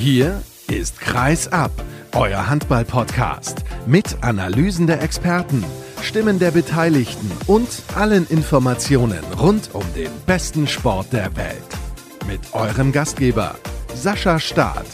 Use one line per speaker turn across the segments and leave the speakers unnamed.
Hier ist Kreis ab, euer Handball-Podcast mit Analysen der Experten, Stimmen der Beteiligten und allen Informationen rund um den besten Sport der Welt. Mit eurem Gastgeber Sascha Staat.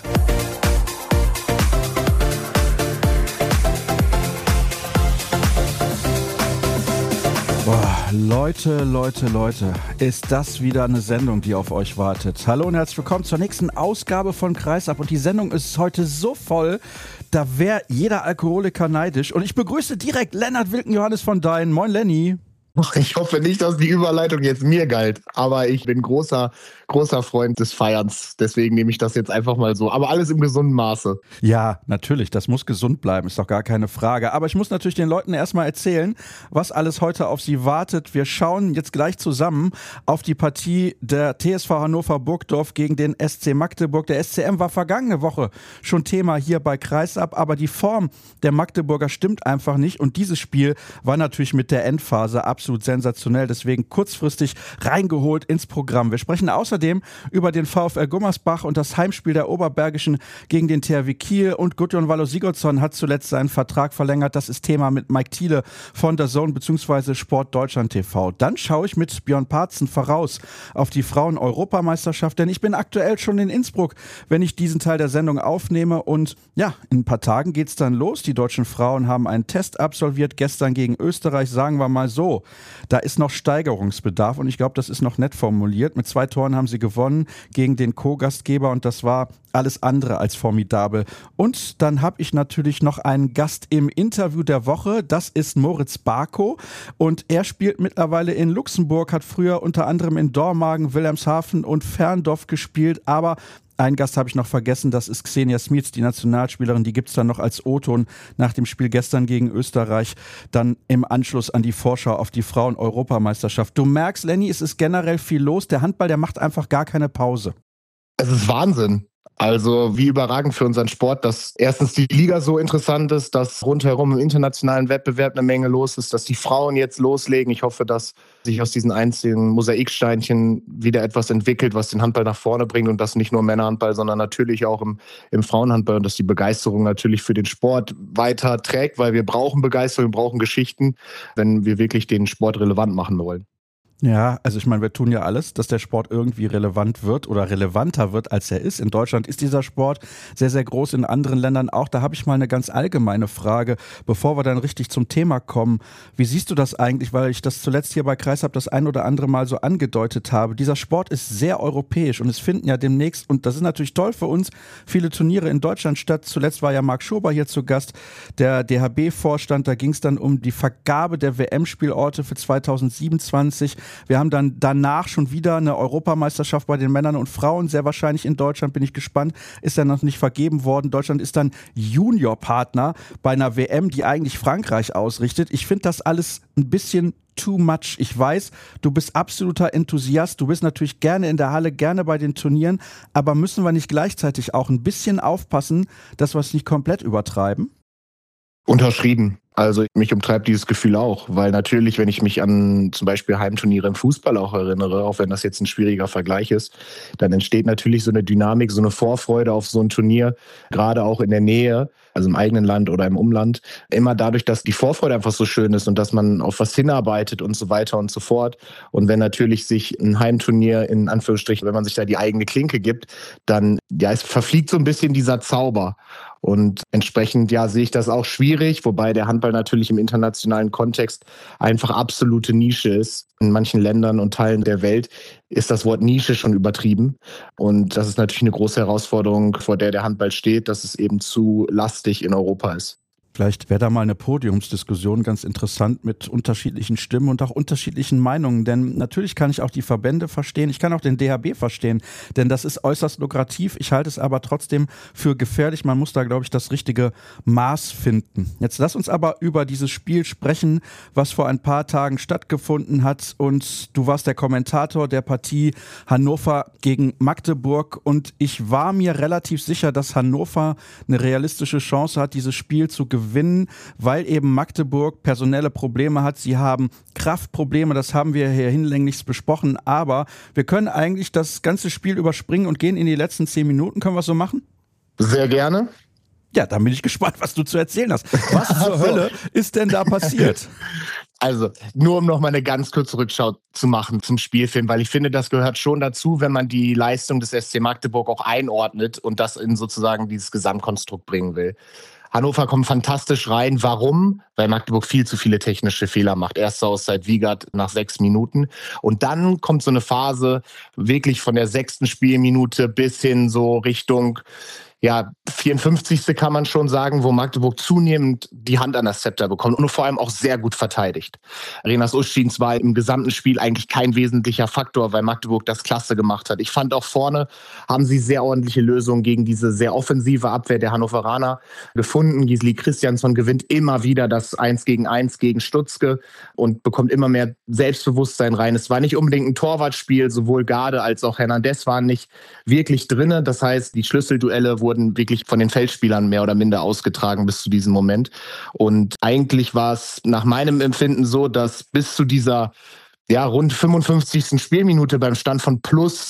Leute, ist das wieder eine Sendung, die auf euch wartet. Hallo und herzlich willkommen zur nächsten Ausgabe von Kreisab. Und die Sendung ist heute so voll, da wäre jeder Alkoholiker neidisch. Und ich begrüße direkt Lennart Wilken-Johannes von Dein. Moin Lenny.
Ich hoffe nicht, dass die Überleitung jetzt mir galt, aber ich bin großer Freund des Feierns. Deswegen nehme ich das jetzt einfach mal so. Aber alles im gesunden Maße.
Ja, natürlich, das muss gesund bleiben, ist doch gar keine Frage. Aber ich muss natürlich den Leuten erstmal erzählen, was alles heute auf sie wartet. Wir schauen jetzt gleich zusammen auf die Partie der TSV Hannover-Burgdorf gegen den SC Magdeburg. Der SCM war vergangene Woche schon Thema hier bei Kreisab, aber die Form der Magdeburger stimmt einfach nicht. Und dieses Spiel war natürlich mit der Endphase absolut sensationell. Deswegen kurzfristig reingeholt ins Programm. Wir sprechen außerdem über den VfL Gummersbach und das Heimspiel der Oberbergischen gegen den THW Kiel. Und Gudjon Vallo-Sigurdsson hat zuletzt seinen Vertrag verlängert. Das ist Thema mit Mike Thiele von DAZN bzw. Sport Deutschland TV. Dann schaue ich mit Björn Parzen voraus auf die Frauen-Europameisterschaft, denn ich bin aktuell schon in Innsbruck, wenn ich diesen Teil der Sendung aufnehme. Und ja, in ein paar Tagen geht's dann los. Die deutschen Frauen haben einen Test absolviert, gestern gegen Österreich, sagen wir mal so. Da ist noch Steigerungsbedarf und ich glaube, das ist noch nett formuliert. Mit 2 Toren haben sie gewonnen gegen den Co-Gastgeber und das war alles andere als formidabel. Und dann habe ich natürlich noch einen Gast im Interview der Woche. Das ist Moritz Barkow und er spielt mittlerweile in Luxemburg, hat früher unter anderem in Dormagen, Wilhelmshaven und Ferndorf gespielt, aber einen Gast habe ich noch vergessen, das ist Xenia Smits, die Nationalspielerin, die gibt's dann noch als O-Ton nach dem Spiel gestern gegen Österreich, dann im Anschluss an die Vorschau auf die Frauen-Europameisterschaft. Du merkst, Lenny, es ist generell viel los, der Handball, der macht einfach gar keine Pause.
Es ist Wahnsinn. Also wie überragend für unseren Sport, dass erstens die Liga so interessant ist, dass rundherum im internationalen Wettbewerb eine Menge los ist, dass die Frauen jetzt loslegen. Ich hoffe, dass sich aus diesen einzelnen Mosaiksteinchen wieder etwas entwickelt, was den Handball nach vorne bringt und das nicht nur im Männerhandball, sondern natürlich auch im Frauenhandball und dass die Begeisterung natürlich für den Sport weiter trägt, weil wir brauchen Begeisterung, wir brauchen Geschichten, wenn wir wirklich den Sport relevant machen wollen.
Ja, also ich meine, wir tun ja alles, dass der Sport irgendwie relevant wird oder relevanter wird, als er ist. In Deutschland ist dieser Sport sehr, sehr groß, in anderen Ländern auch. Da habe ich mal eine ganz allgemeine Frage, bevor wir dann richtig zum Thema kommen. Wie siehst du das eigentlich, weil ich das zuletzt hier bei Kreisab das ein oder andere Mal so angedeutet habe. Dieser Sport ist sehr europäisch und es finden ja demnächst, und das ist natürlich toll für uns, viele Turniere in Deutschland statt. Zuletzt war ja Marc Schober hier zu Gast, der DHB-Vorstand. Da ging es dann um die Vergabe der WM-Spielorte für 2027. Wir haben dann danach schon wieder eine Europameisterschaft bei den Männern und Frauen, sehr wahrscheinlich in Deutschland, bin ich gespannt, ist dann noch nicht vergeben worden. Deutschland ist dann Juniorpartner bei einer WM, die eigentlich Frankreich ausrichtet. Ich finde das alles ein bisschen too much. Ich weiß, du bist absoluter Enthusiast, du bist natürlich gerne in der Halle, gerne bei den Turnieren, aber müssen wir nicht gleichzeitig auch ein bisschen aufpassen, dass wir es nicht komplett übertreiben?
Unterschrieben. Also mich umtreibt dieses Gefühl auch, weil natürlich, wenn ich mich an zum Beispiel Heimturniere im Fußball auch erinnere, auch wenn das jetzt ein schwieriger Vergleich ist, dann entsteht natürlich so eine Dynamik, so eine Vorfreude auf so ein Turnier, gerade auch in der Nähe, also im eigenen Land oder im Umland, immer dadurch, dass die Vorfreude einfach so schön ist und dass man auf was hinarbeitet und so weiter und so fort. Und wenn natürlich sich ein Heimturnier in Anführungsstrichen, wenn man sich da die eigene Klinke gibt, dann ja, es verfliegt so ein bisschen dieser Zauber. Und entsprechend, ja, sehe ich das auch schwierig, wobei der Handball natürlich im internationalen Kontext einfach absolute Nische ist. In manchen Ländern und Teilen der Welt ist das Wort Nische schon übertrieben. Und das ist natürlich eine große Herausforderung, vor der der Handball steht, dass es eben zu lastig in Europa ist.
Vielleicht wäre da mal eine Podiumsdiskussion ganz interessant mit unterschiedlichen Stimmen und auch unterschiedlichen Meinungen. Denn natürlich kann ich auch die Verbände verstehen, ich kann auch den DHB verstehen, denn das ist äußerst lukrativ. Ich halte es aber trotzdem für gefährlich. Man muss da, glaube ich, das richtige Maß finden. Jetzt lass uns aber über dieses Spiel sprechen, was vor ein paar Tagen stattgefunden hat. Und du warst der Kommentator der Partie Hannover gegen Magdeburg. Und ich war mir relativ sicher, dass Hannover eine realistische Chance hat, dieses Spiel zu gewinnen, weil eben Magdeburg personelle Probleme hat. Sie haben Kraftprobleme, das haben wir hier hinlänglich besprochen, aber wir können eigentlich das ganze Spiel überspringen und gehen in die letzten 10 Minuten. Können wir es so machen?
Sehr gerne.
Ja, dann bin ich gespannt, was du zu erzählen hast. Was zur Hölle ist denn da passiert?
Also, nur um noch mal eine ganz kurze Rückschau zu machen zum Spielfilm, weil ich finde, das gehört schon dazu, wenn man die Leistung des SC Magdeburg auch einordnet und das in sozusagen dieses Gesamtkonstrukt bringen will. Hannover kommt fantastisch rein. Warum? Weil Magdeburg viel zu viele technische Fehler macht. Erste Auszeit Wiegert nach 6 Minuten. Und dann kommt so eine Phase wirklich von der 6. Spielminute bis hin so Richtung 54. kann man schon sagen, wo Magdeburg zunehmend die Hand an das Zepter bekommt und vor allem auch sehr gut verteidigt. Renas Ustschins war im gesamten Spiel eigentlich kein wesentlicher Faktor, weil Magdeburg das klasse gemacht hat. Ich fand auch vorne haben sie sehr ordentliche Lösungen gegen diese sehr offensive Abwehr der Hannoveraner gefunden. Gisli Christiansson gewinnt immer wieder das 1-gegen-1 gegen Stutzke und bekommt immer mehr Selbstbewusstsein rein. Es war nicht unbedingt ein Torwartspiel, sowohl Garde als auch Hernandez waren nicht wirklich drin. Das heißt, die Schlüsselduelle wurden wirklich von den Feldspielern mehr oder minder ausgetragen bis zu diesem Moment. Und eigentlich war es nach meinem Empfinden so, dass bis zu dieser rund 55. Spielminute beim Stand von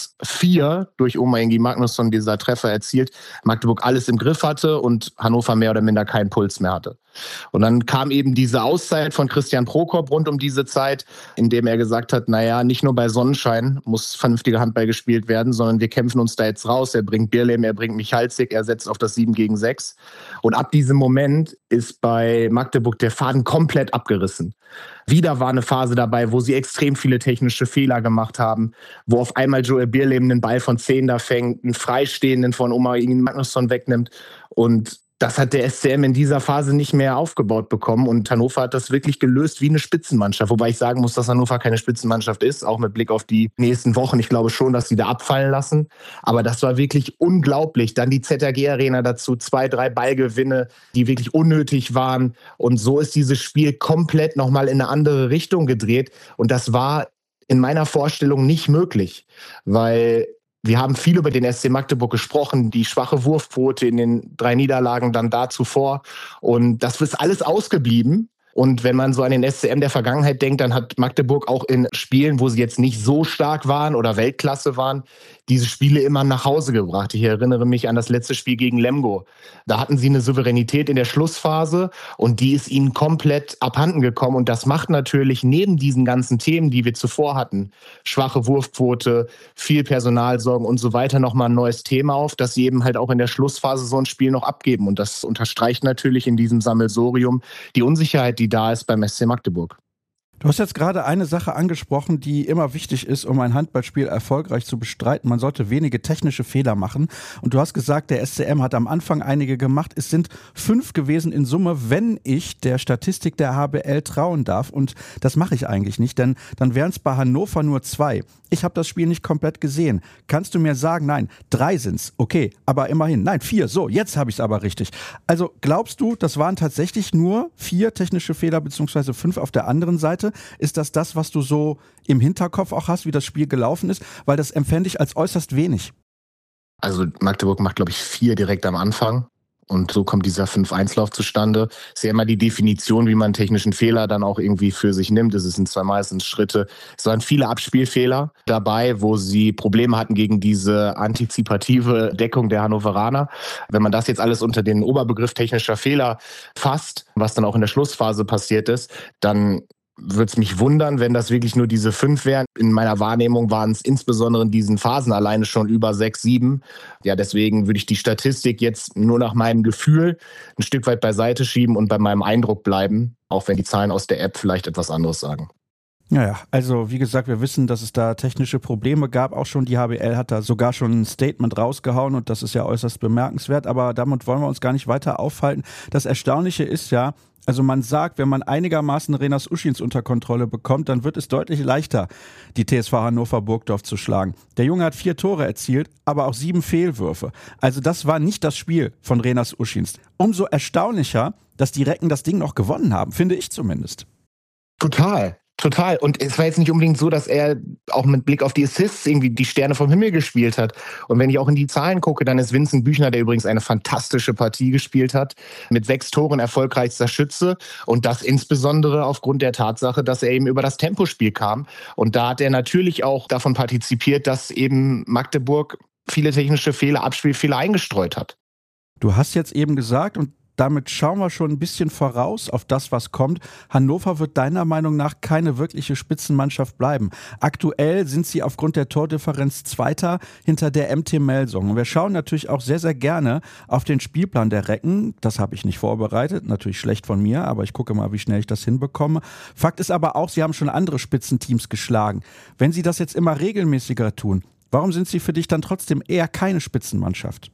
+4 durch Omar Ingi Magnusson dieser Treffer erzielt, Magdeburg alles im Griff hatte und Hannover mehr oder minder keinen Puls mehr hatte. Und dann kam eben diese Auszeit von Christian Prokop rund um diese Zeit, in dem er gesagt hat, nicht nur bei Sonnenschein muss vernünftiger Handball gespielt werden, sondern wir kämpfen uns da jetzt raus. Er bringt Birlem, er bringt Michalzik, er setzt auf das 7-gegen-6. Und ab diesem Moment ist bei Magdeburg der Faden komplett abgerissen. Wieder war eine Phase dabei, wo sie extrem viele technische Fehler gemacht haben, wo auf einmal Joel Birlem einen Ball von 10 da fängt, einen Freistehenden von Omar Ingi Magnusson wegnimmt und das hat der SCM in dieser Phase nicht mehr aufgebaut bekommen und Hannover hat das wirklich gelöst wie eine Spitzenmannschaft. Wobei ich sagen muss, dass Hannover keine Spitzenmannschaft ist, auch mit Blick auf die nächsten Wochen. Ich glaube schon, dass sie da abfallen lassen. Aber das war wirklich unglaublich. Dann die ZRG-Arena dazu, 2, 3 Ballgewinne, die wirklich unnötig waren. Und so ist dieses Spiel komplett nochmal in eine andere Richtung gedreht. Und das war in meiner Vorstellung nicht möglich, weil wir haben viel über den SC Magdeburg gesprochen, die schwache Wurfquote in den 3 Niederlagen dann da zuvor. Und das ist alles ausgeblieben. Und wenn man so an den SCM der Vergangenheit denkt, dann hat Magdeburg auch in Spielen, wo sie jetzt nicht so stark waren oder Weltklasse waren, diese Spiele immer nach Hause gebracht. Ich erinnere mich an das letzte Spiel gegen Lemgo. Da hatten sie eine Souveränität in der Schlussphase und die ist ihnen komplett abhanden gekommen. Und das macht natürlich neben diesen ganzen Themen, die wir zuvor hatten, schwache Wurfquote, viel Personalsorgen und so weiter, nochmal ein neues Thema auf, dass sie eben halt auch in der Schlussphase so ein Spiel noch abgeben. Und das unterstreicht natürlich in diesem Sammelsurium die Unsicherheit, die da ist beim SC Magdeburg.
Du hast jetzt gerade eine Sache angesprochen, die immer wichtig ist, um ein Handballspiel erfolgreich zu bestreiten. Man sollte wenige technische Fehler machen. Und du hast gesagt, der SCM hat am Anfang einige gemacht. Es sind 5 gewesen in Summe, wenn ich der Statistik der HBL trauen darf. Und das mache ich eigentlich nicht, denn dann wären es bei Hannover nur 2. Ich habe das Spiel nicht komplett gesehen. Kannst du mir sagen, nein, 3 sind's, okay, aber immerhin, nein, 4, so, jetzt habe ich es aber richtig. Also glaubst du, das waren tatsächlich nur 4 technische Fehler beziehungsweise 5 auf der anderen Seite? Ist das, was du so im Hinterkopf auch hast, wie das Spiel gelaufen ist? Weil das empfände ich als äußerst wenig.
Also Magdeburg macht, glaube ich, 4 direkt am Anfang. Und so kommt dieser 5-1-Lauf zustande. Ist ja immer die Definition, wie man einen technischen Fehler dann auch irgendwie für sich nimmt. Es sind zwar meistens Schritte. Es waren viele Abspielfehler dabei, wo sie Probleme hatten gegen diese antizipative Deckung der Hannoveraner. Wenn man das jetzt alles unter den Oberbegriff technischer Fehler fasst, was dann auch in der Schlussphase passiert ist, dann würde es mich wundern, wenn das wirklich nur diese 5 wären. In meiner Wahrnehmung waren es insbesondere in diesen Phasen alleine schon über 6, 7. Ja, deswegen würde ich die Statistik jetzt nur nach meinem Gefühl ein Stück weit beiseite schieben und bei meinem Eindruck bleiben, auch wenn die Zahlen aus der App vielleicht etwas anderes sagen.
Ja, also wie gesagt, wir wissen, dass es da technische Probleme gab. Auch schon die HBL hat da sogar schon ein Statement rausgehauen und das ist ja äußerst bemerkenswert. Aber damit wollen wir uns gar nicht weiter aufhalten. Das Erstaunliche ist ja, also man sagt, wenn man einigermaßen Renas Ustschins unter Kontrolle bekommt, dann wird es deutlich leichter, die TSV Hannover Burgdorf zu schlagen. Der Junge hat 4 Tore erzielt, aber auch 7 Fehlwürfe. Also das war nicht das Spiel von Renas Ustschins. Umso erstaunlicher, dass die Recken das Ding noch gewonnen haben, finde ich zumindest.
Total. Und es war jetzt nicht unbedingt so, dass er auch mit Blick auf die Assists irgendwie die Sterne vom Himmel gespielt hat. Und wenn ich auch in die Zahlen gucke, dann ist Vincent Büchner, der übrigens eine fantastische Partie gespielt hat, mit 6 Toren erfolgreichster Schütze. Und das insbesondere aufgrund der Tatsache, dass er eben über das Tempospiel kam. Und da hat er natürlich auch davon partizipiert, dass eben Magdeburg viele technische Fehler, Abspielfehler eingestreut hat.
Du hast jetzt eben gesagt, und damit schauen wir schon ein bisschen voraus auf das, was kommt. Hannover wird deiner Meinung nach keine wirkliche Spitzenmannschaft bleiben. Aktuell sind sie aufgrund der Tordifferenz Zweiter hinter der MT Melsungen. Und wir schauen natürlich auch sehr, sehr gerne auf den Spielplan der Recken. Das habe ich nicht vorbereitet, natürlich schlecht von mir, aber ich gucke mal, wie schnell ich das hinbekomme. Fakt ist aber auch, sie haben schon andere Spitzenteams geschlagen. Wenn sie das jetzt immer regelmäßiger tun, warum sind sie für dich dann trotzdem eher keine Spitzenmannschaft?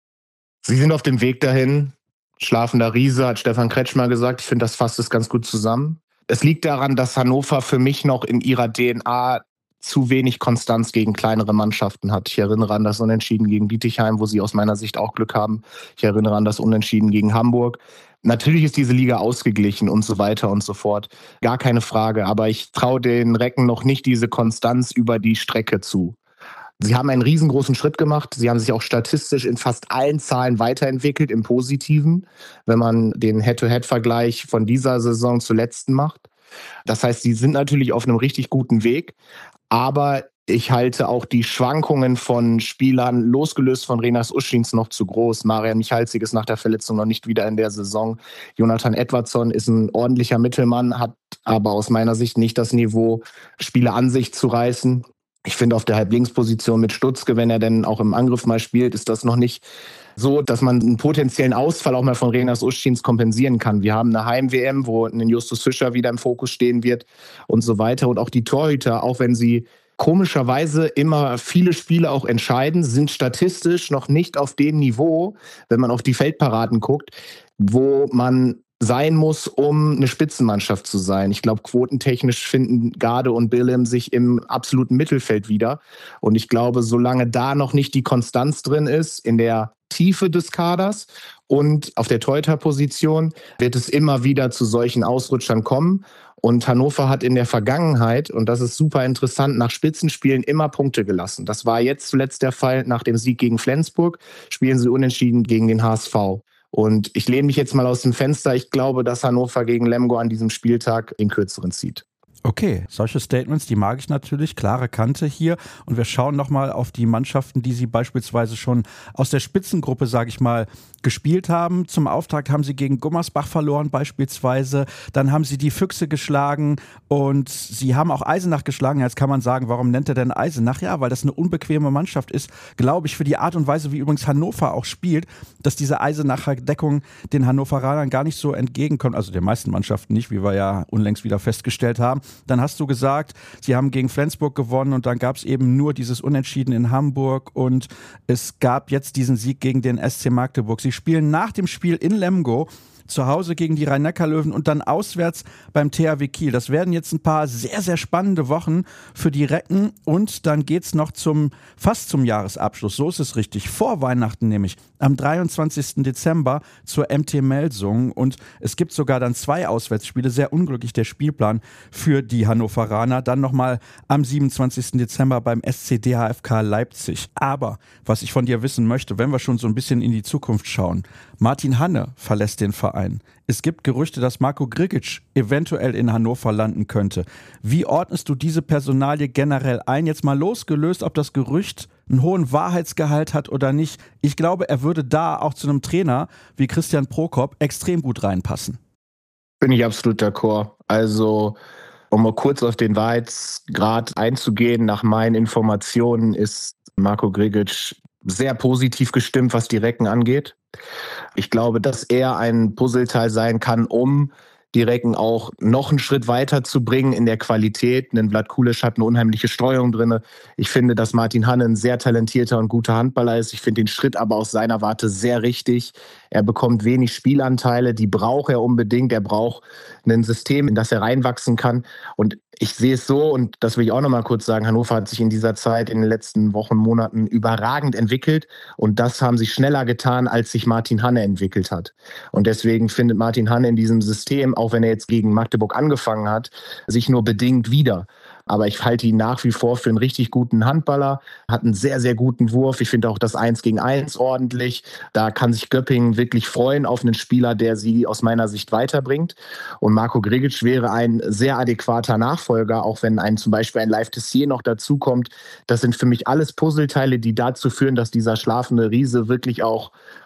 Sie sind auf dem Weg dahin. Schlafender Riese, hat Stefan Kretschmer gesagt. Ich finde, das fasst es ganz gut zusammen. Es liegt daran, dass Hannover für mich noch in ihrer DNA zu wenig Konstanz gegen kleinere Mannschaften hat. Ich erinnere an das Unentschieden gegen Bietigheim, wo sie aus meiner Sicht auch Glück haben. Ich erinnere an das Unentschieden gegen Hamburg. Natürlich ist diese Liga ausgeglichen und so weiter und so fort. Gar keine Frage. Aber ich traue den Recken noch nicht diese Konstanz über die Strecke zu. Sie haben einen riesengroßen Schritt gemacht. Sie haben sich auch statistisch in fast allen Zahlen weiterentwickelt, im Positiven, wenn man den Head-to-Head-Vergleich von dieser Saison zur letzten macht. Das heißt, sie sind natürlich auf einem richtig guten Weg, aber ich halte auch die Schwankungen von Spielern, losgelöst von Renas Uschins, noch zu groß. Marian Michalzik ist nach der Verletzung noch nicht wieder in der Saison. Jonathan Edwardsson ist ein ordentlicher Mittelmann, hat aber aus meiner Sicht nicht das Niveau, Spiele an sich zu reißen. Ich finde, auf der Halblinksposition mit Stutzke, wenn er denn auch im Angriff mal spielt, ist das noch nicht so, dass man einen potenziellen Ausfall auch mal von Renas Uschins kompensieren kann. Wir haben eine Heim-WM, wo ein Justus Fischer wieder im Fokus stehen wird und so weiter. Und auch die Torhüter, auch wenn sie komischerweise immer viele Spiele auch entscheiden, sind statistisch noch nicht auf dem Niveau, wenn man auf die Feldparaden guckt, wo man sein muss, um eine Spitzenmannschaft zu sein. Ich glaube, quotentechnisch finden Garde und Billem sich im absoluten Mittelfeld wieder. Und ich glaube, solange da noch nicht die Konstanz drin ist, in der Tiefe des Kaders und auf der Torhüterposition, wird es immer wieder zu solchen Ausrutschern kommen. Und Hannover hat in der Vergangenheit, und das ist super interessant, nach Spitzenspielen immer Punkte gelassen. Das war jetzt zuletzt der Fall nach dem Sieg gegen Flensburg. Spielen sie unentschieden gegen den HSV. Und ich lehne mich jetzt mal aus dem Fenster. Ich glaube, dass Hannover gegen Lemgo an diesem Spieltag den Kürzeren zieht.
Okay, solche Statements, die mag ich natürlich, klare Kante hier. Und wir schauen nochmal auf die Mannschaften, die sie beispielsweise schon aus der Spitzengruppe, sage ich mal, gespielt haben. Zum Auftakt haben sie gegen Gummersbach verloren beispielsweise. Dann haben sie die Füchse geschlagen und sie haben auch Eisenach geschlagen. Jetzt kann man sagen, warum nennt er denn Eisenach? Ja, weil das eine unbequeme Mannschaft ist, glaube ich, für die Art und Weise, wie übrigens Hannover auch spielt, dass diese Eisenacher Deckung den Hannoveranern gar nicht so entgegenkommt. Also den meisten Mannschaften nicht, wie wir ja unlängst wieder festgestellt haben. Dann hast du gesagt, sie haben gegen Flensburg gewonnen und dann gab es eben nur dieses Unentschieden in Hamburg und es gab jetzt diesen Sieg gegen den SC Magdeburg. Sie spielen nach dem Spiel in Lemgo zu Hause gegen die Rhein-Neckar-Löwen und dann auswärts beim THW Kiel. Das werden jetzt ein paar sehr, sehr spannende Wochen für die Recken und dann geht's noch fast zum Jahresabschluss, so ist es richtig, vor Weihnachten nämlich, am 23. Dezember zur MT Melsungen und es gibt sogar dann 2 Auswärtsspiele, sehr unglücklich der Spielplan für die Hannoveraner, dann nochmal am 27. Dezember beim SC DHFK Leipzig. Aber was ich von dir wissen möchte, wenn wir schon so ein bisschen in die Zukunft schauen, Martin Hanne verlässt den Verein. Es gibt Gerüchte, dass Marko Grigic eventuell in Hannover landen könnte. Wie ordnest du diese Personalie generell ein? Jetzt mal losgelöst, ob das Gerücht einen hohen Wahrheitsgehalt hat oder nicht. Ich glaube, er würde da auch zu einem Trainer wie Christian Prokop extrem gut reinpassen.
Bin ich absolut d'accord. Also, um mal kurz auf den Wahrheitsgrad einzugehen, nach meinen Informationen ist Marko Grigic sehr positiv gestimmt, was die Recken angeht. Ich glaube, dass er ein Puzzleteil sein kann, um die Recken auch noch einen Schritt weiter zu bringen in der Qualität. Denn Vlad Kulic hat eine unheimliche Streuung drin. Ich finde, dass Martin Hanne ein sehr talentierter und guter Handballer ist. Ich finde den Schritt aber aus seiner Warte sehr richtig. Er bekommt wenig Spielanteile, die braucht er unbedingt. Er braucht ein System, in das er reinwachsen kann. Und ich sehe es so, und das will ich auch noch mal kurz sagen, Hannover hat sich in dieser Zeit, in den letzten Wochen, Monaten überragend entwickelt. Und das haben sie schneller getan, als sich Martin Hanne entwickelt hat. Und deswegen findet Martin Hanne in diesem System, auch wenn er jetzt gegen Magdeburg angefangen hat, sich nur bedingt wieder. Aber ich halte ihn nach wie vor für einen richtig guten Handballer, hat einen sehr, sehr guten Wurf. Ich finde auch das 1-gegen-1 ordentlich. Da kann sich Göppingen wirklich freuen auf einen Spieler, der sie aus meiner Sicht weiterbringt. Und Marko Grigic wäre ein sehr adäquater Nachfolger, auch wenn zum Beispiel ein Live Tessier noch dazukommt. Das sind für mich alles Puzzleteile, die dazu führen, dass dieser schlafende Riese wirklich auch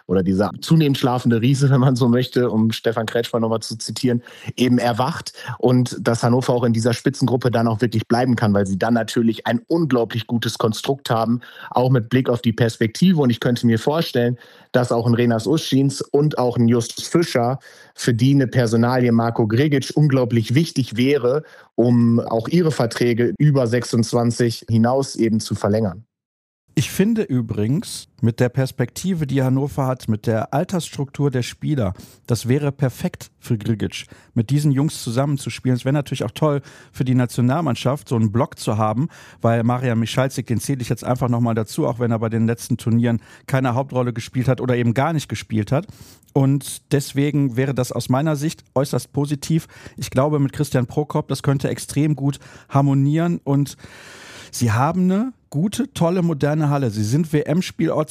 oder dieser zunehmend schlafende Riese, wenn man so möchte, um Stefan Kretschmann nochmal zu zitieren, eben erwacht und dass Hannover auch in dieser Spitzengruppe dann auch wirklich bleiben kann, weil sie dann natürlich ein unglaublich gutes Konstrukt haben, auch mit Blick auf die Perspektive. Und ich könnte mir vorstellen, dass auch ein Renas Uschins und auch ein Justus Fischer, für die eine Personalie Marko Gregic unglaublich wichtig wäre, um auch ihre Verträge über 26 hinaus eben zu verlängern.
Ich finde übrigens, mit der Perspektive, die Hannover hat, mit der Altersstruktur der Spieler, das wäre perfekt für Grigic, mit diesen Jungs zusammenzuspielen. Es wäre natürlich auch toll für die Nationalmannschaft, so einen Block zu haben, weil Marian Michalzik, den zähle ich jetzt einfach nochmal dazu, auch wenn er bei den letzten Turnieren keine Hauptrolle gespielt hat oder eben gar nicht gespielt hat. Und deswegen wäre das aus meiner Sicht äußerst positiv. Ich glaube, mit Christian Prokop, das könnte extrem gut harmonieren und sie haben eine gute, tolle, moderne Halle. Sie sind WM-Spielort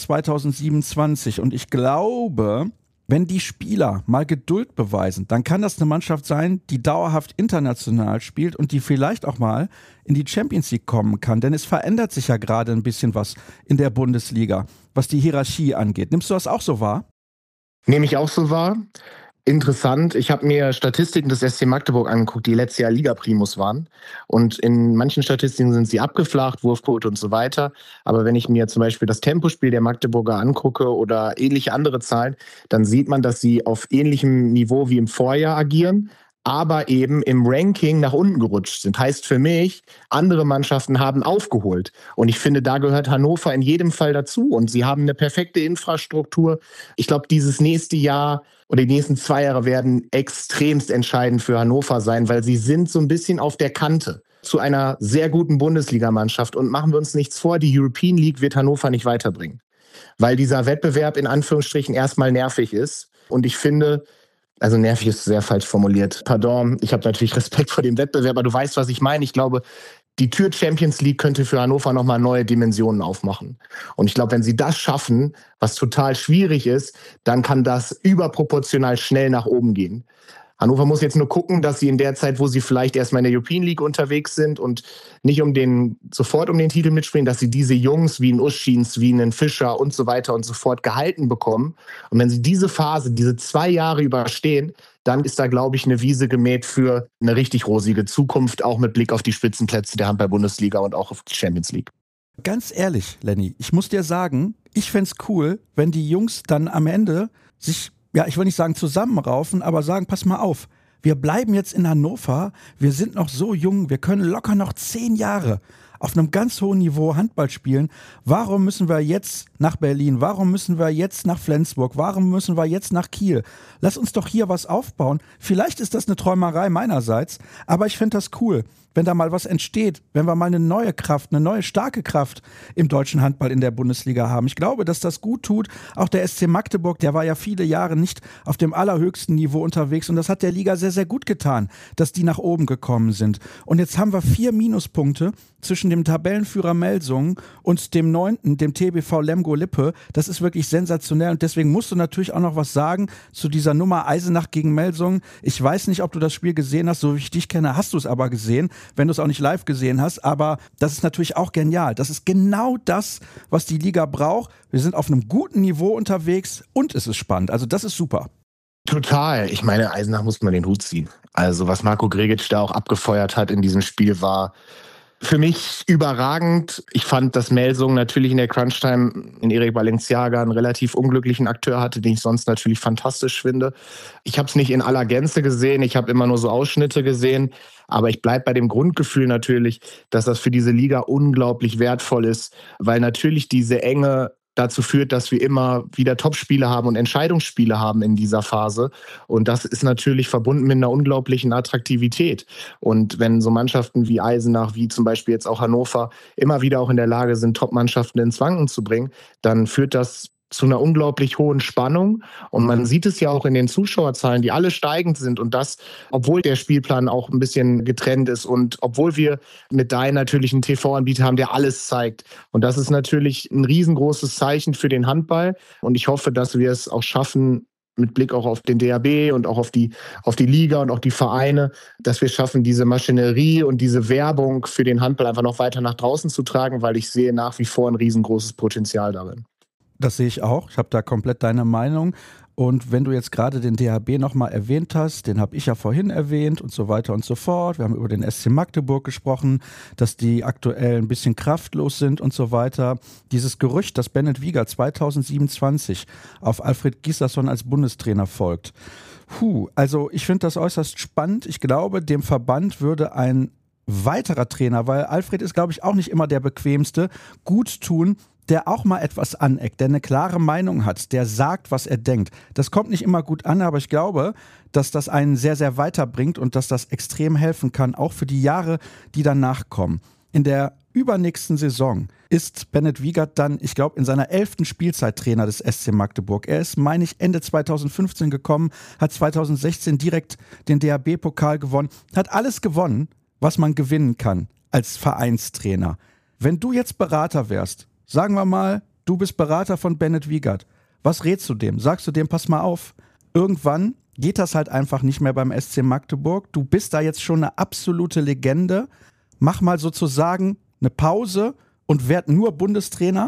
2027 und ich glaube, wenn die Spieler mal Geduld beweisen, dann kann das eine Mannschaft sein, die dauerhaft international spielt und die vielleicht auch mal in die Champions League kommen kann. Denn es verändert sich ja gerade ein bisschen was in der Bundesliga, was die Hierarchie angeht. Nimmst du das auch so wahr?
Nehme ich auch so wahr. Interessant, ich habe mir Statistiken des SC Magdeburg angeguckt, die letztes Jahr Liga-Primus waren. Und in manchen Statistiken sind sie abgeflacht, Wurfquote und so weiter. Aber wenn ich mir zum Beispiel das Tempospiel der Magdeburger angucke oder ähnliche andere Zahlen, dann sieht man, dass sie auf ähnlichem Niveau wie im Vorjahr agieren, aber eben im Ranking nach unten gerutscht sind. Heißt für mich, andere Mannschaften haben aufgeholt. Und ich finde, da gehört Hannover in jedem Fall dazu. Und sie haben eine perfekte Infrastruktur. Ich glaube, dieses nächste Jahr oder die nächsten 2 Jahre werden extremst entscheidend für Hannover sein, weil sie sind so ein bisschen auf der Kante zu einer sehr guten Bundesligamannschaft. Und machen wir uns nichts vor, die European League wird Hannover nicht weiterbringen. Weil dieser Wettbewerb in Anführungsstrichen erstmal nervig ist. Und ich finde, also nervig ist sehr falsch formuliert. Pardon, ich habe natürlich Respekt vor dem Wettbewerb, aber du weißt, was ich meine. Ich glaube, die Tür Champions League könnte für Hannover nochmal neue Dimensionen aufmachen. Und ich glaube, wenn sie das schaffen, was total schwierig ist, dann kann das überproportional schnell nach oben gehen. Hannover muss jetzt nur gucken, dass sie in der Zeit, wo sie vielleicht erstmal in der European League unterwegs sind und nicht sofort um den Titel mitspielen, dass sie diese Jungs wie ein Uschins, wie einen Fischer und so weiter und so fort gehalten bekommen. Und wenn sie diese Phase, diese 2 Jahre überstehen, dann ist da, glaube ich, eine Wiese gemäht für eine richtig rosige Zukunft, auch mit Blick auf die Spitzenplätze der Handball-Bundesliga und auch auf die Champions League.
Ganz ehrlich, Lenny, ich muss dir sagen, ich fänd's cool, wenn die Jungs dann am Ende sich, ja, ich will nicht sagen zusammenraufen, aber sagen, pass mal auf, wir bleiben jetzt in Hannover, wir sind noch so jung, wir können locker noch 10 Jahre auf einem ganz hohen Niveau Handball spielen. Warum müssen wir jetzt nach Berlin? Warum müssen wir jetzt nach Flensburg? Warum müssen wir jetzt nach Kiel? Lass uns doch hier was aufbauen. Vielleicht ist das eine Träumerei meinerseits, aber ich finde das cool, wenn da mal was entsteht, wenn wir mal eine neue Kraft, eine neue starke Kraft im deutschen Handball in der Bundesliga haben. Ich glaube, dass das gut tut. Auch der SC Magdeburg, der war ja viele Jahre nicht auf dem allerhöchsten Niveau unterwegs und das hat der Liga sehr, sehr gut getan, dass die nach oben gekommen sind. Und jetzt haben wir 4 Minuspunkte zwischen dem Tabellenführer Melsungen und dem 9., dem TBV Lemgo-Lippe. Das ist wirklich sensationell und deswegen musst du natürlich auch noch was sagen zu dieser Nummer Eisenach gegen Melsungen. Ich weiß nicht, ob du das Spiel gesehen hast, so wie ich dich kenne, hast du es aber gesehen, wenn du es auch nicht live gesehen hast, aber das ist natürlich auch genial. Das ist genau das, was die Liga braucht. Wir sind auf einem guten Niveau unterwegs und es ist spannend. Also das ist super.
Total. Ich meine, Eisenach muss man den Hut ziehen. Also was Marko Gregic da auch abgefeuert hat in diesem Spiel war für mich überragend. Ich fand, dass Melsungen natürlich in der Crunch-Time in Erik Balenciaga einen relativ unglücklichen Akteur hatte, den ich sonst natürlich fantastisch finde. Ich habe es nicht in aller Gänze gesehen, ich habe immer nur so Ausschnitte gesehen, aber ich bleibe bei dem Grundgefühl natürlich, dass das für diese Liga unglaublich wertvoll ist, weil natürlich diese Enge dazu führt, dass wir immer wieder Topspiele haben und Entscheidungsspiele haben in dieser Phase. Und das ist natürlich verbunden mit einer unglaublichen Attraktivität. Und wenn so Mannschaften wie Eisenach, wie zum Beispiel jetzt auch Hannover, immer wieder auch in der Lage sind, Top-Mannschaften ins Wanken zu bringen, dann führt das zu einer unglaublich hohen Spannung. Und man sieht es ja auch in den Zuschauerzahlen, die alle steigend sind. Und das, obwohl der Spielplan auch ein bisschen getrennt ist und obwohl wir mit Dai natürlich einen TV-Anbieter haben, der alles zeigt. Und das ist natürlich ein riesengroßes Zeichen für den Handball. Und ich hoffe, dass wir es auch schaffen, mit Blick auch auf den DHB und auch auf die Liga und auch die Vereine, dass wir schaffen, diese Maschinerie und diese Werbung für den Handball einfach noch weiter nach draußen zu tragen, weil ich sehe nach wie vor ein riesengroßes Potenzial darin.
Das sehe ich auch. Ich habe da komplett deine Meinung. Und wenn du jetzt gerade den DHB nochmal erwähnt hast, den habe ich ja vorhin erwähnt und so weiter und so fort. Wir haben über den SC Magdeburg gesprochen, dass die aktuell ein bisschen kraftlos sind und so weiter. Dieses Gerücht, dass Bennett Wiegert 2027 auf Alfred Gislason als Bundestrainer folgt. Also ich finde das äußerst spannend. Ich glaube, dem Verband würde ein weiterer Trainer, weil Alfred ist, glaube ich, auch nicht immer der bequemste, gut tun, der auch mal etwas aneckt, der eine klare Meinung hat, der sagt, was er denkt. Das kommt nicht immer gut an, aber ich glaube, dass das einen sehr, sehr weiterbringt und dass das extrem helfen kann, auch für die Jahre, die danach kommen. In der übernächsten Saison ist Bennett Wiegert dann, ich glaube, in seiner 11. Spielzeit Trainer des SC Magdeburg. Er ist, meine ich, Ende 2015 gekommen, hat 2016 direkt den DHB-Pokal gewonnen, hat alles gewonnen, was man gewinnen kann als Vereinstrainer. Wenn du jetzt Berater wärst, sagen wir mal, du bist Berater von Bennett Wiegert. Was rätst du dem? Sagst du dem, pass mal auf, irgendwann geht das halt einfach nicht mehr beim SC Magdeburg. Du bist da jetzt schon eine absolute Legende. Mach mal sozusagen eine Pause und werd nur Bundestrainer.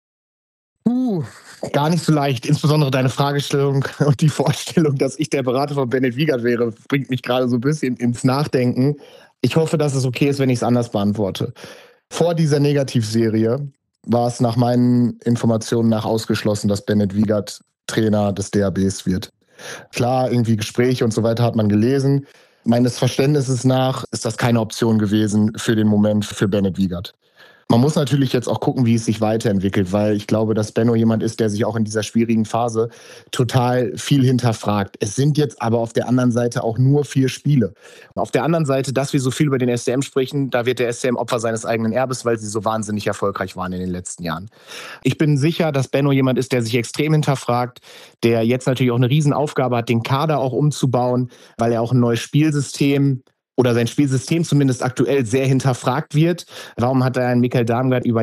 Gar nicht so leicht. Insbesondere deine Fragestellung und die Vorstellung, dass ich der Berater von Bennett Wiegert wäre, bringt mich gerade so ein bisschen ins Nachdenken. Ich hoffe, dass es okay ist, wenn ich es anders beantworte. Vor dieser Negativserie war es nach meinen Informationen nach ausgeschlossen, dass Bennett Wiegert Trainer des DHBs wird. Klar, irgendwie Gespräche und so weiter hat man gelesen. Meines Verständnisses nach ist das keine Option gewesen für den Moment für Bennett Wiegert. Man muss natürlich jetzt auch gucken, wie es sich weiterentwickelt, weil ich glaube, dass Benno jemand ist, der sich auch in dieser schwierigen Phase total viel hinterfragt. Es sind jetzt aber auf der anderen Seite auch nur 4 Spiele. Auf der anderen Seite, dass wir so viel über den SCM sprechen, da wird der SCM Opfer seines eigenen Erbes, weil sie so wahnsinnig erfolgreich waren in den letzten Jahren. Ich bin sicher, dass Benno jemand ist, der sich extrem hinterfragt, der jetzt natürlich auch eine Riesenaufgabe hat, den Kader auch umzubauen, weil er auch ein neues Spielsystem oder sein Spielsystem zumindest aktuell sehr hinterfragt wird. Warum hat er einen Michael Darmgard über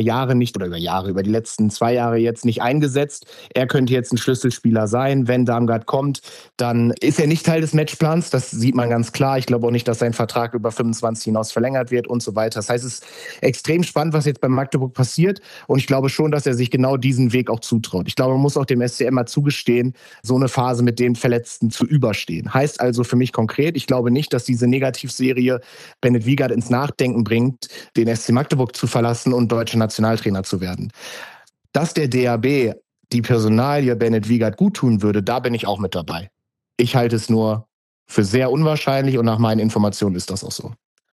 die letzten 2 Jahre jetzt nicht eingesetzt? Er könnte jetzt ein Schlüsselspieler sein. Wenn Darmgard kommt, dann ist er nicht Teil des Matchplans. Das sieht man ganz klar. Ich glaube auch nicht, dass sein Vertrag über 25 hinaus verlängert wird und so weiter. Das heißt, es ist extrem spannend, was jetzt bei Magdeburg passiert. Und ich glaube schon, dass er sich genau diesen Weg auch zutraut. Ich glaube, man muss auch dem SCM mal zugestehen, so eine Phase mit den Verletzten zu überstehen. Heißt also für mich konkret, ich glaube nicht, dass diese Negativserie Bennett Wiegert ins Nachdenken bringt, den SC Magdeburg zu verlassen und deutscher Nationaltrainer zu werden. Dass der DHB die Personalie Bennett Wiegert gut tun würde, da bin ich auch mit dabei. Ich halte es nur für sehr unwahrscheinlich und nach meinen Informationen ist das auch so.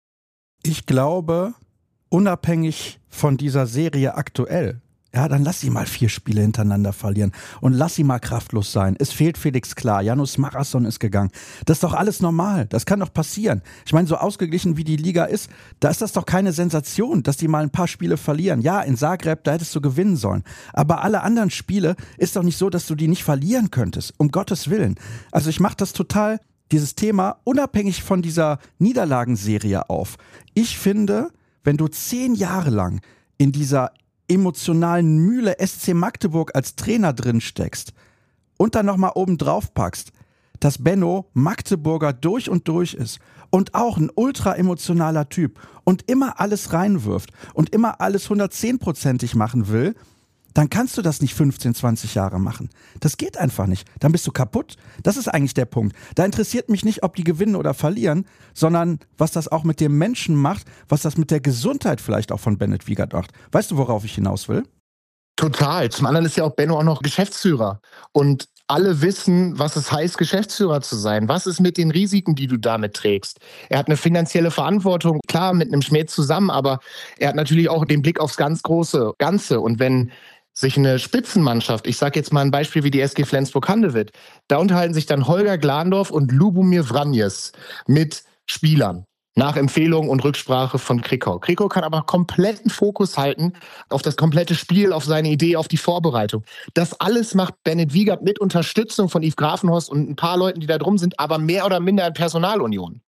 Ich glaube, unabhängig von dieser Serie aktuell, ja, dann lass sie mal 4 Spiele hintereinander verlieren und lass sie mal kraftlos sein. Es fehlt Felix Klar, Janus Marason ist gegangen. Das ist doch alles normal, das kann doch passieren. Ich meine, so ausgeglichen wie die Liga ist, da ist das doch keine Sensation, dass die mal ein paar Spiele verlieren. Ja, in Zagreb, da hättest du gewinnen sollen. Aber alle anderen Spiele ist doch nicht so, dass du die nicht verlieren könntest, um Gottes Willen. Also ich mache das total, dieses Thema, unabhängig von dieser Niederlagenserie auf. Ich finde, wenn du 10 Jahre lang in dieser emotionalen Mühle SC Magdeburg als Trainer drin steckst und dann nochmal oben drauf packst, dass Benno Magdeburger durch und durch ist und auch ein ultra emotionaler Typ und immer alles reinwirft und immer alles 110%ig machen will, dann kannst du das nicht 15, 20 Jahre machen. Das geht einfach nicht. Dann bist du kaputt. Das ist eigentlich der Punkt. Da interessiert mich nicht, ob die gewinnen oder verlieren, sondern was das auch mit dem Menschen macht, was das mit der Gesundheit vielleicht auch von Bennett Wiegert macht. Weißt du, worauf ich hinaus will?
Total. Zum anderen ist ja auch Benno auch noch Geschäftsführer. Und alle wissen, was es heißt, Geschäftsführer zu sein. Was ist mit den Risiken, die du damit trägst? Er hat eine finanzielle Verantwortung, klar, mit einem Schmäh zusammen, aber er hat natürlich auch den Blick aufs ganz große Ganze. Und wenn sich eine Spitzenmannschaft, ich sage jetzt mal ein Beispiel wie die SG Flensburg-Handewitt, da unterhalten sich dann Holger Glandorf und Lubomir Vranjes mit Spielern nach Empfehlung und Rücksprache von Krikau. Krikau kann aber kompletten Fokus halten auf das komplette Spiel, auf seine Idee, auf die Vorbereitung. Das alles macht Bennett Wiegert mit Unterstützung von Yves Grafenhorst und ein paar Leuten, die da drum sind, aber mehr oder minder in Personalunion.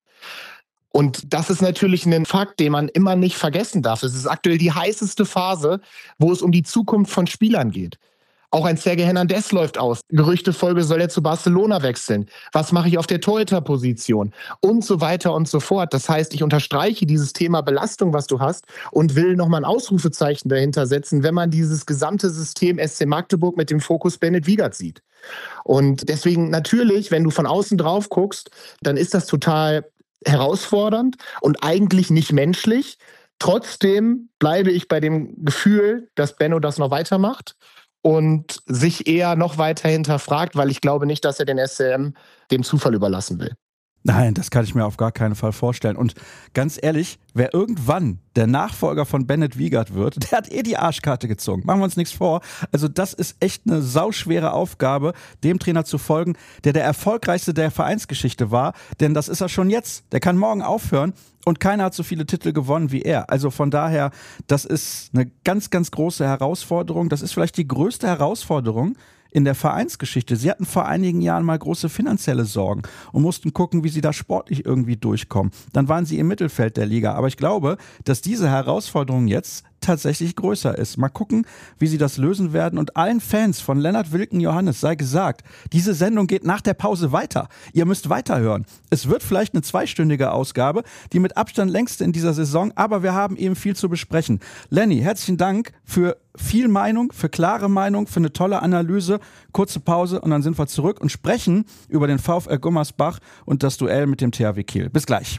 Und das ist natürlich ein Fakt, den man immer nicht vergessen darf. Es ist aktuell die heißeste Phase, wo es um die Zukunft von Spielern geht. Auch ein Sergio Hernandez läuft aus. Gerüchtefolge, soll er zu Barcelona wechseln? Was mache ich auf der Torhüterposition? Und so weiter und so fort. Das heißt, ich unterstreiche dieses Thema Belastung, was du hast, und will nochmal ein Ausrufezeichen dahinter setzen, wenn man dieses gesamte System SC Magdeburg mit dem Fokus Bennett Wiegert sieht. Und deswegen natürlich, wenn du von außen drauf guckst, dann ist das total herausfordernd und eigentlich nicht menschlich. Trotzdem bleibe ich bei dem Gefühl, dass Benno das noch weitermacht und sich eher noch weiter hinterfragt, weil ich glaube nicht, dass er den SCM dem Zufall überlassen will.
Nein, das kann ich mir auf gar keinen Fall vorstellen. Und ganz ehrlich, wer irgendwann der Nachfolger von Bennett Wiegert wird, der hat die Arschkarte gezogen. Machen wir uns nichts vor. Also das ist echt eine sauschwere Aufgabe, dem Trainer zu folgen, der erfolgreichste der Vereinsgeschichte war. Denn das ist er schon jetzt. Der kann morgen aufhören und keiner hat so viele Titel gewonnen wie er. Also von daher, das ist eine ganz, ganz große Herausforderung. Das ist vielleicht die größte Herausforderung in der Vereinsgeschichte. Sie hatten vor einigen Jahren mal große finanzielle Sorgen und mussten gucken, wie sie da sportlich irgendwie durchkommen. Dann waren sie im Mittelfeld der Liga. Aber ich glaube, dass diese Herausforderung jetzt tatsächlich größer ist. Mal gucken, wie sie das lösen werden. Und allen Fans von Lennart Wilken-Johannes sei gesagt, diese Sendung geht nach der Pause weiter. Ihr müsst weiterhören. Es wird vielleicht eine 2-stündige Ausgabe, die mit Abstand längste in dieser Saison, aber wir haben eben viel zu besprechen. Lenny, herzlichen Dank für viel Meinung, für klare Meinung, für eine tolle Analyse. Kurze Pause und dann sind wir zurück und sprechen über den VfL Gummersbach und das Duell mit dem THW Kiel. Bis gleich.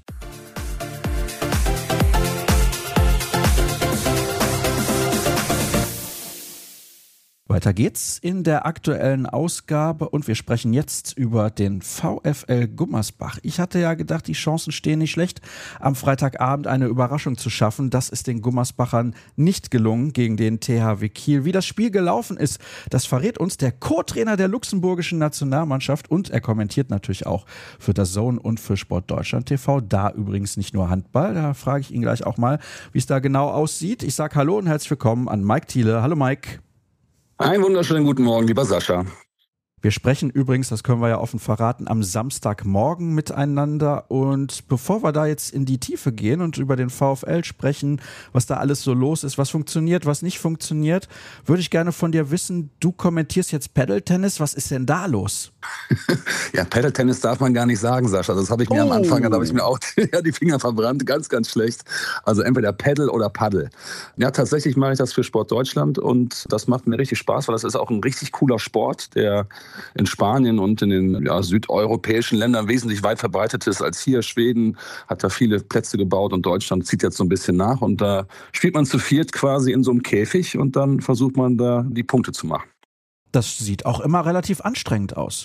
Weiter geht's in der aktuellen Ausgabe und wir sprechen jetzt über den VfL Gummersbach. Ich hatte ja gedacht, die Chancen stehen nicht schlecht, am Freitagabend eine Überraschung zu schaffen. Das ist den Gummersbachern nicht gelungen gegen den THW Kiel. Wie das Spiel gelaufen ist, das verrät uns der Co-Trainer der luxemburgischen Nationalmannschaft und er kommentiert natürlich auch für DAZN und für Sport Deutschland TV. Da übrigens nicht nur Handball, da frage ich ihn gleich auch mal, wie es da genau aussieht. Ich sage Hallo und herzlich willkommen an Mike Thiele. Hallo Mike.
Einen wunderschönen guten Morgen, lieber Sascha.
Wir sprechen übrigens, das können wir ja offen verraten, am Samstagmorgen miteinander. Und bevor wir da jetzt in die Tiefe gehen und über den VfL sprechen, was da alles so los ist, was funktioniert, was nicht funktioniert, würde ich gerne von dir wissen, du kommentierst jetzt Paddle-Tennis. Was ist denn da los?
Ja, Paddle-Tennis darf man gar nicht sagen, Sascha. Das habe ich mir am Anfang, da habe ich mir auch die Finger verbrannt, ganz, ganz schlecht. Also entweder Paddle oder Paddel. Ja, tatsächlich mache ich das für Sport Deutschland und das macht mir richtig Spaß, weil das ist auch ein richtig cooler Sport, der in Spanien und in den südeuropäischen Ländern wesentlich weit verbreitet ist als hier. Schweden hat da viele Plätze gebaut und Deutschland zieht jetzt so ein bisschen nach. Und da spielt man zu viert quasi in so einem Käfig und dann versucht man da die Punkte zu machen.
Das sieht auch immer relativ anstrengend aus.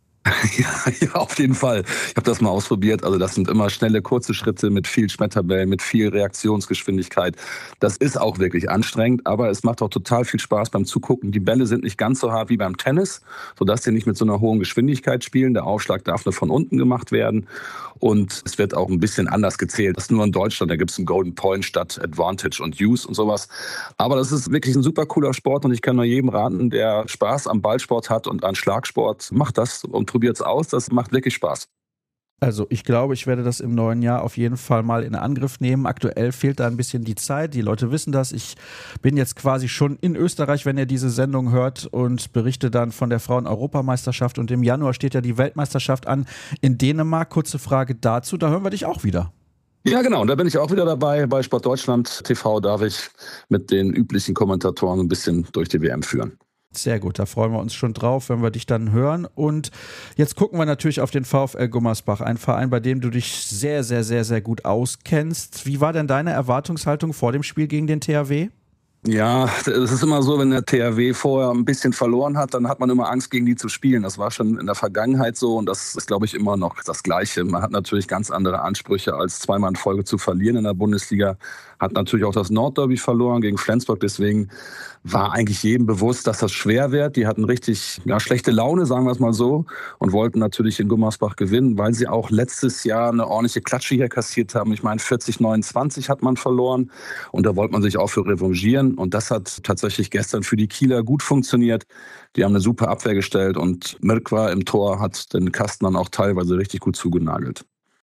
Ja, auf jeden Fall. Ich habe das mal ausprobiert. Also das sind immer schnelle, kurze Schritte mit viel Schmetterbällen, mit viel Reaktionsgeschwindigkeit. Das ist auch wirklich anstrengend, aber es macht auch total viel Spaß beim Zugucken. Die Bälle sind nicht ganz so hart wie beim Tennis, sodass die nicht mit so einer hohen Geschwindigkeit spielen. Der Aufschlag darf nur von unten gemacht werden und es wird auch ein bisschen anders gezählt. Das ist nur in Deutschland, da gibt es einen Golden Point statt Advantage und Use und sowas. Aber das ist wirklich ein super cooler Sport und ich kann nur jedem raten, der Spaß am Ballsport hat und an Schlagsport, macht das und probiert's aus, das macht wirklich Spaß.
Also ich glaube, ich werde das im neuen Jahr auf jeden Fall mal in Angriff nehmen. Aktuell fehlt da ein bisschen die Zeit. Die Leute wissen das. Ich bin jetzt quasi schon in Österreich, wenn ihr diese Sendung hört und berichte dann von der Frauen-Europameisterschaft. Und im Januar steht ja die Weltmeisterschaft an in Dänemark. Kurze Frage dazu, da hören wir dich auch wieder.
Ja, genau. Und da bin ich auch wieder dabei. Bei Sport Deutschland TV darf ich mit den üblichen Kommentatoren ein bisschen durch die WM führen.
Sehr gut, da freuen wir uns schon drauf, wenn wir dich dann hören. Und jetzt gucken wir natürlich auf den VfL Gummersbach, ein Verein, bei dem du dich sehr, sehr, sehr, sehr gut auskennst. Wie war denn deine Erwartungshaltung vor dem Spiel gegen den THW?
Ja, es ist immer so, wenn der THW vorher ein bisschen verloren hat, dann hat man immer Angst, gegen die zu spielen. Das war schon in der Vergangenheit so und das ist, glaube ich, immer noch das Gleiche. Man hat natürlich ganz andere Ansprüche, als zweimal in Folge zu verlieren in der Bundesliga. Hat natürlich auch das Nordderby verloren gegen Flensburg, deswegen war eigentlich jedem bewusst, dass das schwer wird. Die hatten richtig schlechte Laune, sagen wir es mal so, und wollten natürlich in Gummersbach gewinnen, weil sie auch letztes Jahr eine ordentliche Klatsche hier kassiert haben. Ich meine, 40-29 hat man verloren und da wollte man sich auch für revanchieren. Und das hat tatsächlich gestern für die Kieler gut funktioniert. Die haben eine super Abwehr gestellt und Mirkwa im Tor hat den Kasten dann auch teilweise richtig gut zugenagelt.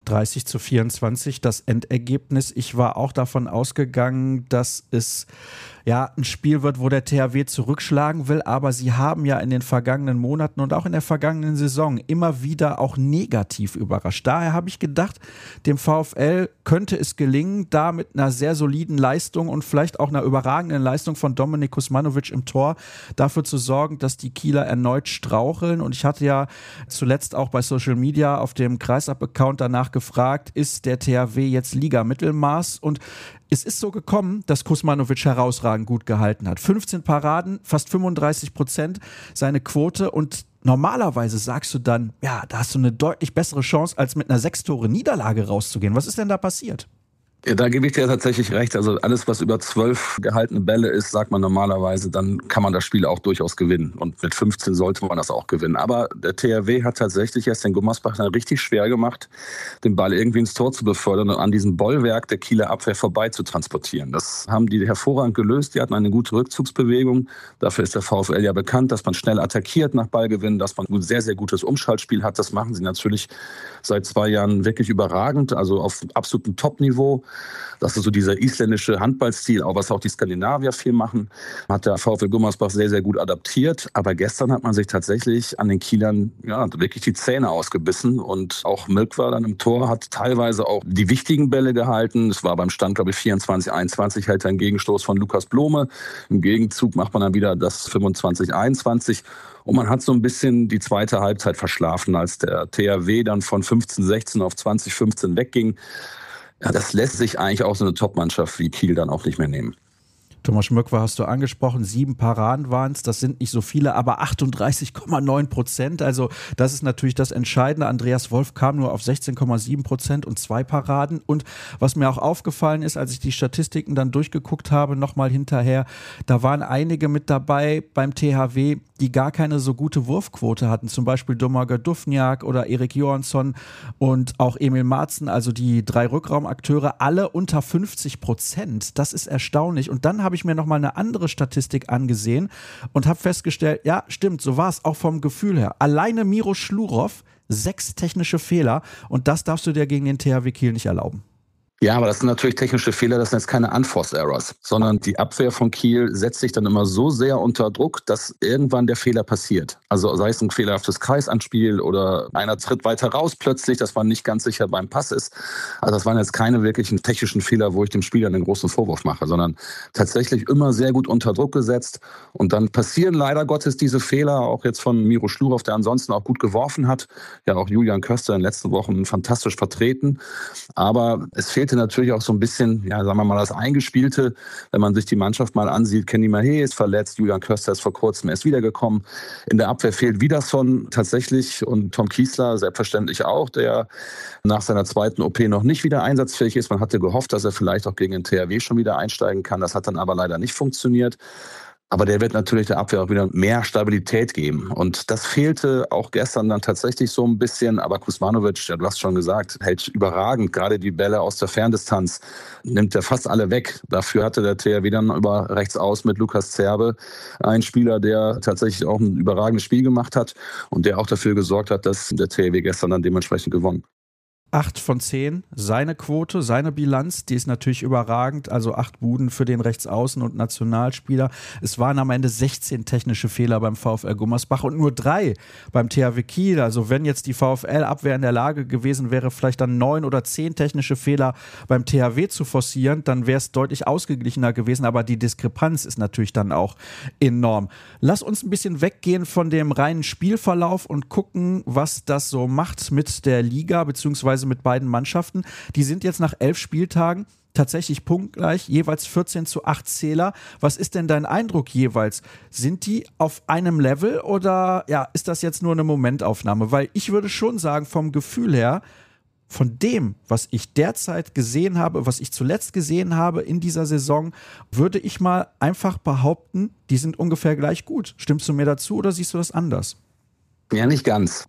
30-24 das Endergebnis. Ich war auch davon ausgegangen, dass es ein Spiel wird, wo der THW zurückschlagen will, aber sie haben ja in den vergangenen Monaten und auch in der vergangenen Saison immer wieder auch negativ überrascht. Daher habe ich gedacht, dem VfL könnte es gelingen, da mit einer sehr soliden Leistung und vielleicht auch einer überragenden Leistung von Dominik Kuzmanovic im Tor dafür zu sorgen, dass die Kieler erneut straucheln. Und ich hatte ja zuletzt auch bei Social Media auf dem Kreisab-Account danach gefragt, ist der THW jetzt Liga-Mittelmaß? Und es ist so gekommen, dass Kuzmanovic herausragend gut gehalten hat. 15 Paraden, fast 35% seine Quote, und normalerweise sagst du dann, ja, da hast du eine deutlich bessere Chance, als mit einer 6-Tore-Niederlage rauszugehen. Was ist denn da passiert?
Ja, da gebe ich dir tatsächlich recht. Also alles, was über 12 gehaltene Bälle ist, sagt man normalerweise, dann kann man das Spiel auch durchaus gewinnen. Und mit 15 sollte man das auch gewinnen. Aber der THW hat tatsächlich erst den Gummersbach dann richtig schwer gemacht, den Ball irgendwie ins Tor zu befördern und an diesem Bollwerk der Kieler Abwehr vorbei zu transportieren. Das haben die hervorragend gelöst. Die hatten eine gute Rückzugsbewegung. Dafür ist der VfL ja bekannt, dass man schnell attackiert nach Ballgewinn, dass man ein sehr, sehr gutes Umschaltspiel hat. Das machen sie natürlich seit 2 Jahren wirklich überragend, also auf absolutem Top-Niveau. Das ist so dieser isländische Handballstil, auch was auch die Skandinavier viel machen, hat der VfL Gummersbach sehr, sehr gut adaptiert. Aber gestern hat man sich tatsächlich an den Kielern wirklich die Zähne ausgebissen. Und auch Milk war dann im Tor, hat teilweise auch die wichtigen Bälle gehalten. Es war beim Stand, glaube ich, 24-21, hält er einen Gegenstoß von Lukas Blome. Im Gegenzug macht man dann wieder das 25-21. Und man hat so ein bisschen die zweite Halbzeit verschlafen, als der THW dann von 15-16 auf 20-15 wegging. Ja, das lässt sich eigentlich auch so eine Top-Mannschaft wie Kiel dann auch nicht mehr nehmen.
Thomas Schmöckwer hast du angesprochen, 7 Paraden waren es, das sind nicht so viele, aber 38,9%, also das ist natürlich das Entscheidende. Andreas Wolf kam nur auf 16,7% und 2 Paraden, und was mir auch aufgefallen ist, als ich die Statistiken dann durchgeguckt habe, nochmal hinterher, da waren einige mit dabei beim THW, die gar keine so gute Wurfquote hatten, zum Beispiel Domager Dufniak oder Erik Johansson und auch Emil Marzen, also die 3 Rückraumakteure, alle unter 50%, das ist erstaunlich. Und dann habe ich mir nochmal eine andere Statistik angesehen und habe festgestellt, ja, stimmt, so war es auch vom Gefühl her. Alleine Miro Schlurov, 6 technische Fehler, und das darfst du dir gegen den THW Kiel nicht erlauben.
Ja, aber das sind natürlich technische Fehler, das sind jetzt keine Unforced Errors, sondern die Abwehr von Kiel setzt sich dann immer so sehr unter Druck, dass irgendwann der Fehler passiert. Also sei es ein fehlerhaftes Kreisanspiel oder einer tritt weiter raus plötzlich, dass man nicht ganz sicher beim Pass ist. Also das waren jetzt keine wirklichen technischen Fehler, wo ich dem Spieler einen großen Vorwurf mache, sondern tatsächlich immer sehr gut unter Druck gesetzt. Und dann passieren leider Gottes diese Fehler, auch jetzt von Miro Schlurov, der ansonsten auch gut geworfen hat. Ja, auch Julian Köster in den letzten Wochen fantastisch vertreten. Aber es fehlte natürlich auch so ein bisschen, ja, sagen wir mal, das Eingespielte. Wenn man sich die Mannschaft mal ansieht, Kenny Mahé ist verletzt, Julian Köster ist vor kurzem erst wiedergekommen. In der Abwehr fehlt Wiederson tatsächlich und Tom Kiesler selbstverständlich auch, der nach seiner zweiten OP noch nicht wieder einsatzfähig ist. Man hatte gehofft, dass er vielleicht auch gegen den THW schon wieder einsteigen kann. Das hat dann aber leider nicht funktioniert. Aber der wird natürlich der Abwehr auch wieder mehr Stabilität geben. Und das fehlte auch gestern dann tatsächlich so ein bisschen. Aber Kuzmanovic, ja, du hast schon gesagt, hält überragend. Gerade die Bälle aus der Ferndistanz nimmt er fast alle weg. Dafür hatte der THW dann über rechts aus mit Lukas Zerbe einen Spieler, der tatsächlich auch ein überragendes Spiel gemacht hat und der auch dafür gesorgt hat, dass der THW gestern dann dementsprechend gewonnen.
8 von 10, seine Quote, seine Bilanz, die ist natürlich überragend, also 8 Buden für den Rechtsaußen- und Nationalspieler. Es waren am Ende 16 technische Fehler beim VfL Gummersbach und nur 3 beim THW Kiel. Also wenn jetzt die VfL-Abwehr in der Lage gewesen wäre, vielleicht dann 9 oder 10 technische Fehler beim THW zu forcieren, dann wäre es deutlich ausgeglichener gewesen, aber die Diskrepanz ist natürlich dann auch enorm. Lass uns ein bisschen weggehen von dem reinen Spielverlauf und gucken, was das so macht mit der Liga, beziehungsweise mit beiden Mannschaften. Die sind jetzt nach 11 Spieltagen tatsächlich punktgleich, jeweils 14:8 Zähler. Was ist denn dein Eindruck jeweils? Sind die auf einem Level oder ja, ist das jetzt nur eine Momentaufnahme? Weil ich würde schon sagen, vom Gefühl her, von dem, was ich derzeit gesehen habe, was ich zuletzt gesehen habe in dieser Saison, würde ich mal einfach behaupten, die sind ungefähr gleich gut. Stimmst du mir dazu oder siehst du das anders?
Ja, nicht ganz.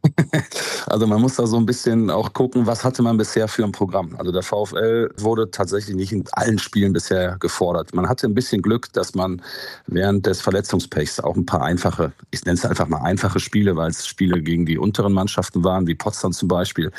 Also man muss da so ein bisschen auch gucken, was hatte man bisher für ein Programm. Also der VfL wurde tatsächlich nicht in allen Spielen bisher gefordert. Man hatte ein bisschen Glück, dass man während des Verletzungspechs auch ein paar einfache, ich nenne es einfach mal einfache Spiele, weil es Spiele gegen die unteren Mannschaften waren, wie Potsdam zum Beispiel,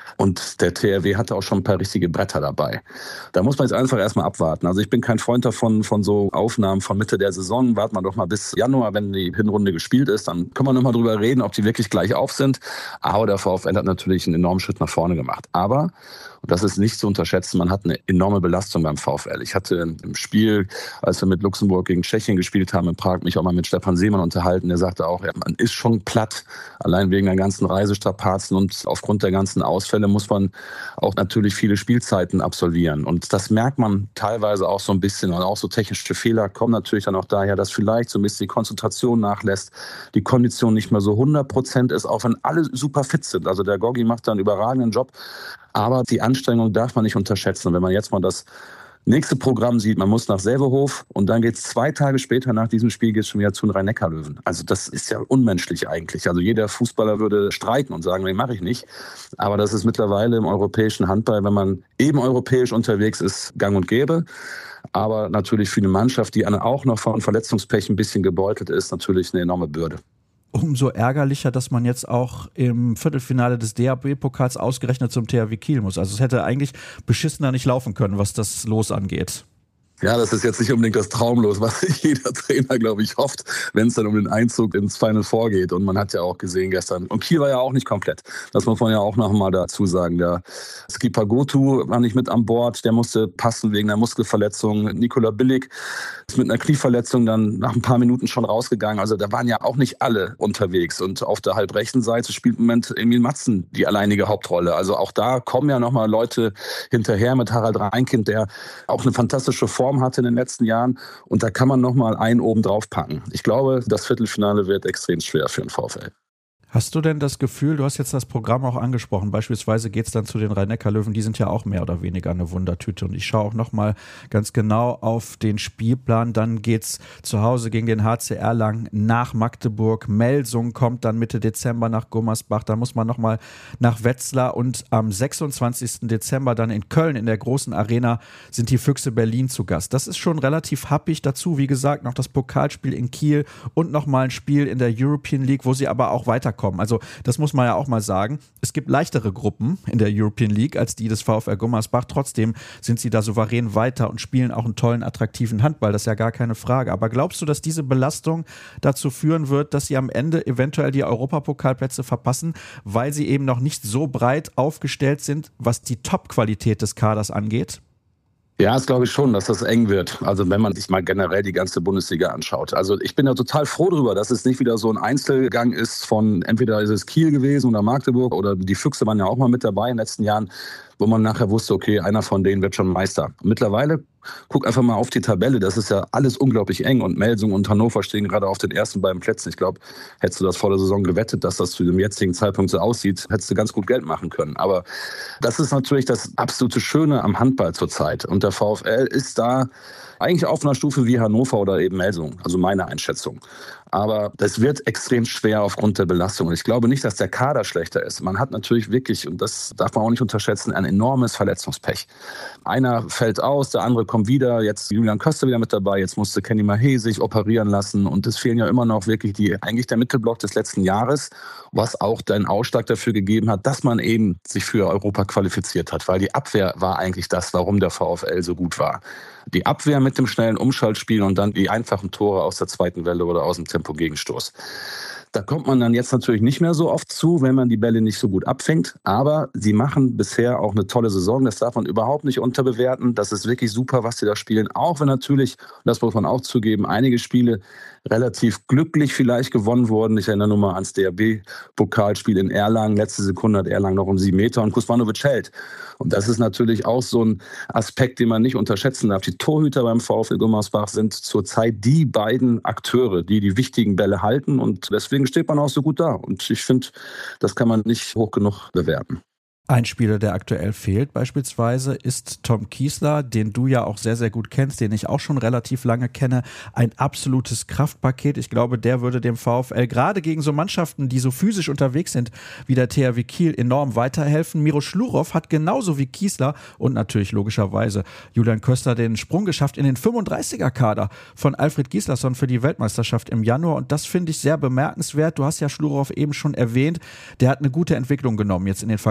Und der THW hatte auch schon ein paar richtige Bretter dabei. Da muss man jetzt einfach erstmal abwarten. Also ich bin kein Freund davon, von so Aufnahmen von Mitte der Saison. Warten wir doch mal bis Januar, wenn die Hinrunde gespielt ist. Dann können wir nochmal drüber reden, ob die wirklich gleich auf sind. Aber der VfL hat natürlich einen enormen Schritt nach vorne gemacht. Aber, und das ist nicht zu unterschätzen, man hat eine enorme Belastung beim VfL. Ich hatte im Spiel, als wir mit Luxemburg gegen Tschechien gespielt haben in Prag, mich auch mal mit Stefan Seemann unterhalten. Der sagte auch, ja, man ist schon platt, allein wegen der ganzen Reisestrapazen und aufgrund der ganzen Ausfälle muss man auch natürlich viele Spielzeiten absolvieren. Und das merkt man teilweise auch so ein bisschen. Und auch so technische Fehler kommen natürlich dann auch daher, dass vielleicht so ein bisschen die Konzentration nachlässt, die Kondition nicht mehr so 100% ist, auch wenn alle super fit sind. Also der Goggi macht da einen überragenden Job. Aber die Anstrengung darf man nicht unterschätzen. Und wenn man jetzt mal das nächste Programm sieht, man muss nach Selverhof und dann geht es 2 Tage später nach diesem Spiel geht's schon wieder zu den Rhein-Neckar-Löwen. Also das ist ja unmenschlich eigentlich. Also jeder Fußballer würde streiken und sagen, nee, mache ich nicht. Aber das ist mittlerweile im europäischen Handball, wenn man eben europäisch unterwegs ist, gang und gäbe. Aber natürlich für eine Mannschaft, die auch noch von Verletzungspech ein bisschen gebeutelt ist, natürlich eine enorme Bürde.
Umso ärgerlicher, dass man jetzt auch im Viertelfinale des DHB-Pokals ausgerechnet zum THW Kiel muss. Also es hätte eigentlich beschissener nicht laufen können, was das Los angeht.
Ja, das ist jetzt nicht unbedingt das Traumlos, was sich jeder Trainer, glaube ich, hofft, wenn es dann um den Einzug ins Final Four geht. Und man hat ja auch gesehen gestern, und Kiel war ja auch nicht komplett. Das muss man ja auch noch mal dazu sagen. Der Skipper Gotu war nicht mit an Bord, der musste passen wegen einer Muskelverletzung. Nikola Billig ist mit einer Knieverletzung dann nach ein paar Minuten schon rausgegangen. Also da waren ja auch nicht alle unterwegs. Und auf der halbrechten Seite spielt im Moment Emil Matzen die alleinige Hauptrolle. Also auch da kommen ja noch mal Leute hinterher mit Harald Reinkind, der auch eine fantastische Form hatte in den letzten Jahren. Und da kann man noch mal einen oben drauf packen. Ich glaube, das Viertelfinale wird extrem schwer für den VfL.
Hast du denn das Gefühl, du hast jetzt das Programm auch angesprochen, beispielsweise geht es dann zu den Rhein-Neckar-Löwen, die sind ja auch mehr oder weniger eine Wundertüte und ich schaue auch nochmal ganz genau auf den Spielplan, dann geht es zu Hause gegen den HC Erlangen nach Magdeburg, Melsung kommt dann Mitte Dezember nach Gummersbach, dann muss man nochmal nach Wetzlar und am 26. Dezember dann in Köln in der großen Arena sind die Füchse Berlin zu Gast. Das ist schon relativ happig, dazu wie gesagt noch das Pokalspiel in Kiel und nochmal ein Spiel in der European League, wo sie aber auch weiterkommen. Also das muss man ja auch mal sagen. Es gibt leichtere Gruppen in der European League als die des VfR Gummersbach. Trotzdem sind sie da souverän weiter und spielen auch einen tollen, attraktiven Handball. Das ist ja gar keine Frage. Aber glaubst du, dass diese Belastung dazu führen wird, dass sie am Ende eventuell die Europapokalplätze verpassen, weil sie eben noch nicht so breit aufgestellt sind, was die Top-Qualität des Kaders angeht?
Ja, das glaube ich schon, dass das eng wird. Also wenn man sich mal generell die ganze Bundesliga anschaut. Also ich bin ja total froh darüber, dass es nicht wieder so ein Einzelgang ist von entweder ist es Kiel gewesen oder Magdeburg oder die Füchse waren ja auch mal mit dabei in den letzten Jahren, wo man nachher wusste, okay, einer von denen wird schon Meister. Mittlerweile, guck einfach mal auf die Tabelle, das ist ja alles unglaublich eng und Melsung und Hannover stehen gerade auf den ersten beiden Plätzen. Ich glaube, hättest du das vor der Saison gewettet, dass das zu dem jetzigen Zeitpunkt so aussieht, hättest du ganz gut Geld machen können. Aber das ist natürlich das absolute Schöne am Handball zurzeit. Und der VfL ist da eigentlich auf einer Stufe wie Hannover oder eben Melsung, also meine Einschätzung. Aber das wird extrem schwer aufgrund der Belastung. Und ich glaube nicht, dass der Kader schlechter ist. Man hat natürlich wirklich, und das darf man auch nicht unterschätzen, ein enormes Verletzungspech. Einer fällt aus, der andere kommt wieder. Jetzt Julian Köster wieder mit dabei. Jetzt musste Kenny Mahé sich operieren lassen. Und es fehlen ja immer noch wirklich eigentlich der Mittelblock des letzten Jahres, was auch den Ausschlag dafür gegeben hat, dass man eben sich für Europa qualifiziert hat. Weil die Abwehr war eigentlich das, warum der VfL so gut war. Die Abwehr mit dem schnellen Umschaltspiel und dann die einfachen Tore aus der zweiten Welle oder aus dem Tempo-Gegenstoß. Da kommt man dann jetzt natürlich nicht mehr so oft zu, wenn man die Bälle nicht so gut abfängt. Aber sie machen bisher auch eine tolle Saison. Das darf man überhaupt nicht unterbewerten. Das ist wirklich super, was sie da spielen. Auch wenn natürlich, das muss man auch zugeben, einige Spiele relativ glücklich vielleicht gewonnen wurden. Ich erinnere nur mal ans DRB-Pokalspiel in Erlangen. Letzte Sekunde hat Erlangen noch um 7 Meter und Kuzmanovic hält. Und das ist natürlich auch so ein Aspekt, den man nicht unterschätzen darf. Die Torhüter beim VfL Gummersbach sind zurzeit die beiden Akteure, die die wichtigen Bälle halten. Und deswegen steht man auch so gut da. Und ich finde, das kann man nicht hoch genug bewerten.
Ein Spieler, der aktuell fehlt beispielsweise, ist Tom Kiesler, den du ja auch sehr, sehr gut kennst, den ich auch schon relativ lange kenne. Ein absolutes Kraftpaket. Ich glaube, der würde dem VfL gerade gegen so Mannschaften, die so physisch unterwegs sind, wie der THW Kiel, enorm weiterhelfen. Miro Schlurow hat genauso wie Kiesler und natürlich logischerweise Julian Köster den Sprung geschafft in den 35er-Kader von Alfred Gislason für die Weltmeisterschaft im Januar. Und das finde ich sehr bemerkenswert. Du hast ja Schlurow eben schon erwähnt. Der hat eine gute Entwicklung genommen jetzt in den vergangenen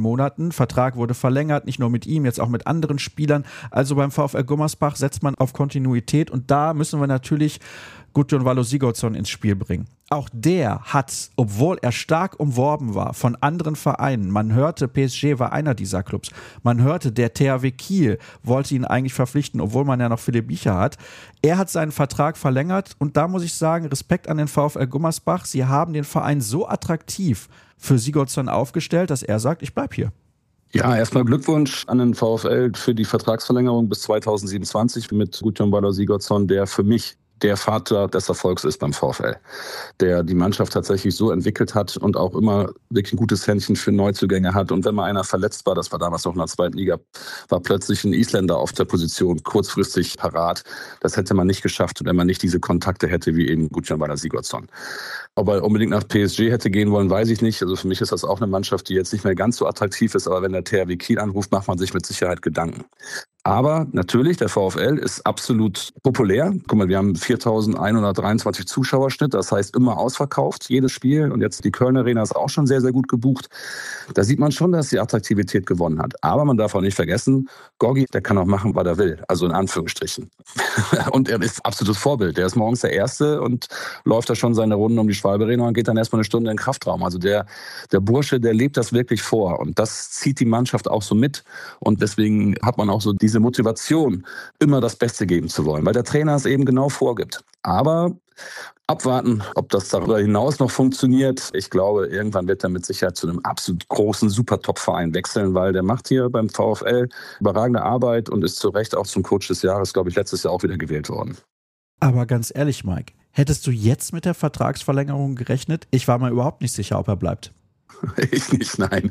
Monaten. Vertrag wurde verlängert, nicht nur mit ihm, jetzt auch mit anderen Spielern. Also beim VfL Gummersbach setzt man auf Kontinuität und da müssen wir natürlich Gudjon Vallo Sigurdsson ins Spiel bringen. Auch der hat, obwohl er stark umworben war von anderen Vereinen, man hörte, PSG war einer dieser Clubs, man hörte, der THW Kiel wollte ihn eigentlich verpflichten, obwohl man ja noch Philipp Biecher hat. Er hat seinen Vertrag verlängert und da muss ich sagen, Respekt an den VfL Gummersbach, sie haben den Verein so attraktiv für Sigurdsson aufgestellt, dass er sagt, ich bleib hier.
Ja, erstmal Glückwunsch an den VfL für die Vertragsverlängerung bis 2027 mit Gudjon Vallo Sigurdsson, der für mich der Vater des Erfolgs ist beim VfL, der die Mannschaft tatsächlich so entwickelt hat und auch immer wirklich ein gutes Händchen für Neuzugänge hat. Und wenn mal einer verletzt war, das war damals noch in der zweiten Liga, war plötzlich ein Isländer auf der Position kurzfristig parat. Das hätte man nicht geschafft, wenn man nicht diese Kontakte hätte wie eben Gudjon Vallo Sigurdsson. Ob er unbedingt nach PSG hätte gehen wollen, weiß ich nicht. Also für mich ist das auch eine Mannschaft, die jetzt nicht mehr ganz so attraktiv ist. Aber wenn der THW Kiel anruft, macht man sich mit Sicherheit Gedanken. Aber natürlich, der VfL ist absolut populär. Guck mal, wir haben 4.123 Zuschauerschnitt, das heißt immer ausverkauft, jedes Spiel. Und jetzt die Köln Arena ist auch schon sehr, sehr gut gebucht. Da sieht man schon, dass die Attraktivität gewonnen hat. Aber man darf auch nicht vergessen, Gorgi, der kann auch machen, was er will. Also in Anführungsstrichen. Und er ist absolutes Vorbild. Der ist morgens der Erste und läuft da schon seine Runden um die Schwalbe Arena und geht dann erstmal eine Stunde in den Kraftraum. Also der Bursche, der lebt das wirklich vor. Und das zieht die Mannschaft auch so mit. Und deswegen hat man auch so diese Motivation, immer das Beste geben zu wollen, weil der Trainer es eben genau vorgibt. Aber abwarten, ob das darüber hinaus noch funktioniert. Ich glaube, irgendwann wird er mit Sicherheit zu einem absolut großen Super-Top-Verein wechseln, weil der macht hier beim VfL überragende Arbeit und ist zu Recht auch zum Coach des Jahres, glaube ich, letztes Jahr auch wieder gewählt worden.
Aber ganz ehrlich, Mike, hättest du jetzt mit der Vertragsverlängerung gerechnet? Ich war mir überhaupt nicht sicher, ob er bleibt.
Ich nicht, nein.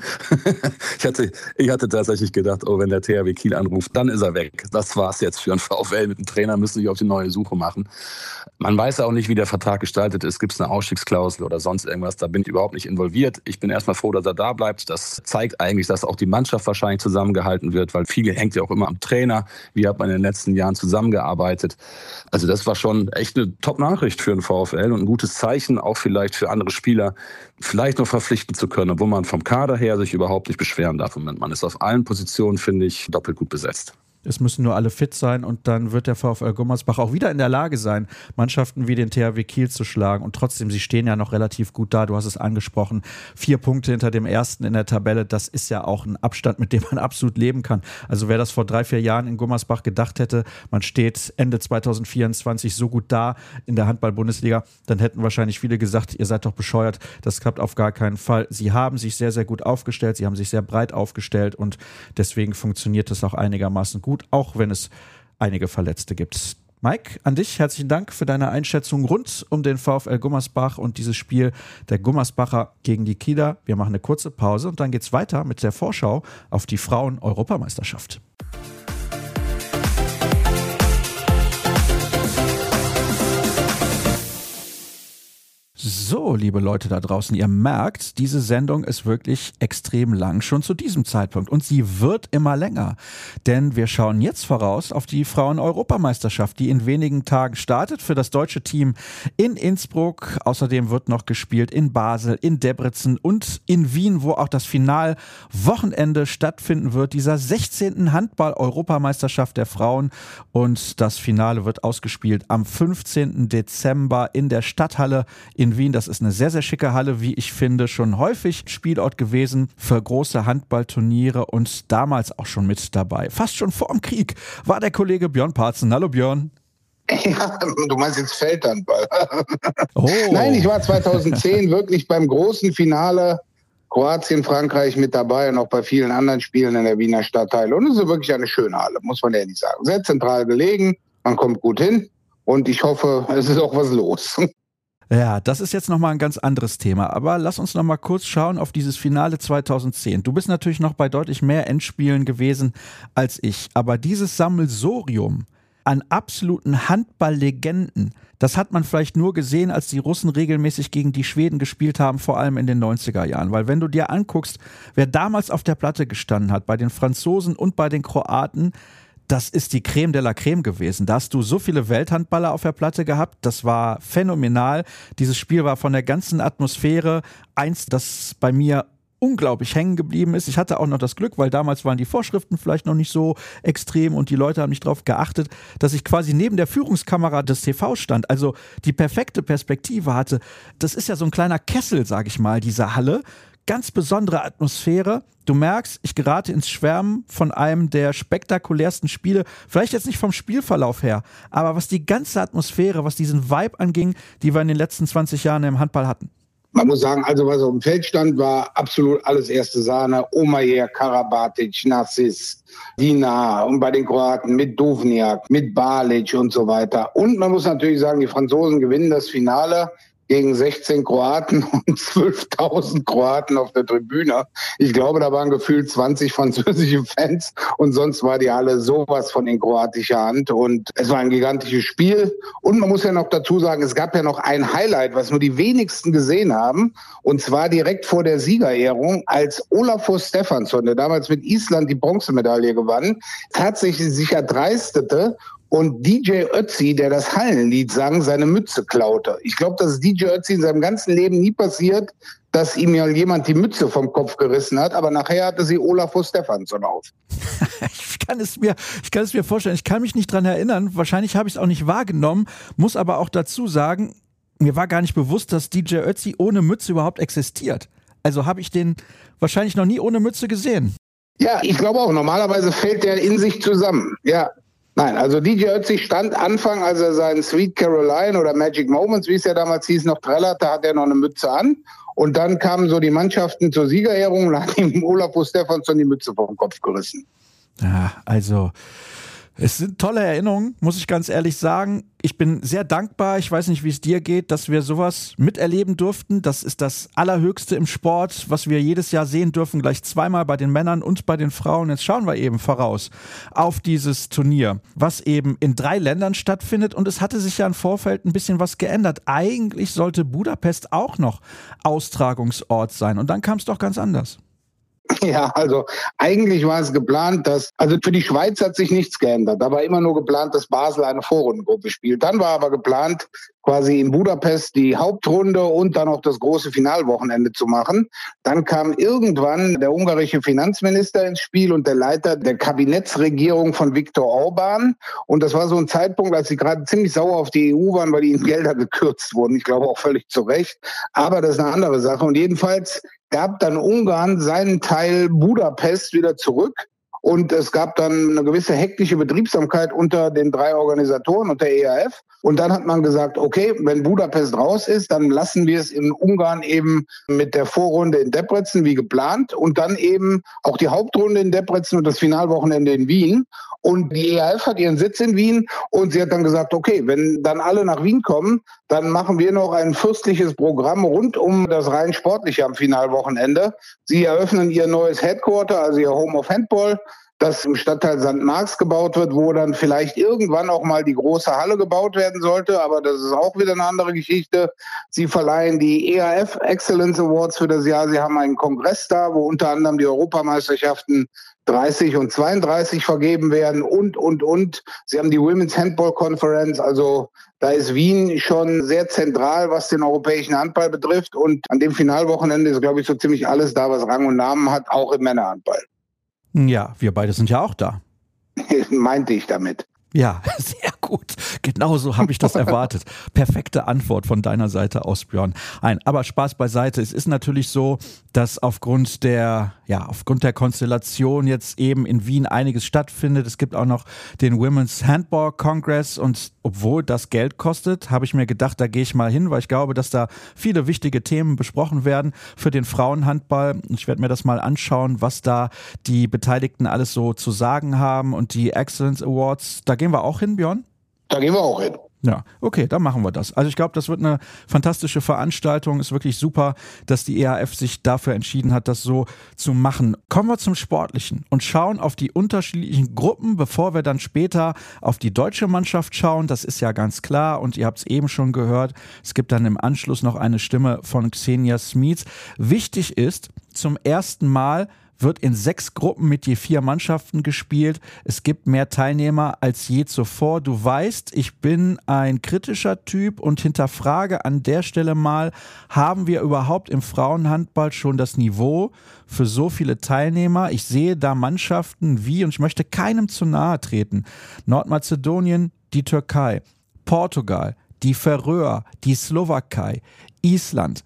Ich hatte tatsächlich gedacht, oh, wenn der THW Kiel anruft, dann ist er weg. Das war's jetzt für einen VfL. Mit dem Trainer müssen sich auf die neue Suche machen. Man weiß auch nicht, wie der Vertrag gestaltet ist. Gibt es eine Ausstiegsklausel oder sonst irgendwas? Da bin ich überhaupt nicht involviert. Ich bin erstmal froh, dass er da bleibt. Das zeigt eigentlich, dass auch die Mannschaft wahrscheinlich zusammengehalten wird, weil viel hängt ja auch immer am Trainer. Wie hat man in den letzten Jahren zusammengearbeitet? Also das war schon echt eine Top-Nachricht für den VfL und ein gutes Zeichen, auch vielleicht für andere Spieler, vielleicht noch verpflichten zu können, obwohl man vom Kader her sich überhaupt nicht beschweren darf. Und man ist auf allen Positionen, finde ich, doppelt gut besetzt.
Es müssen nur alle fit sein und dann wird der VfL Gummersbach auch wieder in der Lage sein, Mannschaften wie den THW Kiel zu schlagen. Und trotzdem, sie stehen ja noch relativ gut da. Du hast es angesprochen. 4 Punkte hinter dem Ersten in der Tabelle. Das ist ja auch ein Abstand, mit dem man absolut leben kann. Also wer das vor 3-4 Jahren in Gummersbach gedacht hätte, man steht Ende 2024 so gut da in der Handball-Bundesliga, dann hätten wahrscheinlich viele gesagt, ihr seid doch bescheuert. Das klappt auf gar keinen Fall. Sie haben sich sehr, sehr gut aufgestellt. Sie haben sich sehr breit aufgestellt und deswegen funktioniert das auch einigermaßen gut, auch wenn es einige Verletzte gibt. Mike, an dich herzlichen Dank für deine Einschätzung rund um den VfL Gummersbach und dieses Spiel der Gummersbacher gegen die Kieler. Wir machen eine kurze Pause und dann geht's weiter mit der Vorschau auf die Frauen-Europameisterschaft. So, liebe Leute da draußen, ihr merkt, diese Sendung ist wirklich extrem lang, schon zu diesem Zeitpunkt. Und sie wird immer länger, denn wir schauen jetzt voraus auf die Frauen-Europameisterschaft, die in wenigen Tagen startet für das deutsche Team in Innsbruck. Außerdem wird noch gespielt in Basel, in Debrecen und in Wien, wo auch das Finalwochenende stattfinden wird, dieser 16. Handball-Europameisterschaft der Frauen. Und das Finale wird ausgespielt am 15. Dezember in der Stadthalle in Wien. Das ist eine sehr, sehr schicke Halle, wie ich finde, schon häufig Spielort gewesen für große Handballturniere und damals auch schon mit dabei. Fast schon vor dem Krieg war der Kollege Björn Parzen. Hallo Björn.
Ja, du meinst jetzt Feldhandball.
Oh.
Nein, ich war 2010 wirklich beim großen Finale Kroatien, Frankreich mit dabei und auch bei vielen anderen Spielen in der Wiener Stadtteile. Und es ist wirklich eine schöne Halle, muss man ehrlich sagen. Sehr zentral gelegen, man kommt gut hin und ich hoffe, es ist auch was los.
Ja, das ist jetzt nochmal ein ganz anderes Thema, aber lass uns nochmal kurz schauen auf dieses Finale 2010. Du bist natürlich noch bei deutlich mehr Endspielen gewesen als ich, aber dieses Sammelsurium an absoluten Handballlegenden, das hat man vielleicht nur gesehen, als die Russen regelmäßig gegen die Schweden gespielt haben, vor allem in den 90er Jahren. Weil wenn du dir anguckst, wer damals auf der Platte gestanden hat, bei den Franzosen und bei den Kroaten, das ist die Creme de la Creme gewesen. Da hast du so viele Welthandballer auf der Platte gehabt. Das war phänomenal. Dieses Spiel war von der ganzen Atmosphäre eins, das bei mir unglaublich hängen geblieben ist. Ich hatte auch noch das Glück, weil damals waren die Vorschriften vielleicht noch nicht so extrem und die Leute haben nicht darauf geachtet, dass ich quasi neben der Führungskamera des TV stand, also die perfekte Perspektive hatte. Das ist ja so ein kleiner Kessel, sag ich mal, diese Halle. Ganz besondere Atmosphäre. Du merkst, ich gerate ins Schwärmen von einem der spektakulärsten Spiele. Vielleicht jetzt nicht vom Spielverlauf her, aber was die ganze Atmosphäre, was diesen Vibe anging, die wir in den letzten 20 Jahren im Handball hatten.
Man muss sagen, also was auf dem Feld stand, war absolut alles erste Sahne. Omajer, Karabatic, Narcis, Dina und bei den Kroaten mit Duvniak, mit Balic und so weiter. Und man muss natürlich sagen, die Franzosen gewinnen das Finale gegen 16 Kroaten und 12.000 Kroaten auf der Tribüne. Ich glaube, da waren gefühlt 20 französische Fans und sonst war die Halle sowas von in kroatischer Hand und es war ein gigantisches Spiel. Und man muss ja noch dazu sagen, es gab ja noch ein Highlight, was nur die wenigsten gesehen haben, und zwar direkt vor der Siegerehrung, als Olafur Stefansson, der damals mit Island die Bronzemedaille gewann, tatsächlich sich erdreistete und DJ Ötzi, der das Hallenlied sang, seine Mütze klaute. Ich glaube, dass DJ Ötzi in seinem ganzen Leben nie passiert, dass ihm ja jemand die Mütze vom Kopf gerissen hat, aber nachher hatte sie Olafur Stefansson auf.
Ich kann es mir vorstellen, ich kann mich nicht dran erinnern, wahrscheinlich habe ich es auch nicht wahrgenommen, muss aber auch dazu sagen, mir war gar nicht bewusst, dass DJ Ötzi ohne Mütze überhaupt existiert. Also habe ich den wahrscheinlich noch nie ohne Mütze gesehen.
Ja, ich glaube auch, normalerweise fällt der in sich zusammen, ja. Nein, also DJ Ötzi stand Anfang, als er seinen Sweet Caroline oder Magic Moments, wie es ja damals hieß, noch trällerte, hat er noch eine Mütze an. Und dann kamen so die Mannschaften zur Siegerehrung und hat ihm Olafur Stefansson die Mütze vom Kopf gerissen.
Ja, also es sind tolle Erinnerungen, muss ich ganz ehrlich sagen. Ich bin sehr dankbar, ich weiß nicht, wie es dir geht, dass wir sowas miterleben durften. Das ist das Allerhöchste im Sport, was wir jedes Jahr sehen dürfen, gleich zweimal bei den Männern und bei den Frauen. Jetzt schauen wir eben voraus auf dieses Turnier, was eben in 3 Ländern stattfindet. Und es hatte sich ja im Vorfeld ein bisschen was geändert. Eigentlich sollte Budapest auch noch Austragungsort sein. Und dann kam es doch ganz anders.
Ja, also eigentlich war es geplant, also für die Schweiz hat sich nichts geändert. Da war immer nur geplant, dass Basel eine Vorrundengruppe spielt. Dann war aber geplant, quasi in Budapest die Hauptrunde und dann auch das große Finalwochenende zu machen. Dann kam irgendwann der ungarische Finanzminister ins Spiel und der Leiter der Kabinettsregierung von Viktor Orbán. Und das war so ein Zeitpunkt, als sie gerade ziemlich sauer auf die EU waren, weil ihnen Gelder gekürzt wurden. Ich glaube auch völlig zu Recht. Aber das ist eine andere Sache. Und jedenfalls gab dann Ungarn seinen Teil Budapest wieder zurück. Und es gab dann eine gewisse hektische Betriebsamkeit unter den 3 Organisatoren und der EAF. Und dann hat man gesagt, okay, wenn Budapest raus ist, dann lassen wir es in Ungarn eben mit der Vorrunde in Debrecen wie geplant und dann eben auch die Hauptrunde in Debrecen und das Finalwochenende in Wien. Und die EAF hat ihren Sitz in Wien und sie hat dann gesagt, okay, wenn dann alle nach Wien kommen, dann machen wir noch ein fürstliches Programm rund um das rein Sportliche am Finalwochenende. Sie eröffnen ihr neues Headquarter, also ihr Home of Handball, das im Stadtteil St. Marx gebaut wird, wo dann vielleicht irgendwann auch mal die große Halle gebaut werden sollte, aber das ist auch wieder eine andere Geschichte. Sie verleihen die EAF Excellence Awards für das Jahr. Sie haben einen Kongress da, wo unter anderem die Europameisterschaften 30 und 32 vergeben werden und. Sie haben die Women's Handball Conference, also da ist Wien schon sehr zentral, was den europäischen Handball betrifft und an dem Finalwochenende ist, glaube ich, so ziemlich alles da, was Rang und Namen hat, auch im Männerhandball.
Ja, wir beide sind ja auch da.
Meinte ich damit.
Ja, sehr gut. Genauso habe ich das erwartet. Perfekte Antwort von deiner Seite aus, Björn. Aber Spaß beiseite. Es ist natürlich so, dass aufgrund der Konstellation jetzt eben in Wien einiges stattfindet. Es gibt auch noch den Women's Handball Congress und obwohl das Geld kostet, habe ich mir gedacht, da gehe ich mal hin, weil ich glaube, dass da viele wichtige Themen besprochen werden für den Frauenhandball. Ich werde mir das mal anschauen, was da die Beteiligten alles so zu sagen haben und die Excellence Awards. Da gehen wir auch hin, Björn?
Da gehen wir auch hin.
Ja, okay, dann machen wir das. Also ich glaube, das wird eine fantastische Veranstaltung. Ist wirklich super, dass die EAF sich dafür entschieden hat, das so zu machen. Kommen wir zum Sportlichen und schauen auf die unterschiedlichen Gruppen, bevor wir dann später auf die deutsche Mannschaft schauen. Das ist ja ganz klar und ihr habt es eben schon gehört. Es gibt dann im Anschluss noch eine Stimme von Xenia Smits. Wichtig ist, zum ersten Mal wird in 6 Gruppen mit je 4 Mannschaften gespielt. Es gibt mehr Teilnehmer als je zuvor. Du weißt, ich bin ein kritischer Typ und hinterfrage an der Stelle mal, haben wir überhaupt im Frauenhandball schon das Niveau für so viele Teilnehmer? Ich sehe da Mannschaften wie, und ich möchte keinem zu nahe treten, Nordmazedonien, die Türkei, Portugal, die Färöer, die Slowakei, Island.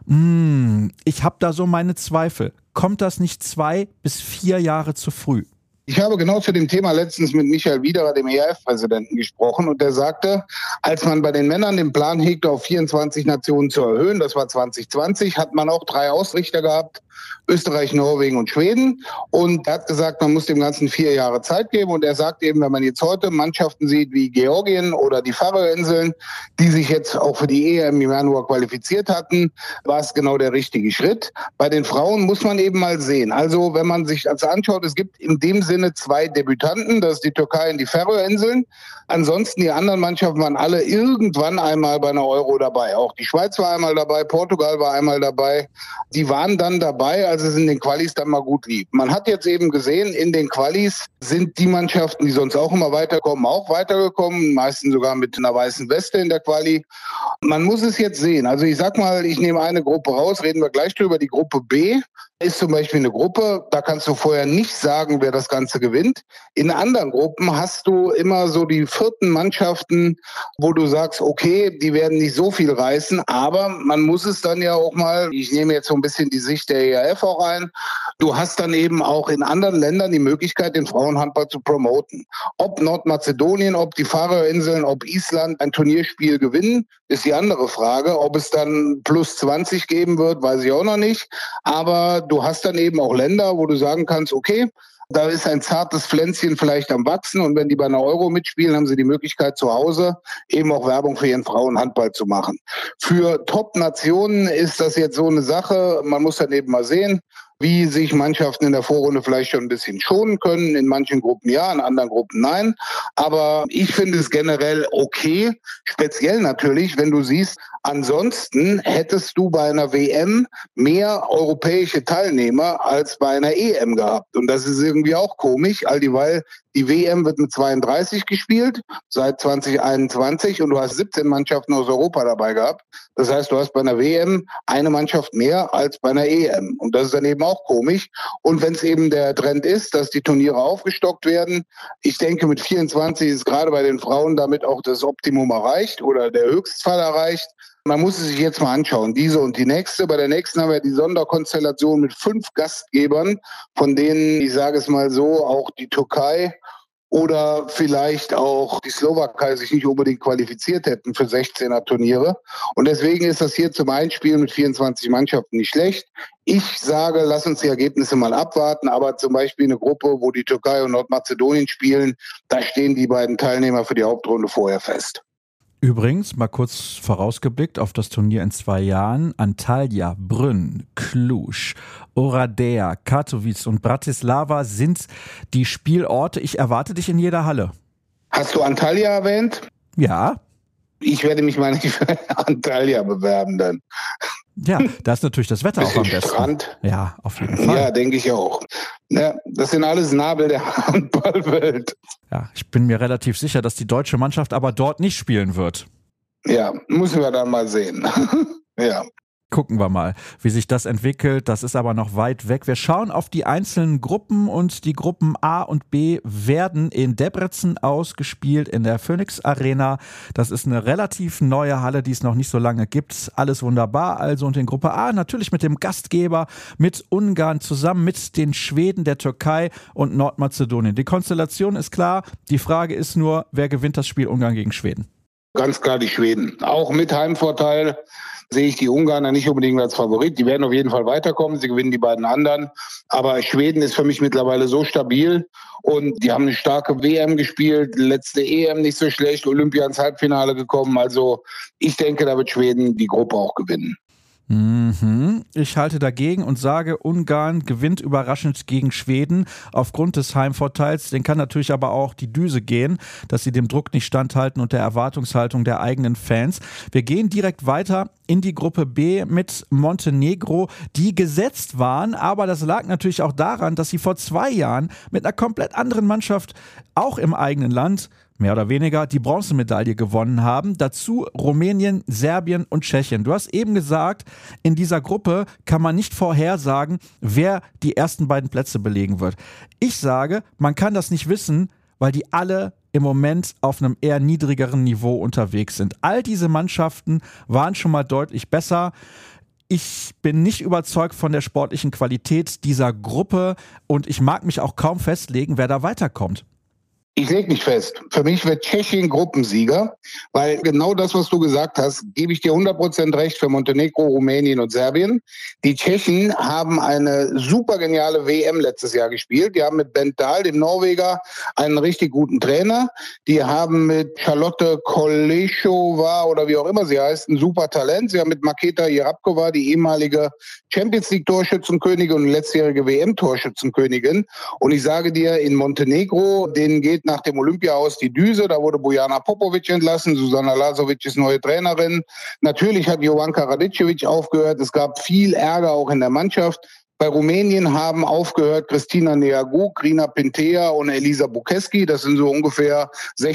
Ich habe da so meine Zweifel. Kommt das nicht 2 bis 4 Jahre zu früh?
Ich habe genau zu dem Thema letztens mit Michael Wiederer, dem ERF-Präsidenten, gesprochen und der sagte, als man bei den Männern den Plan hegte, auf 24 Nationen zu erhöhen, das war 2020, hat man auch 3 Ausrichter gehabt, Österreich, Norwegen und Schweden. Und er hat gesagt, man muss dem Ganzen 4 Jahre Zeit geben. Und er sagt eben, wenn man jetzt heute Mannschaften sieht wie Georgien oder die Färöerinseln, die sich jetzt auch für die EM im Januar qualifiziert hatten, war es genau der richtige Schritt. Bei den Frauen muss man eben mal sehen. Also wenn man sich das anschaut, es gibt in dem Sinne 2 Debütanten, das ist die Türkei und die Färöerinseln. Ansonsten die anderen Mannschaften waren alle irgendwann einmal bei einer Euro dabei. Auch die Schweiz war einmal dabei, Portugal war einmal dabei. Die waren dann dabei, als es in den Qualis dann mal gut lief. Man hat jetzt eben gesehen, in den Qualis sind die Mannschaften, die sonst auch immer weiterkommen, auch weitergekommen. Meistens sogar mit einer weißen Weste in der Quali. Man muss es jetzt sehen. Also ich sag mal, ich nehme eine Gruppe raus, reden wir gleich drüber. Die Gruppe B ist zum Beispiel eine Gruppe, da kannst du vorher nicht sagen, wer das Ganze gewinnt. In anderen Gruppen hast du immer so die 4. Mannschaften, wo du sagst, okay, die werden nicht so viel reißen, aber man muss es dann ja auch mal, ich nehme jetzt so ein bisschen die Sicht der ERF auch ein, du hast dann eben auch in anderen Ländern die Möglichkeit, den Frauenhandball zu promoten. Ob Nordmazedonien, ob die Färöerinseln, ob Island ein Turnierspiel gewinnen, ist die andere Frage. Ob es dann plus 20 geben wird, weiß ich auch noch nicht, aber du hast dann eben auch Länder, wo du sagen kannst, okay, da ist ein zartes Pflänzchen vielleicht am Wachsen und wenn die bei einer Euro mitspielen, haben sie die Möglichkeit zu Hause eben auch Werbung für ihren Frauenhandball zu machen. Für Top-Nationen ist das jetzt so eine Sache, man muss dann eben mal sehen, wie sich Mannschaften in der Vorrunde vielleicht schon ein bisschen schonen können. In manchen Gruppen ja, in anderen Gruppen nein. Aber ich finde es generell okay, speziell natürlich, wenn du siehst, ansonsten hättest du bei einer WM mehr europäische Teilnehmer als bei einer EM gehabt. Und das ist irgendwie auch komisch, all dieweil die WM wird mit 32 gespielt seit 2021 und du hast 17 Mannschaften aus Europa dabei gehabt. Das heißt, du hast bei einer WM eine Mannschaft mehr als bei einer EM. Und das ist dann eben auch komisch. Und wenn es eben der Trend ist, dass die Turniere aufgestockt werden, ich denke, mit 24 ist gerade bei den Frauen damit auch das Optimum erreicht oder der Höchstfall erreicht. Man muss es sich jetzt mal anschauen, diese und die nächste. Bei der nächsten haben wir die Sonderkonstellation mit 5 Gastgebern, von denen, ich sage es mal so, auch die Türkei oder vielleicht auch die Slowakei sich nicht unbedingt qualifiziert hätten für 16er Turniere. Und deswegen ist das hier zum Einspielen mit 24 Mannschaften nicht schlecht. Ich sage, lass uns die Ergebnisse mal abwarten, aber zum Beispiel eine Gruppe, wo die Türkei und Nordmazedonien spielen, da stehen die beiden Teilnehmer für die Hauptrunde vorher fest.
Übrigens, mal kurz vorausgeblickt auf das Turnier in 2 Jahren. Antalya, Brünn, Cluj, Oradea, Katowice und Bratislava sind die Spielorte. Ich erwarte dich in jeder Halle.
Hast du Antalya erwähnt?
Ja.
Ich werde mich mal nicht für Antalya bewerben dann.
Ja, da ist natürlich das Wetter auch am besten.
Strand.
Ja, auf jeden Fall.
Ja, denke ich auch. Ja, das sind alles Nabel der Handballwelt.
Ja, ich bin mir relativ sicher, dass die deutsche Mannschaft aber dort nicht spielen wird.
Ja, müssen wir dann mal sehen. Ja.
Gucken wir mal, wie sich das entwickelt. Das ist aber noch weit weg. Wir schauen auf die einzelnen Gruppen und die Gruppen A und B werden in Debrecen ausgespielt in der Phoenix Arena. Das ist eine relativ neue Halle, die es noch nicht so lange gibt. Alles wunderbar. Also und in Gruppe A natürlich mit dem Gastgeber, mit Ungarn zusammen, mit den Schweden, der Türkei und Nordmazedonien. Die Konstellation ist klar. Die Frage ist nur, wer gewinnt das Spiel Ungarn gegen Schweden?
Ganz klar die Schweden. Auch mit Heimvorteil sehe ich die Ungarner nicht unbedingt als Favorit. Die werden auf jeden Fall weiterkommen. Sie gewinnen die beiden anderen. Aber Schweden ist für mich mittlerweile so stabil und die haben eine starke WM gespielt, letzte EM nicht so schlecht, Olympia ins Halbfinale gekommen. Also ich denke, da wird Schweden die Gruppe auch gewinnen.
Ich halte dagegen und sage, Ungarn gewinnt überraschend gegen Schweden aufgrund des Heimvorteils. Den kann natürlich aber auch die Düse gehen, dass sie dem Druck nicht standhalten und der Erwartungshaltung der eigenen Fans. Wir gehen direkt weiter in die Gruppe B mit Montenegro, die gesetzt waren, aber das lag natürlich auch daran, dass sie vor 2 Jahren mit einer komplett anderen Mannschaft auch im eigenen Land mehr oder weniger die Bronzemedaille gewonnen haben. Dazu Rumänien, Serbien und Tschechien. Du hast eben gesagt, in dieser Gruppe kann man nicht vorhersagen, wer die ersten beiden Plätze belegen wird. Ich sage, man kann das nicht wissen, weil die alle im Moment auf einem eher niedrigeren Niveau unterwegs sind. All diese Mannschaften waren schon mal deutlich besser. Ich bin nicht überzeugt von der sportlichen Qualität dieser Gruppe und ich mag mich auch kaum festlegen, wer da weiterkommt.
Ich lege mich fest. Für mich wird Tschechien Gruppensieger, weil genau das, was du gesagt hast, gebe ich dir 100% recht für Montenegro, Rumänien und Serbien. Die Tschechen haben eine super geniale WM letztes Jahr gespielt. Die haben mit Bent Dahl, dem Norweger, einen richtig guten Trainer. Die haben mit Charlotte Kolešová oder wie auch immer sie heißt, ein super Talent. Sie haben mit Markéta Jerabkova, die ehemalige Champions-League-Torschützenkönigin und letztjährige WM-Torschützenkönigin. Und ich sage dir, in Montenegro, denen geht nach dem Olympia aus die Düse. Da wurde Bojana Popovic entlassen. Susana Lazovic ist neue Trainerin. Natürlich hat Jovanka Radicevic aufgehört. Es gab viel Ärger auch in der Mannschaft. Bei Rumänien haben aufgehört Cristina Neagu, Rina Pintea und Elisa Bukeski. Das sind so ungefähr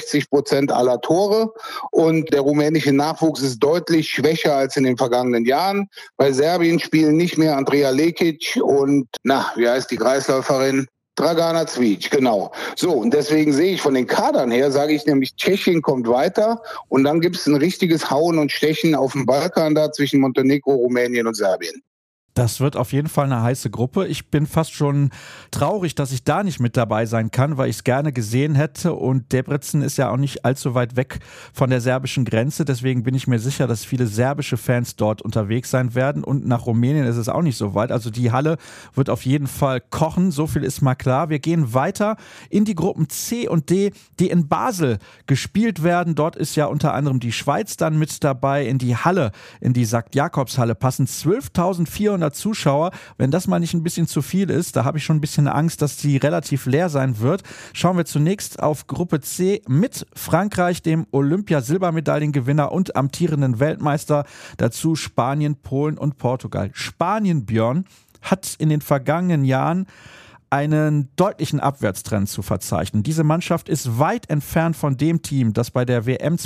60% aller Tore. Und der rumänische Nachwuchs ist deutlich schwächer als in den vergangenen Jahren. Bei Serbien spielen nicht mehr Andrea Lekic und, wie heißt die Kreisläuferin? Dragana Cvic, genau. So, und deswegen sehe ich von den Kadern her, sage ich nämlich, Tschechien kommt weiter und dann gibt es ein richtiges Hauen und Stechen auf dem Balkan da zwischen Montenegro, Rumänien und Serbien.
Das wird auf jeden Fall eine heiße Gruppe. Ich bin fast schon traurig, dass ich da nicht mit dabei sein kann, weil ich es gerne gesehen hätte. Und Debrecen ist ja auch nicht allzu weit weg von der serbischen Grenze. Deswegen bin ich mir sicher, dass viele serbische Fans dort unterwegs sein werden. Und nach Rumänien ist es auch nicht so weit. Also die Halle wird auf jeden Fall kochen. So viel ist mal klar. Wir gehen weiter in die Gruppen C und D, die in Basel gespielt werden. Dort ist ja unter anderem die Schweiz dann mit dabei. In die Halle, in die St. Jakobs-Halle passen 12.400 Zuschauer. Wenn das mal nicht ein bisschen zu viel ist, da habe ich schon ein bisschen Angst, dass die relativ leer sein wird. Schauen wir zunächst auf Gruppe C mit Frankreich, dem Olympia-Silbermedaillengewinner und amtierenden Weltmeister. Dazu Spanien, Polen und Portugal. Spanien, Björn, hat in den vergangenen Jahren einen deutlichen Abwärtstrend zu verzeichnen. Diese Mannschaft ist weit entfernt von dem Team, das bei der WM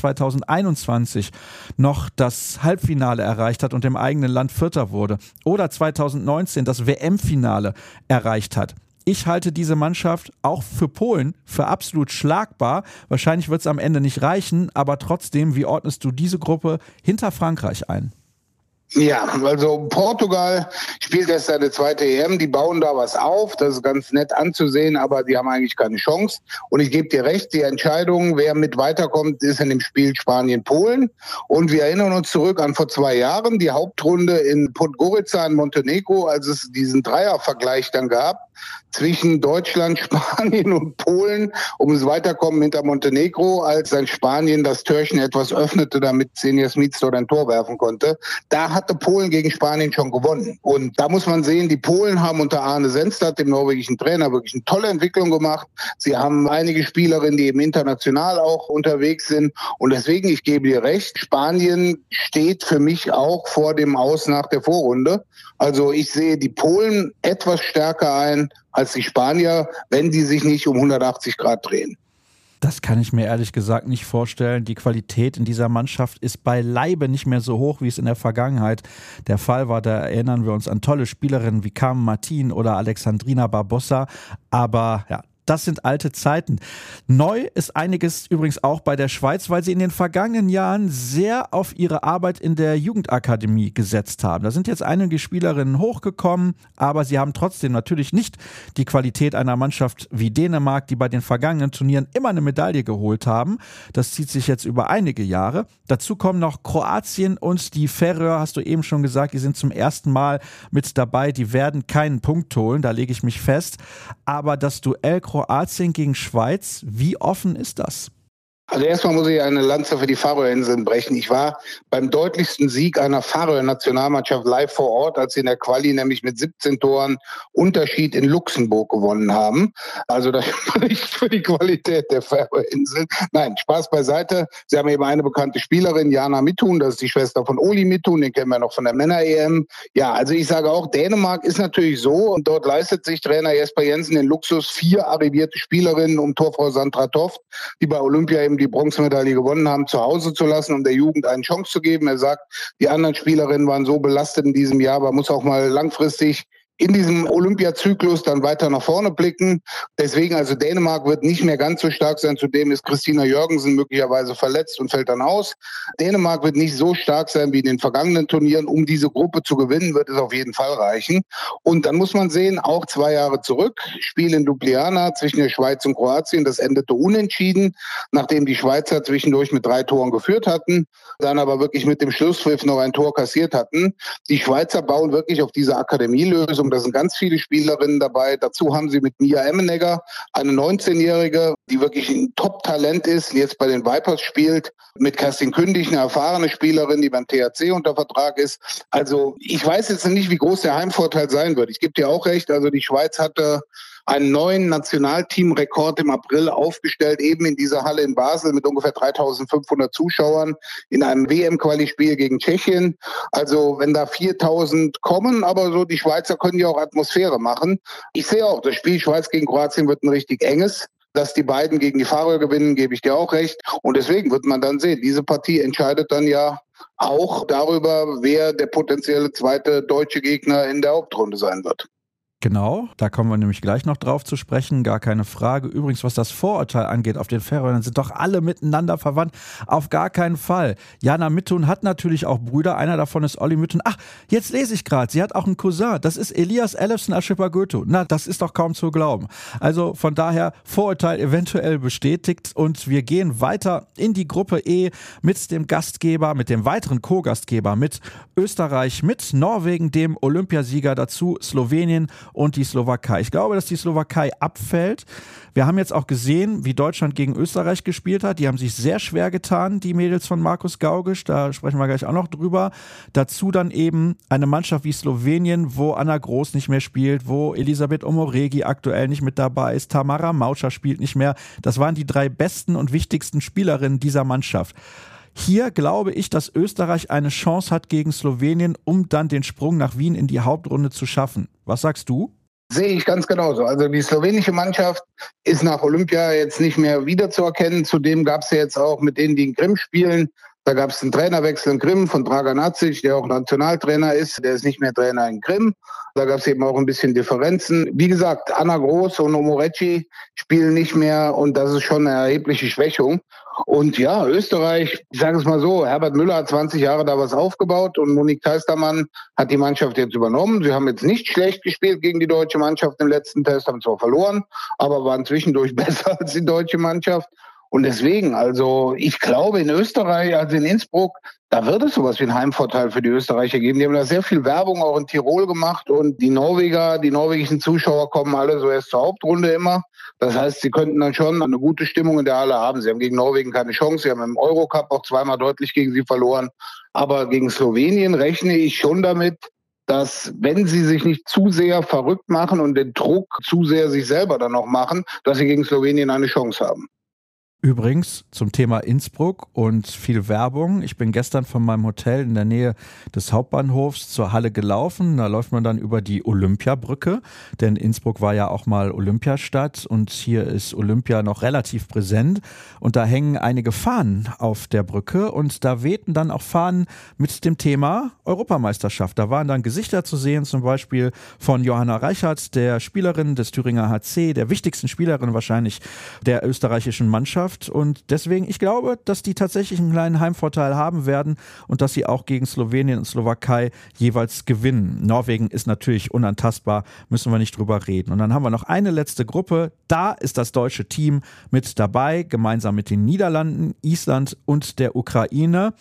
2021 noch das Halbfinale erreicht hat und im eigenen Land Vierter wurde oder 2019 das WM-Finale erreicht hat. Ich halte diese Mannschaft auch für Polen für absolut schlagbar. Wahrscheinlich wird es am Ende nicht reichen, aber trotzdem, wie ordnest du diese Gruppe hinter Frankreich ein?
Ja, also Portugal spielt erst seine zweite EM, die bauen da was auf, das ist ganz nett anzusehen, aber die haben eigentlich keine Chance. Und ich gebe dir recht, die Entscheidung, wer mit weiterkommt, ist in dem Spiel Spanien-Polen. Und wir erinnern uns zurück an vor 2 Jahren, die Hauptrunde in Podgorica in Montenegro, als es diesen Dreiervergleich dann gab zwischen Deutschland, Spanien und Polen um das Weiterkommen hinter Montenegro, als dann Spanien das Türchen etwas öffnete, damit Senja Smic dort ein Tor werfen konnte. Da hatte Polen gegen Spanien schon gewonnen. Und da muss man sehen, die Polen haben unter Arne Sennstad, dem norwegischen Trainer, wirklich eine tolle Entwicklung gemacht. Sie haben einige Spielerinnen, die eben international auch unterwegs sind. Und deswegen, ich gebe dir recht, Spanien steht für mich auch vor dem Aus nach der Vorrunde. Also ich sehe die Polen etwas stärker ein als die Spanier, wenn die sich nicht um 180 Grad drehen.
Das kann ich mir ehrlich gesagt nicht vorstellen. Die Qualität in dieser Mannschaft ist beileibe nicht mehr so hoch, wie es in der Vergangenheit der Fall war. Da erinnern wir uns an tolle Spielerinnen wie Carmen Martin oder Alexandrina Barbosa. Aber ja, das sind alte Zeiten. Neu ist einiges übrigens auch bei der Schweiz, weil sie in den vergangenen Jahren sehr auf ihre Arbeit in der Jugendakademie gesetzt haben. Da sind jetzt einige Spielerinnen hochgekommen, aber sie haben trotzdem natürlich nicht die Qualität einer Mannschaft wie Dänemark, die bei den vergangenen Turnieren immer eine Medaille geholt haben. Das zieht sich jetzt über einige Jahre. Dazu kommen noch Kroatien und die Färöer, hast du eben schon gesagt, die sind zum ersten Mal mit dabei. Die werden keinen Punkt holen, da lege ich mich fest. Aber das Duell Kroatien gegen Schweiz, wie offen ist das?
Also erstmal muss ich eine Lanze für die Färöerinseln brechen. Ich war beim deutlichsten Sieg einer Färöer-Nationalmannschaft live vor Ort, als sie in der Quali nämlich mit 17 Toren Unterschied in Luxemburg gewonnen haben. Also das spricht für die Qualität der Färöerinseln. Nein, Spaß beiseite. Sie haben eben eine bekannte Spielerin, Jana Mittun, das ist die Schwester von Oli Mittun, den kennen wir noch von der Männer-EM. Ja, also ich sage auch, Dänemark ist natürlich so, und dort leistet sich Trainer Jesper Jensen den Luxus, 4 arrivierte Spielerinnen um Torfrau Sandra Toft, die bei Olympia eben die Bronzemedaille gewonnen haben, zu Hause zu lassen, um der Jugend eine Chance zu geben. Er sagt, die anderen Spielerinnen waren so belastet in diesem Jahr, aber muss auch mal langfristig in diesem Olympiazyklus dann weiter nach vorne blicken. Deswegen, also Dänemark wird nicht mehr ganz so stark sein. Zudem ist Christina Jørgensen möglicherweise verletzt und fällt dann aus. Dänemark wird nicht so stark sein wie in den vergangenen Turnieren. Um diese Gruppe zu gewinnen, wird es auf jeden Fall reichen. Und dann muss man sehen, auch 2 Jahre zurück, Spiel in Ljubljana zwischen der Schweiz und Kroatien. Das endete unentschieden, nachdem die Schweizer zwischendurch mit 3 Toren geführt hatten, dann aber wirklich mit dem Schlusspfiff noch ein Tor kassiert hatten. Die Schweizer bauen wirklich auf diese Akademielösung. Da sind ganz viele Spielerinnen dabei. Dazu haben sie mit Mia Emmenegger, eine 19-Jährige, die wirklich ein Top-Talent ist, die jetzt bei den Vipers spielt, mit Kerstin Kündig, eine erfahrene Spielerin, die beim THC unter Vertrag ist. Also ich weiß jetzt nicht, wie groß der Heimvorteil sein wird. Ich gebe dir auch recht, also die Schweiz hatte einen neuen Nationalteamrekord im April aufgestellt, eben in dieser Halle in Basel mit ungefähr 3.500 Zuschauern in einem WM-Quali-Spiel gegen Tschechien. Also wenn da 4.000 kommen, aber so die Schweizer können ja auch Atmosphäre machen. Ich sehe auch, das Spiel Schweiz gegen Kroatien wird ein richtig enges. Dass die beiden gegen die Färöer gewinnen, gebe ich dir auch recht. Und deswegen wird man dann sehen, diese Partie entscheidet dann ja auch darüber, wer der potenzielle zweite deutsche Gegner in der Hauptrunde sein wird.
Genau, da kommen wir nämlich gleich noch drauf zu sprechen, gar keine Frage. Übrigens, was das Vorurteil angeht auf den Färöern, sind doch alle miteinander verwandt. Auf gar keinen Fall. Jana Mittun hat natürlich auch Brüder, einer davon ist Olli Mittun. Ach, jetzt lese ich gerade, sie hat auch einen Cousin, das ist Elias Ellefsen Aschipagötu. Na, das ist doch kaum zu glauben. Also von daher, Vorurteil eventuell bestätigt und wir gehen weiter in die Gruppe E mit dem Gastgeber, mit dem weiteren Co-Gastgeber, mit Österreich, mit Norwegen, dem Olympiasieger, dazu Slowenien und die Slowakei. Ich glaube, dass die Slowakei abfällt. Wir haben jetzt auch gesehen, wie Deutschland gegen Österreich gespielt hat. Die haben sich sehr schwer getan, die Mädels von Markus Gaugisch. Da sprechen wir gleich auch noch drüber. Dazu dann eben eine Mannschaft wie Slowenien, wo Anna Groß nicht mehr spielt, wo Elisabeth Omoregi aktuell nicht mit dabei ist. Tamara Mautscher spielt nicht mehr. Das waren die 3 besten und wichtigsten Spielerinnen dieser Mannschaft. Hier glaube ich, dass Österreich eine Chance hat gegen Slowenien, um dann den Sprung nach Wien in die Hauptrunde zu schaffen. Was sagst du?
Sehe ich ganz genauso. Also die slowenische Mannschaft ist nach Olympia jetzt nicht mehr wiederzuerkennen. Zudem gab es ja jetzt auch mit denen, die in Krim spielen, da gab es einen Trainerwechsel in Krim von Dragan Nacic, der auch Nationaltrainer ist. Der ist nicht mehr Trainer in Krim. Da gab es eben auch ein bisschen Differenzen. Wie gesagt, Anna Groß und Omoregi spielen nicht mehr und das ist schon eine erhebliche Schwächung. Und ja, Österreich, ich sage es mal so, Herbert Müller hat 20 Jahre da was aufgebaut und Monique Teistermann hat die Mannschaft jetzt übernommen. Sie haben jetzt nicht schlecht gespielt gegen die deutsche Mannschaft im letzten Test, haben zwar verloren, aber waren zwischendurch besser als die deutsche Mannschaft. Und deswegen, also ich glaube in Österreich, also in Innsbruck, da wird es sowas wie einen Heimvorteil für die Österreicher geben. Die haben da sehr viel Werbung auch in Tirol gemacht und die norwegischen Zuschauer kommen alle so erst zur Hauptrunde immer. Das heißt, sie könnten dann schon eine gute Stimmung in der Halle haben. Sie haben gegen Norwegen keine Chance. Sie haben im Eurocup auch 2-mal deutlich gegen sie verloren. Aber gegen Slowenien rechne ich schon damit, dass, wenn sie sich nicht zu sehr verrückt machen und den Druck zu sehr sich selber dann noch machen, dass sie gegen Slowenien eine Chance haben.
Übrigens zum Thema Innsbruck und viel Werbung. Ich bin gestern von meinem Hotel in der Nähe des Hauptbahnhofs zur Halle gelaufen. Da läuft man dann über die Olympiabrücke, denn Innsbruck war ja auch mal Olympiastadt und hier ist Olympia noch relativ präsent. Und da hängen einige Fahnen auf der Brücke und da wehten dann auch Fahnen mit dem Thema Europameisterschaft. Da waren dann Gesichter zu sehen, zum Beispiel von Johanna Reichert, der Spielerin des Thüringer HC, der wichtigsten Spielerin wahrscheinlich der österreichischen Mannschaft. Und deswegen, ich glaube, dass die tatsächlich einen kleinen Heimvorteil haben werden und dass sie auch gegen Slowenien und Slowakei jeweils gewinnen. Norwegen ist natürlich unantastbar, müssen wir nicht drüber reden. Und dann haben wir noch eine letzte Gruppe. Da ist das deutsche Team mit dabei, gemeinsam mit den Niederlanden, Island und der Ukraine.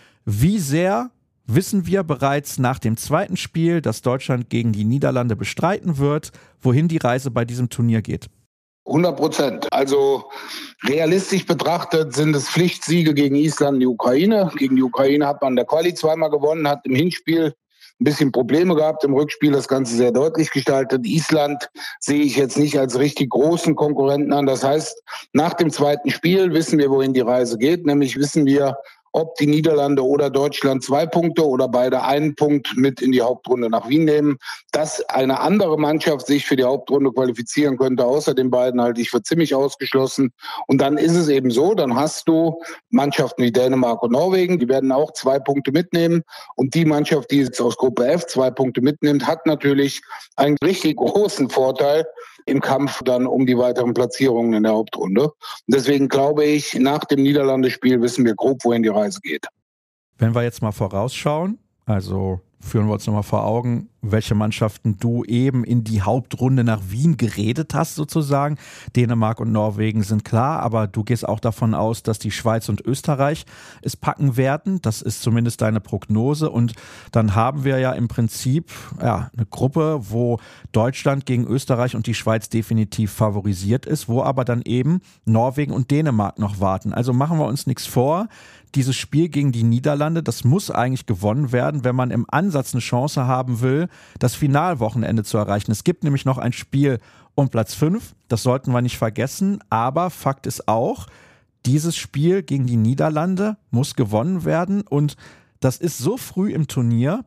Wie sehr wissen wir bereits nach dem zweiten Spiel, das Deutschland gegen die Niederlande bestreiten wird, wohin die Reise bei diesem Turnier geht?
100%. Also realistisch betrachtet sind es Pflichtsiege gegen Island und die Ukraine. Gegen die Ukraine hat man in der Quali zweimal gewonnen, hat im Hinspiel ein bisschen Probleme gehabt, im Rückspiel das Ganze sehr deutlich gestaltet. Island sehe ich jetzt nicht als richtig großen Konkurrenten an. Das heißt, nach dem zweiten Spiel wissen wir, wohin die Reise geht. Nämlich wissen wir, ob die Niederlande oder Deutschland 2 Punkte oder beide einen Punkt mit in die Hauptrunde nach Wien nehmen. Dass eine andere Mannschaft sich für die Hauptrunde qualifizieren könnte, außer den beiden halte ich für ziemlich ausgeschlossen. Und dann ist es eben so, dann hast du Mannschaften wie Dänemark und Norwegen, die werden auch 2 Punkte mitnehmen. Und die Mannschaft, die jetzt aus Gruppe F 2 Punkte mitnimmt, hat natürlich einen richtig großen Vorteil im Kampf dann um die weiteren Platzierungen in der Hauptrunde. Und deswegen glaube ich, nach dem Niederlande-Spiel wissen wir grob, wohin die Reise geht.
Wenn wir jetzt mal vorausschauen, also führen wir uns nochmal vor Augen, welche Mannschaften du eben in die Hauptrunde nach Wien geredet hast sozusagen. Dänemark und Norwegen sind klar, aber du gehst auch davon aus, dass die Schweiz und Österreich es packen werden. Das ist zumindest deine Prognose. Und dann haben wir ja im Prinzip eine Gruppe, wo Deutschland gegen Österreich und die Schweiz definitiv favorisiert ist, wo aber dann eben Norwegen und Dänemark noch warten. Also machen wir uns nichts vor. Dieses Spiel gegen die Niederlande, das muss eigentlich gewonnen werden, wenn man im Ansatz eine Chance haben will, das Finalwochenende zu erreichen. Es gibt nämlich noch ein Spiel um Platz 5, das sollten wir nicht vergessen, aber Fakt ist auch, dieses Spiel gegen die Niederlande muss gewonnen werden und das ist so früh im Turnier,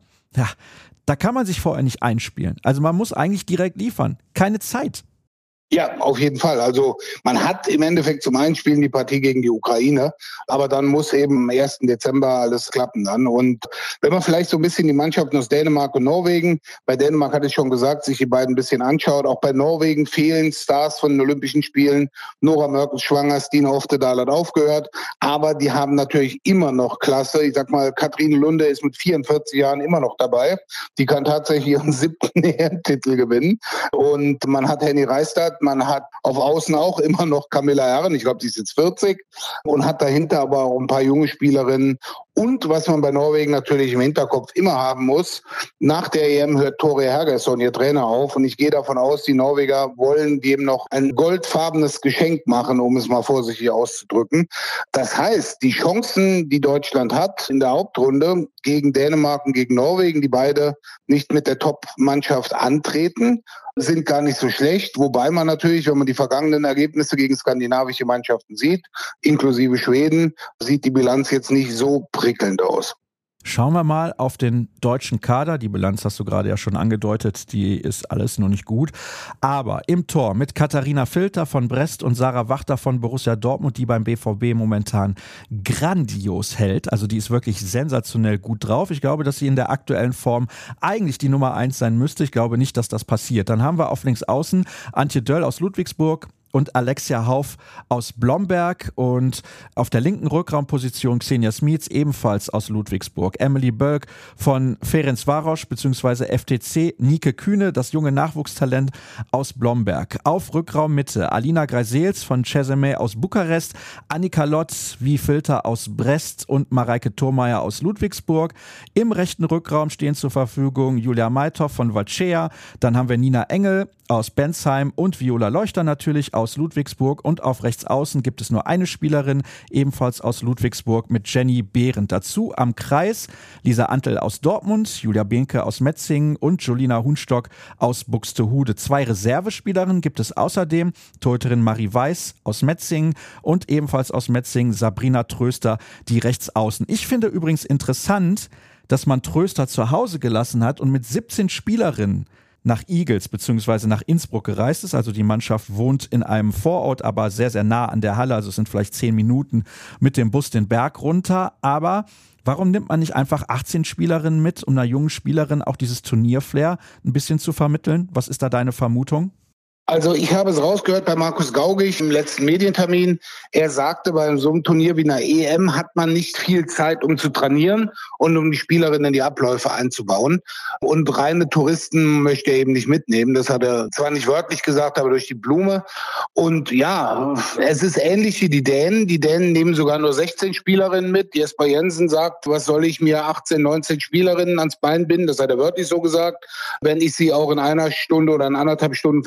da kann man sich vorher nicht einspielen. Also man muss eigentlich direkt liefern, keine Zeit.
Ja, auf jeden Fall. Also man hat im Endeffekt zum Einspielen die Partie gegen die Ukraine, aber dann muss eben am 1. Dezember alles klappen dann. Und wenn man vielleicht so ein bisschen die Mannschaften aus Dänemark und Norwegen, bei Dänemark hatte ich schon gesagt, sich die beiden ein bisschen anschaut, auch bei Norwegen fehlen Stars von den Olympischen Spielen. Nora Merkels schwanger, Stine Oftedal hat aufgehört, aber die haben natürlich immer noch Klasse. Ich sag mal, Katrine Lunde ist mit 44 Jahren immer noch dabei. Die kann tatsächlich ihren 7. EM-Titel gewinnen. Und man hat Henny Reistad, man hat auf Außen auch immer noch Camilla Herren, ich glaube, die ist jetzt 40 und hat dahinter aber auch ein paar junge Spielerinnen. Und was man bei Norwegen natürlich im Hinterkopf immer haben muss, nach der EM hört Tore Hergersson, ihr Trainer, auf. Und ich gehe davon aus, die Norweger wollen dem noch ein goldfarbenes Geschenk machen, um es mal vorsichtig auszudrücken. Das heißt, die Chancen, die Deutschland hat in der Hauptrunde gegen Dänemark und gegen Norwegen, die beide nicht mit der Top-Mannschaft antreten, sind gar nicht so schlecht. Wobei man natürlich, wenn man die vergangenen Ergebnisse gegen skandinavische Mannschaften sieht, inklusive Schweden, sieht die Bilanz jetzt nicht so prickelnd aus.
Schauen wir mal auf den deutschen Kader. Die Bilanz hast du gerade ja schon angedeutet, die ist alles noch nicht gut. Aber im Tor mit Katharina Filter von Brest und Sarah Wachter von Borussia Dortmund, die beim BVB momentan grandios hält. Also die ist wirklich sensationell gut drauf. Ich glaube, dass sie in der aktuellen Form eigentlich die Nummer 1 sein müsste. Ich glaube nicht, dass das passiert. Dann haben wir auf links außen Antje Döll aus Ludwigsburg und Alexia Hauf aus Blomberg und auf der linken Rückraumposition Xenia Smits, ebenfalls aus Ludwigsburg. Emily Bölk von Ferencváros bzw. FTC, Nike Kühne, das junge Nachwuchstalent aus Blomberg. Auf Rückraummitte Alina Greisels von Ceseme aus Bukarest, Annika Lott wie Filter aus Brest und Mareike Thurmeier aus Ludwigsburg. Im rechten Rückraum stehen zur Verfügung Julia Maytov von Valcea, dann haben wir Nina Engel aus Bensheim und Viola Leuchter natürlich aus Ludwigsburg und auf rechts außen gibt es nur eine Spielerin, ebenfalls aus Ludwigsburg mit Jenny Behrendt. Dazu am Kreis Lisa Antl aus Dortmund, Julia Behnke aus Metzingen und Jolina Hunstock aus Buxtehude. 2 Reservespielerinnen gibt es außerdem, Torhüterin Marie Weiß aus Metzingen und ebenfalls aus Metzingen Sabrina Tröster, die rechts außen. Ich finde übrigens interessant, dass man Tröster zu Hause gelassen hat und mit 17 Spielerinnen nach Igels bzw. nach Innsbruck gereist ist. Also die Mannschaft wohnt in einem Vorort, aber sehr, sehr nah an der Halle. Also es sind vielleicht 10 Minuten mit dem Bus den Berg runter. Aber warum nimmt man nicht einfach 18 Spielerinnen mit, um einer jungen Spielerin auch dieses Turnierflair ein bisschen zu vermitteln? Was ist da deine Vermutung?
Also ich habe es rausgehört bei Markus Gaugig im letzten Medientermin. Er sagte, bei so einem Turnier wie einer EM hat man nicht viel Zeit, um zu trainieren und um die Spielerinnen in die Abläufe einzubauen. Und reine Touristen möchte er eben nicht mitnehmen. Das hat er zwar nicht wörtlich gesagt, aber durch die Blume. Und ja, es ist ähnlich wie die Dänen. Die Dänen nehmen sogar nur 16 Spielerinnen mit. Jesper Jensen sagt, was soll ich mir 18, 19 Spielerinnen ans Bein binden? Das hat er wörtlich so gesagt. Wenn ich sie auch in einer Stunde oder in 1,5 Stunden von Kopenhagen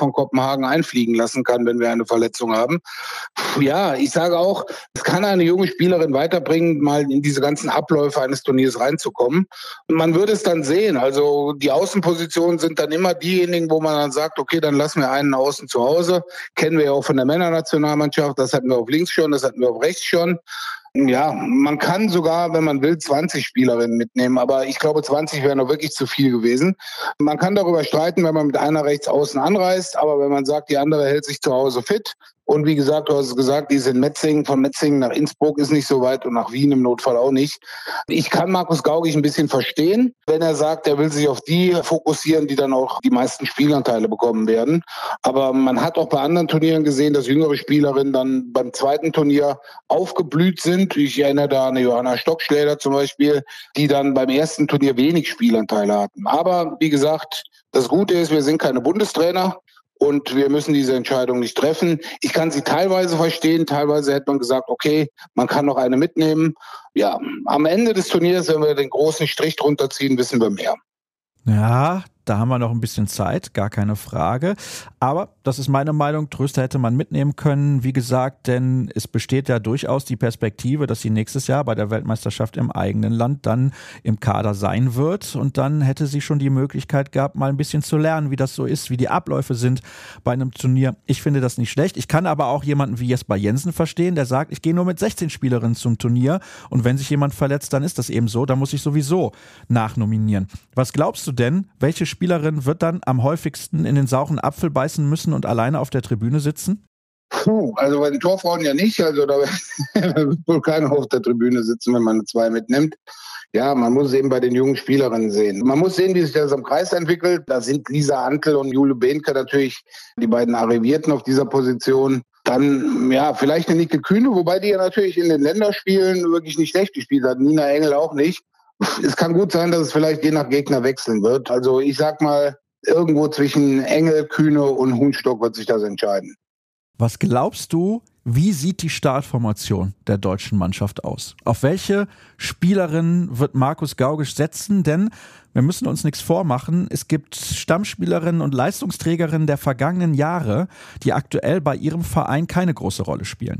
Kopenhagen einfliegen lassen kann, wenn wir eine Verletzung haben. Ja, ich sage auch, es kann eine junge Spielerin weiterbringen, mal in diese ganzen Abläufe eines Turniers reinzukommen. Und man würde es dann sehen. Also die Außenpositionen sind dann immer diejenigen, wo man dann sagt, okay, dann lassen wir einen außen zu Hause. Kennen wir ja auch von der Männernationalmannschaft. Das hatten wir auf links schon, das hatten wir auf rechts schon. Ja, man kann sogar, wenn man will, 20 Spielerinnen mitnehmen, aber ich glaube, 20 wären noch wirklich zu viel gewesen. Man kann darüber streiten, wenn man mit einer rechts außen anreist, aber wenn man sagt, die andere hält sich zu Hause fit, und wie gesagt, du hast es gesagt, die ist in Metzingen, von Metzingen nach Innsbruck ist nicht so weit und nach Wien im Notfall auch nicht. Ich kann Markus Gaugisch ein bisschen verstehen, wenn er sagt, er will sich auf die fokussieren, die dann auch die meisten Spielanteile bekommen werden. Aber man hat auch bei anderen Turnieren gesehen, dass jüngere Spielerinnen dann beim zweiten Turnier aufgeblüht sind. Ich erinnere da an Johanna Stockschläger zum Beispiel, die dann beim ersten Turnier wenig Spielanteile hatten. Aber wie gesagt, das Gute ist, wir sind keine Bundestrainer. Und wir müssen diese Entscheidung nicht treffen. Ich kann sie teilweise verstehen. Teilweise hätte man gesagt, okay, man kann noch eine mitnehmen. Ja, am Ende des Turniers, wenn wir den großen Strich drunter ziehen, wissen wir mehr.
Ja, da haben wir noch ein bisschen Zeit, gar keine Frage. Aber das ist meine Meinung, Tröster hätte man mitnehmen können, wie gesagt, denn es besteht ja durchaus die Perspektive, dass sie nächstes Jahr bei der Weltmeisterschaft im eigenen Land dann im Kader sein wird. Und dann hätte sie schon die Möglichkeit gehabt, mal ein bisschen zu lernen, wie das so ist, wie die Abläufe sind bei einem Turnier. Ich finde das nicht schlecht. Ich kann aber auch jemanden wie Jesper Jensen verstehen, der sagt, ich gehe nur mit 16 Spielerinnen zum Turnier und wenn sich jemand verletzt, dann ist das eben so, da muss ich sowieso nachnominieren. Was glaubst du denn, welche Spielerin wird dann am häufigsten in den sauren Apfel beißen müssen und alleine auf der Tribüne sitzen?
Also bei den Torfrauen ja nicht. Also da wird wohl keiner auf der Tribüne sitzen, wenn man 2 mitnimmt. Ja, man muss es eben bei den jungen Spielerinnen sehen. Man muss sehen, wie sich das am Kreis entwickelt. Da sind Lisa Antl und Jule Behnke natürlich die beiden Arrivierten auf dieser Position. Dann, ja, vielleicht eine Nike Kühne, wobei die ja natürlich in den Länderspielen wirklich nicht schlecht gespielt hat. Nina Engel auch nicht. Es kann gut sein, dass es vielleicht je nach Gegner wechseln wird. Also ich sag mal, irgendwo zwischen Engel, Kühne und Huhnstock wird sich das entscheiden.
Was glaubst du, wie sieht die Startformation der deutschen Mannschaft aus? Auf welche Spielerin wird Markus Gaugisch setzen? Denn wir müssen uns nichts vormachen. Es gibt Stammspielerinnen und Leistungsträgerinnen der vergangenen Jahre, die aktuell bei ihrem Verein keine große Rolle spielen.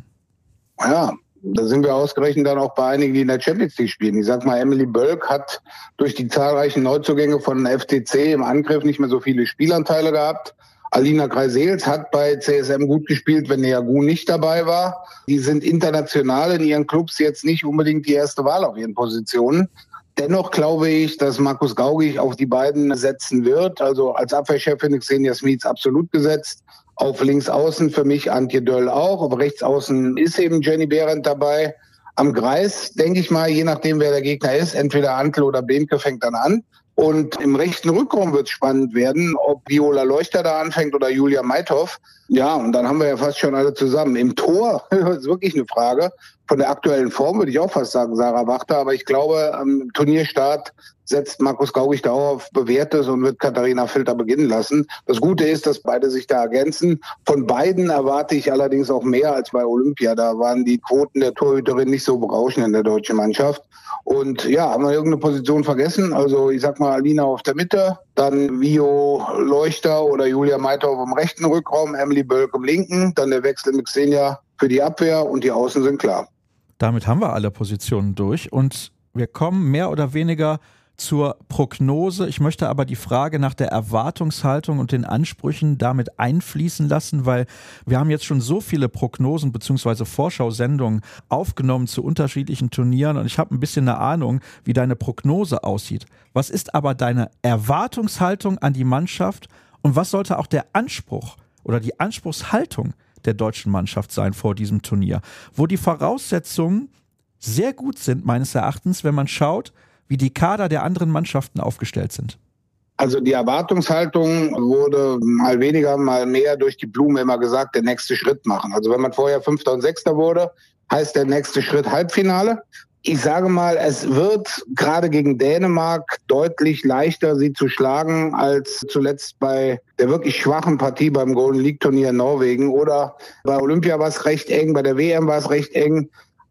Ja, da sind wir ausgerechnet dann auch bei einigen, die in der Champions League spielen. Ich sag mal, Emily Bölk hat durch die zahlreichen Neuzugänge von FCC im Angriff nicht mehr so viele Spielanteile gehabt. Alina Kreisels hat bei CSM gut gespielt, wenn Neagu nicht dabei war. Die sind international in ihren Clubs jetzt nicht unbedingt die erste Wahl auf ihren Positionen. Dennoch glaube ich, dass Markus Gaugisch auf die beiden setzen wird. Also als Abwehrchefin Xenia Smits absolut gesetzt. Auf links außen für mich Antje Döll auch. Auf rechts außen ist eben Jenny Behrendt dabei. Am Greis, denke ich mal, je nachdem wer der Gegner ist, entweder Antl oder Behnke fängt dann an. Und im rechten Rückraum wird es spannend werden, ob Viola Leuchter da anfängt oder Julia Meithoff. Ja, und dann haben wir ja fast schon alle zusammen. Im Tor ist wirklich eine Frage. Von der aktuellen Form würde ich auch fast sagen Sarah Wachter. Aber ich glaube, am Turnierstart setzt Markus Gaugisch da auch auf Bewährtes und wird Katharina Filter beginnen lassen. Das Gute ist, dass beide sich da ergänzen. Von beiden erwarte ich allerdings auch mehr als bei Olympia. Da waren die Quoten der Torhüterin nicht so berauschend in der deutschen Mannschaft. Und ja, haben wir irgendeine Position vergessen? Also ich sag mal Alina auf der Mitte, dann Vio Leuchter oder Julia Meithoff im rechten Rückraum, Emily Bölk im linken, dann der Wechsel mit Xenia für die Abwehr und die Außen sind klar.
Damit haben wir alle Positionen durch und wir kommen mehr oder weniger zur Prognose. Ich möchte aber die Frage nach der Erwartungshaltung und den Ansprüchen damit einfließen lassen, weil wir haben jetzt schon so viele Prognosen bzw. Vorschau-Sendungen aufgenommen zu unterschiedlichen Turnieren und ich habe ein bisschen eine Ahnung, wie deine Prognose aussieht. Was ist aber deine Erwartungshaltung an die Mannschaft und was sollte auch der Anspruch oder die Anspruchshaltung der deutschen Mannschaft sein vor diesem Turnier, wo die Voraussetzungen sehr gut sind, meines Erachtens, wenn man schaut, wie die Kader der anderen Mannschaften aufgestellt sind?
Also die Erwartungshaltung wurde mal weniger, mal mehr durch die Blume immer gesagt, der nächste Schritt machen. Also wenn man vorher 5. und 6. wurde, heißt der nächste Schritt Halbfinale. Ich sage mal, es wird gerade gegen Dänemark deutlich leichter, sie zu schlagen, als zuletzt bei der wirklich schwachen Partie beim Golden League Turnier in Norwegen. Oder bei Olympia war es recht eng, bei der WM war es recht eng.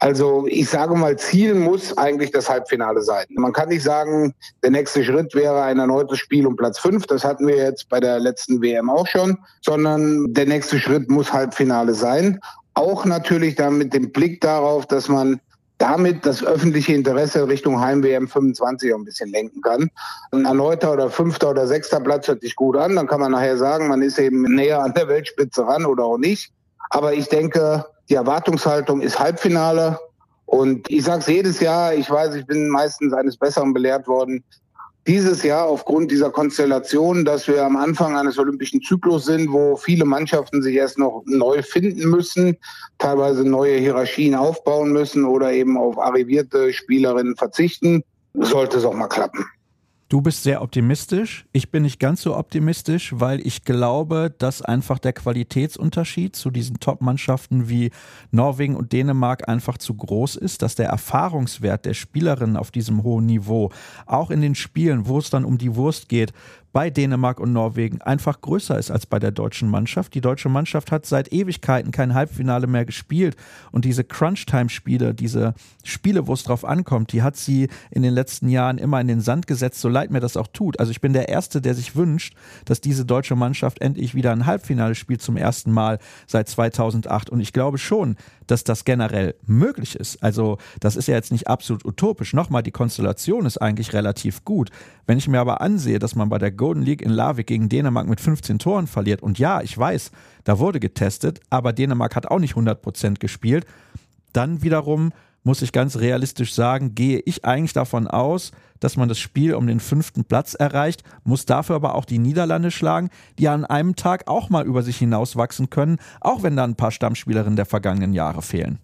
Also ich sage mal, Ziel muss eigentlich das Halbfinale sein. Man kann nicht sagen, der nächste Schritt wäre ein erneutes Spiel um Platz 5. Das hatten wir jetzt bei der letzten WM auch schon. Sondern der nächste Schritt muss Halbfinale sein. Auch natürlich dann mit dem Blick darauf, dass man damit das öffentliche Interesse Richtung Heim-WM 25 ein bisschen lenken kann. Ein erneuter oder 5. oder 6. Platz hört sich gut an. Dann kann man nachher sagen, man ist eben näher an der Weltspitze ran oder auch nicht. Aber ich denke, die Erwartungshaltung ist Halbfinale. Und ich sage es jedes Jahr, ich weiß, ich bin meistens eines Besseren belehrt worden. Dieses Jahr aufgrund dieser Konstellation, dass wir am Anfang eines olympischen Zyklus sind, wo viele Mannschaften sich erst noch neu finden müssen, teilweise neue Hierarchien aufbauen müssen oder eben auf arrivierte Spielerinnen verzichten, sollte es auch mal klappen.
Du bist sehr optimistisch. Ich bin nicht ganz so optimistisch, weil ich glaube, dass einfach der Qualitätsunterschied zu diesen Top-Mannschaften wie Norwegen und Dänemark einfach zu groß ist, dass der Erfahrungswert der Spielerinnen auf diesem hohen Niveau, auch in den Spielen, wo es dann um die Wurst geht, bei Dänemark und Norwegen einfach größer ist als bei der deutschen Mannschaft. Die deutsche Mannschaft hat seit Ewigkeiten kein Halbfinale mehr gespielt und diese Crunch-Time-Spiele, diese Spiele, wo es drauf ankommt, die hat sie in den letzten Jahren immer in den Sand gesetzt, so leid mir das auch tut. Also ich bin der Erste, der sich wünscht, dass diese deutsche Mannschaft endlich wieder ein Halbfinale spielt zum ersten Mal seit 2008 und ich glaube schon, dass das generell möglich ist. Also das ist ja jetzt nicht absolut utopisch. Nochmal, die Konstellation ist eigentlich relativ gut. Wenn ich mir aber ansehe, dass man bei der Golden League in Larvik gegen Dänemark mit 15 Toren verliert und ja, ich weiß, da wurde getestet, aber Dänemark hat auch nicht 100% gespielt, dann wiederum muss ich ganz realistisch sagen, gehe ich eigentlich davon aus, dass man das Spiel um den 5. Platz erreicht, muss dafür aber auch die Niederlande schlagen, die an einem Tag auch mal über sich hinauswachsen können, auch wenn da ein paar Stammspielerinnen der vergangenen Jahre fehlen.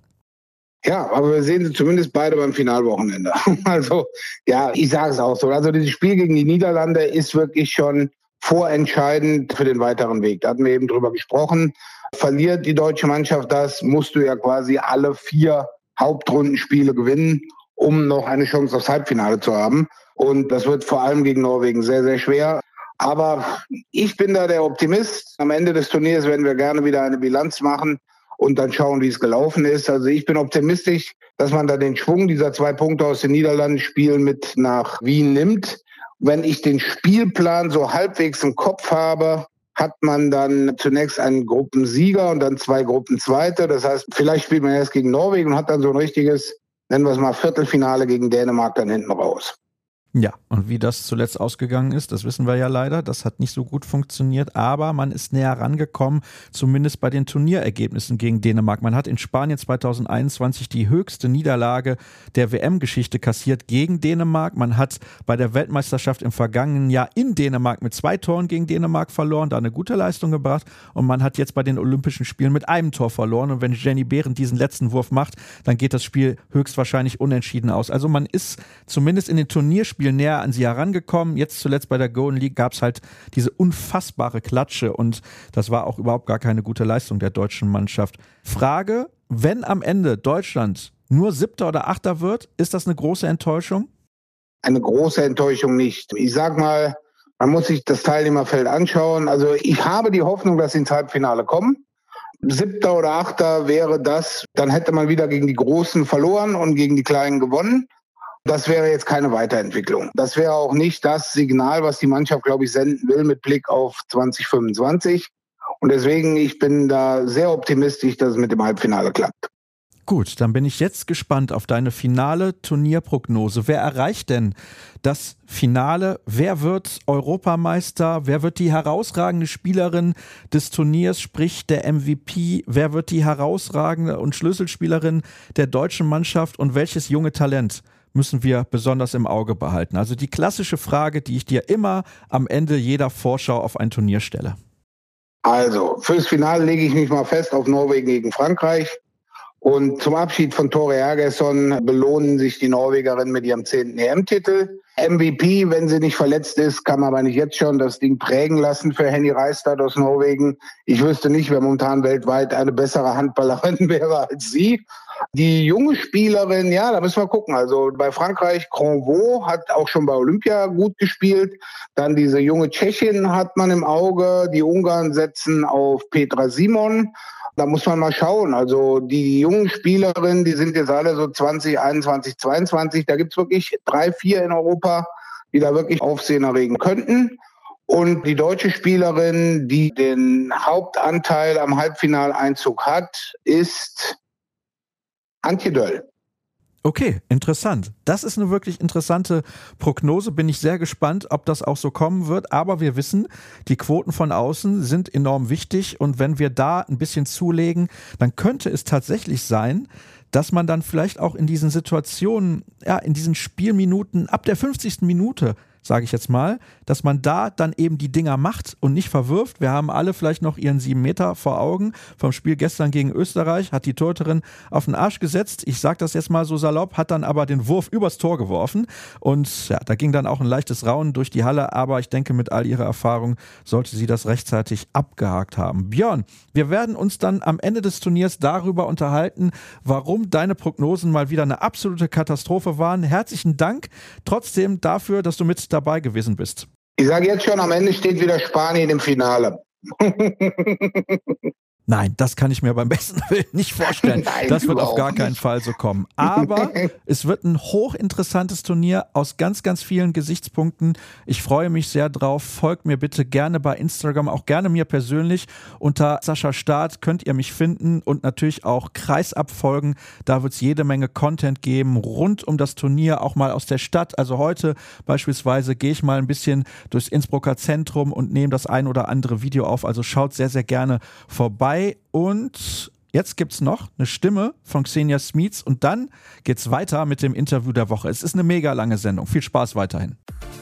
Ja, aber wir sehen sie zumindest beide beim Finalwochenende. Also, ja, ich sage es auch so. Also dieses Spiel gegen die Niederlande ist wirklich schon vorentscheidend für den weiteren Weg. Da hatten wir eben drüber gesprochen. Verliert die deutsche Mannschaft das, musst du ja quasi alle 4 Hauptrundenspiele gewinnen, um noch eine Chance aufs Halbfinale zu haben. Und das wird vor allem gegen Norwegen sehr, sehr schwer. Aber ich bin da der Optimist. Am Ende des Turniers werden wir gerne wieder eine Bilanz machen und dann schauen, wie es gelaufen ist. Also ich bin optimistisch, dass man da den Schwung dieser 2 Punkte aus den Niederlanden spielen mit nach Wien nimmt. Wenn ich den Spielplan so halbwegs im Kopf habe, hat man dann zunächst einen Gruppensieger und dann 2 Gruppenzweite. Das heißt, vielleicht spielt man erst gegen Norwegen und hat dann so ein richtiges, nennen wir es mal, Viertelfinale gegen Dänemark dann hinten raus.
Ja, und wie das zuletzt ausgegangen ist, das wissen wir ja leider. Das hat nicht so gut funktioniert, aber man ist näher rangekommen, zumindest bei den Turnierergebnissen gegen Dänemark. Man hat in Spanien 2021 die höchste Niederlage der WM-Geschichte kassiert gegen Dänemark. Man hat bei der Weltmeisterschaft im vergangenen Jahr in Dänemark mit 2 Toren gegen Dänemark verloren, da eine gute Leistung gebracht. Und man hat jetzt bei den Olympischen Spielen mit einem Tor verloren. Und wenn Jenny Behrendt diesen letzten Wurf macht, dann geht das Spiel höchstwahrscheinlich unentschieden aus. Also man ist zumindest in den Turnierspielen näher an sie herangekommen. Jetzt zuletzt bei der Golden League gab es halt diese unfassbare Klatsche und das war auch überhaupt gar keine gute Leistung der deutschen Mannschaft. Frage, wenn am Ende Deutschland nur 7. oder 8. wird, ist das eine große Enttäuschung?
Eine große Enttäuschung nicht. Ich sag mal, man muss sich das Teilnehmerfeld anschauen. Also ich habe die Hoffnung, dass sie ins Halbfinale kommen. 7. oder 8. wäre das, dann hätte man wieder gegen die Großen verloren und gegen die Kleinen gewonnen. Das wäre jetzt keine Weiterentwicklung. Das wäre auch nicht das Signal, was die Mannschaft, glaube ich, senden will mit Blick auf 2025. Und deswegen, ich bin da sehr optimistisch, dass es mit dem Halbfinale klappt.
Gut, dann bin ich jetzt gespannt auf deine finale Turnierprognose. Wer erreicht denn das Finale? Wer wird Europameister? Wer wird die herausragende Spielerin des Turniers, sprich der MVP? Wer wird die herausragende und Schlüsselspielerin der deutschen Mannschaft? Und welches junge Talent müssen wir besonders im Auge behalten? Also die klassische Frage, die ich dir immer am Ende jeder Vorschau auf ein Turnier stelle.
Also, fürs Finale lege ich mich mal fest auf Norwegen gegen Frankreich. Und zum Abschied von Tore Hergesson belohnen sich die Norwegerinnen mit ihrem 10. EM-Titel. MVP, wenn sie nicht verletzt ist, kann man aber nicht jetzt schon das Ding prägen lassen für Henny Reistad aus Norwegen. Ich wüsste nicht, wer momentan weltweit eine bessere Handballerin wäre als sie. Die junge Spielerin, ja, da müssen wir gucken. Also bei Frankreich, Granvaux hat auch schon bei Olympia gut gespielt. Dann diese junge Tschechin hat man im Auge. Die Ungarn setzen auf Petra Simon. Da muss man mal schauen. Also die jungen Spielerinnen, die sind jetzt alle so 20, 21, 22. Da gibt's wirklich 3, 4 in Europa, die da wirklich Aufsehen erregen könnten. Und die deutsche Spielerin, die den Hauptanteil am Halbfinaleinzug hat, ist Antje Döll.
Okay, interessant. Das ist eine wirklich interessante Prognose. Bin ich sehr gespannt, ob das auch so kommen wird. Aber wir wissen, die Quoten von außen sind enorm wichtig. Und wenn wir da ein bisschen zulegen, dann könnte es tatsächlich sein, dass man dann vielleicht auch in diesen Situationen, ja, in diesen Spielminuten ab der 50. Minute, sage ich jetzt mal, dass man da dann eben die Dinger macht und nicht verwirft. Wir haben alle vielleicht noch ihren 7 Meter vor Augen vom Spiel gestern gegen Österreich, hat die Torhüterin auf den Arsch gesetzt. Ich sage das jetzt mal so salopp, hat dann aber den Wurf übers Tor geworfen und ja, da ging dann auch ein leichtes Raunen durch die Halle, aber ich denke, mit all ihrer Erfahrung sollte sie das rechtzeitig abgehakt haben. Björn, wir werden uns dann am Ende des Turniers darüber unterhalten, warum deine Prognosen mal wieder eine absolute Katastrophe waren. Herzlichen Dank trotzdem dafür, dass du mit dabei gewesen bist.
Ich sage jetzt schon, am Ende steht wieder Spanien im Finale.
Nein, das kann ich mir beim besten Willen nicht vorstellen.
Nein,
das wird auf gar keinen Fall so kommen. Aber es wird ein hochinteressantes Turnier aus ganz, ganz vielen Gesichtspunkten. Ich freue mich sehr drauf. Folgt mir bitte gerne bei Instagram, auch gerne mir persönlich. Unter Sascha Staat könnt ihr mich finden und natürlich auch Kreisab folgen. Da wird es jede Menge Content geben rund um das Turnier, auch mal aus der Stadt. Also heute beispielsweise gehe ich mal ein bisschen durchs Innsbrucker Zentrum und nehme das ein oder andere Video auf. Also schaut sehr, sehr gerne vorbei. Und jetzt gibt's noch eine Stimme von Xenia Smits und dann geht's weiter mit dem Interview der Woche. Es ist eine mega lange Sendung. Viel Spaß weiterhin.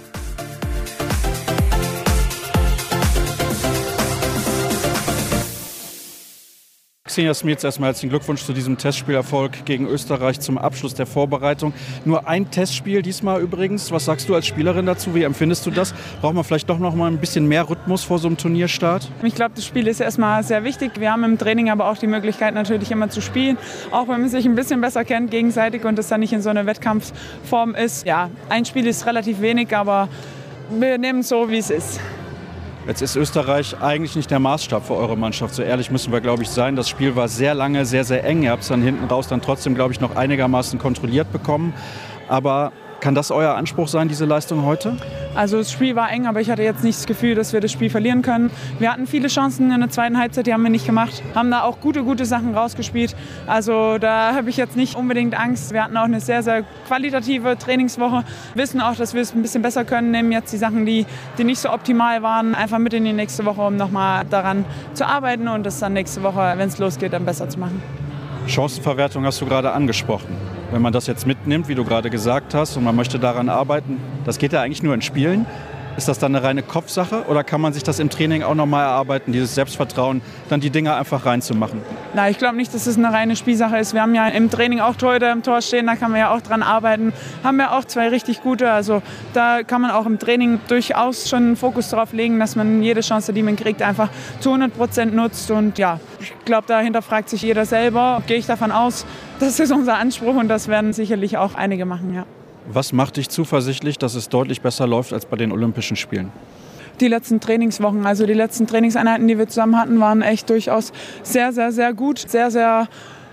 Xenia Smits, erstmal herzlichen Glückwunsch zu diesem Testspielerfolg gegen Österreich zum Abschluss der Vorbereitung. Nur ein Testspiel diesmal übrigens. Was sagst du als Spielerin dazu? Wie empfindest du das? Braucht man vielleicht doch noch mal ein bisschen mehr Rhythmus vor so einem Turnierstart?
Ich glaube, das Spiel ist erstmal sehr wichtig. Wir haben im Training aber auch die Möglichkeit natürlich immer zu spielen, auch wenn man sich ein bisschen besser kennt gegenseitig und es dann nicht in so einer Wettkampfform ist. Ja, ein Spiel ist relativ wenig, aber wir nehmen es so, wie es ist.
Jetzt ist Österreich eigentlich nicht der Maßstab für eure Mannschaft. So ehrlich müssen wir, glaube ich, sein. Das Spiel war sehr lange, sehr, sehr eng. Ihr habt es dann hinten raus dann trotzdem, glaube ich, noch einigermaßen kontrolliert bekommen. Aber kann das euer Anspruch sein, diese Leistung heute?
Also das Spiel war eng, aber ich hatte jetzt nicht das Gefühl, dass wir das Spiel verlieren können. Wir hatten viele Chancen in der zweiten Halbzeit, die haben wir nicht gemacht. Haben da auch gute Sachen rausgespielt. Also da habe ich jetzt nicht unbedingt Angst. Wir hatten auch eine sehr, sehr qualitative Trainingswoche. Wissen auch, dass wir es ein bisschen besser können. Nehmen jetzt die Sachen, die nicht so optimal waren, einfach mit in die nächste Woche, um nochmal daran zu arbeiten und das dann nächste Woche, wenn es losgeht, dann besser zu machen.
Chancenverwertung hast du gerade angesprochen. Wenn man das jetzt mitnimmt, wie du gerade gesagt hast, und man möchte daran arbeiten, das geht ja eigentlich nur in Spielen. Ist das dann eine reine Kopfsache oder kann man sich das im Training auch nochmal erarbeiten, dieses Selbstvertrauen, dann die Dinger einfach reinzumachen?
Na, ich glaube nicht, dass es eine reine Spielsache ist. Wir haben ja im Training auch Torhüter im Tor stehen, da kann man ja auch dran arbeiten. Haben wir auch 2 richtig gute, also da kann man auch im Training durchaus schon einen Fokus darauf legen, dass man jede Chance, die man kriegt, einfach zu 100% nutzt. Und ja, ich glaube, dahinter fragt sich jeder selber, gehe ich davon aus, das ist unser Anspruch und das werden sicherlich auch einige machen, ja.
Was macht dich zuversichtlich, dass es deutlich besser läuft als bei den Olympischen Spielen?
Die letzten Trainingswochen, also die letzten Trainingseinheiten, die wir zusammen hatten, waren echt durchaus sehr, sehr, sehr gut. Sehr, sehr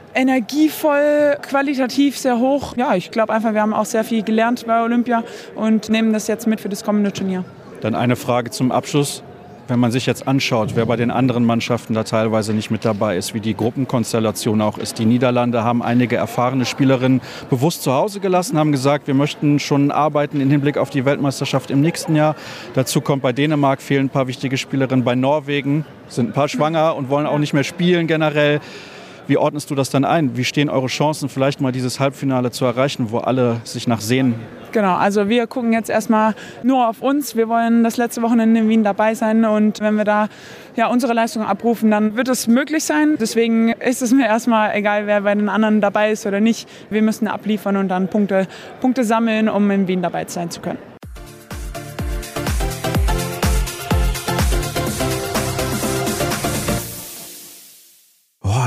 energievoll, qualitativ sehr hoch. Ja, ich glaube einfach, wir haben auch sehr viel gelernt bei Olympia und nehmen das jetzt mit für das kommende Turnier.
Dann eine Frage zum Abschluss. Wenn man sich jetzt anschaut, wer bei den anderen Mannschaften da teilweise nicht mit dabei ist, wie die Gruppenkonstellation auch ist. Die Niederlande haben einige erfahrene Spielerinnen bewusst zu Hause gelassen, haben gesagt, wir möchten schon arbeiten im Hinblick auf die Weltmeisterschaft im nächsten Jahr. Dazu kommt bei Dänemark fehlen ein paar wichtige Spielerinnen. Bei Norwegen sind ein paar schwanger und wollen auch nicht mehr spielen generell. Wie ordnest du das dann ein? Wie stehen eure Chancen, vielleicht mal dieses Halbfinale zu erreichen, wo alle sich nach sehen?
Genau, also wir gucken jetzt erstmal nur auf uns. Wir wollen das letzte Wochenende in Wien dabei sein und wenn wir da ja, unsere Leistung abrufen, dann wird es möglich sein. Deswegen ist es mir erstmal egal, wer bei den anderen dabei ist oder nicht. Wir müssen abliefern und dann Punkte sammeln, um in Wien dabei sein zu können.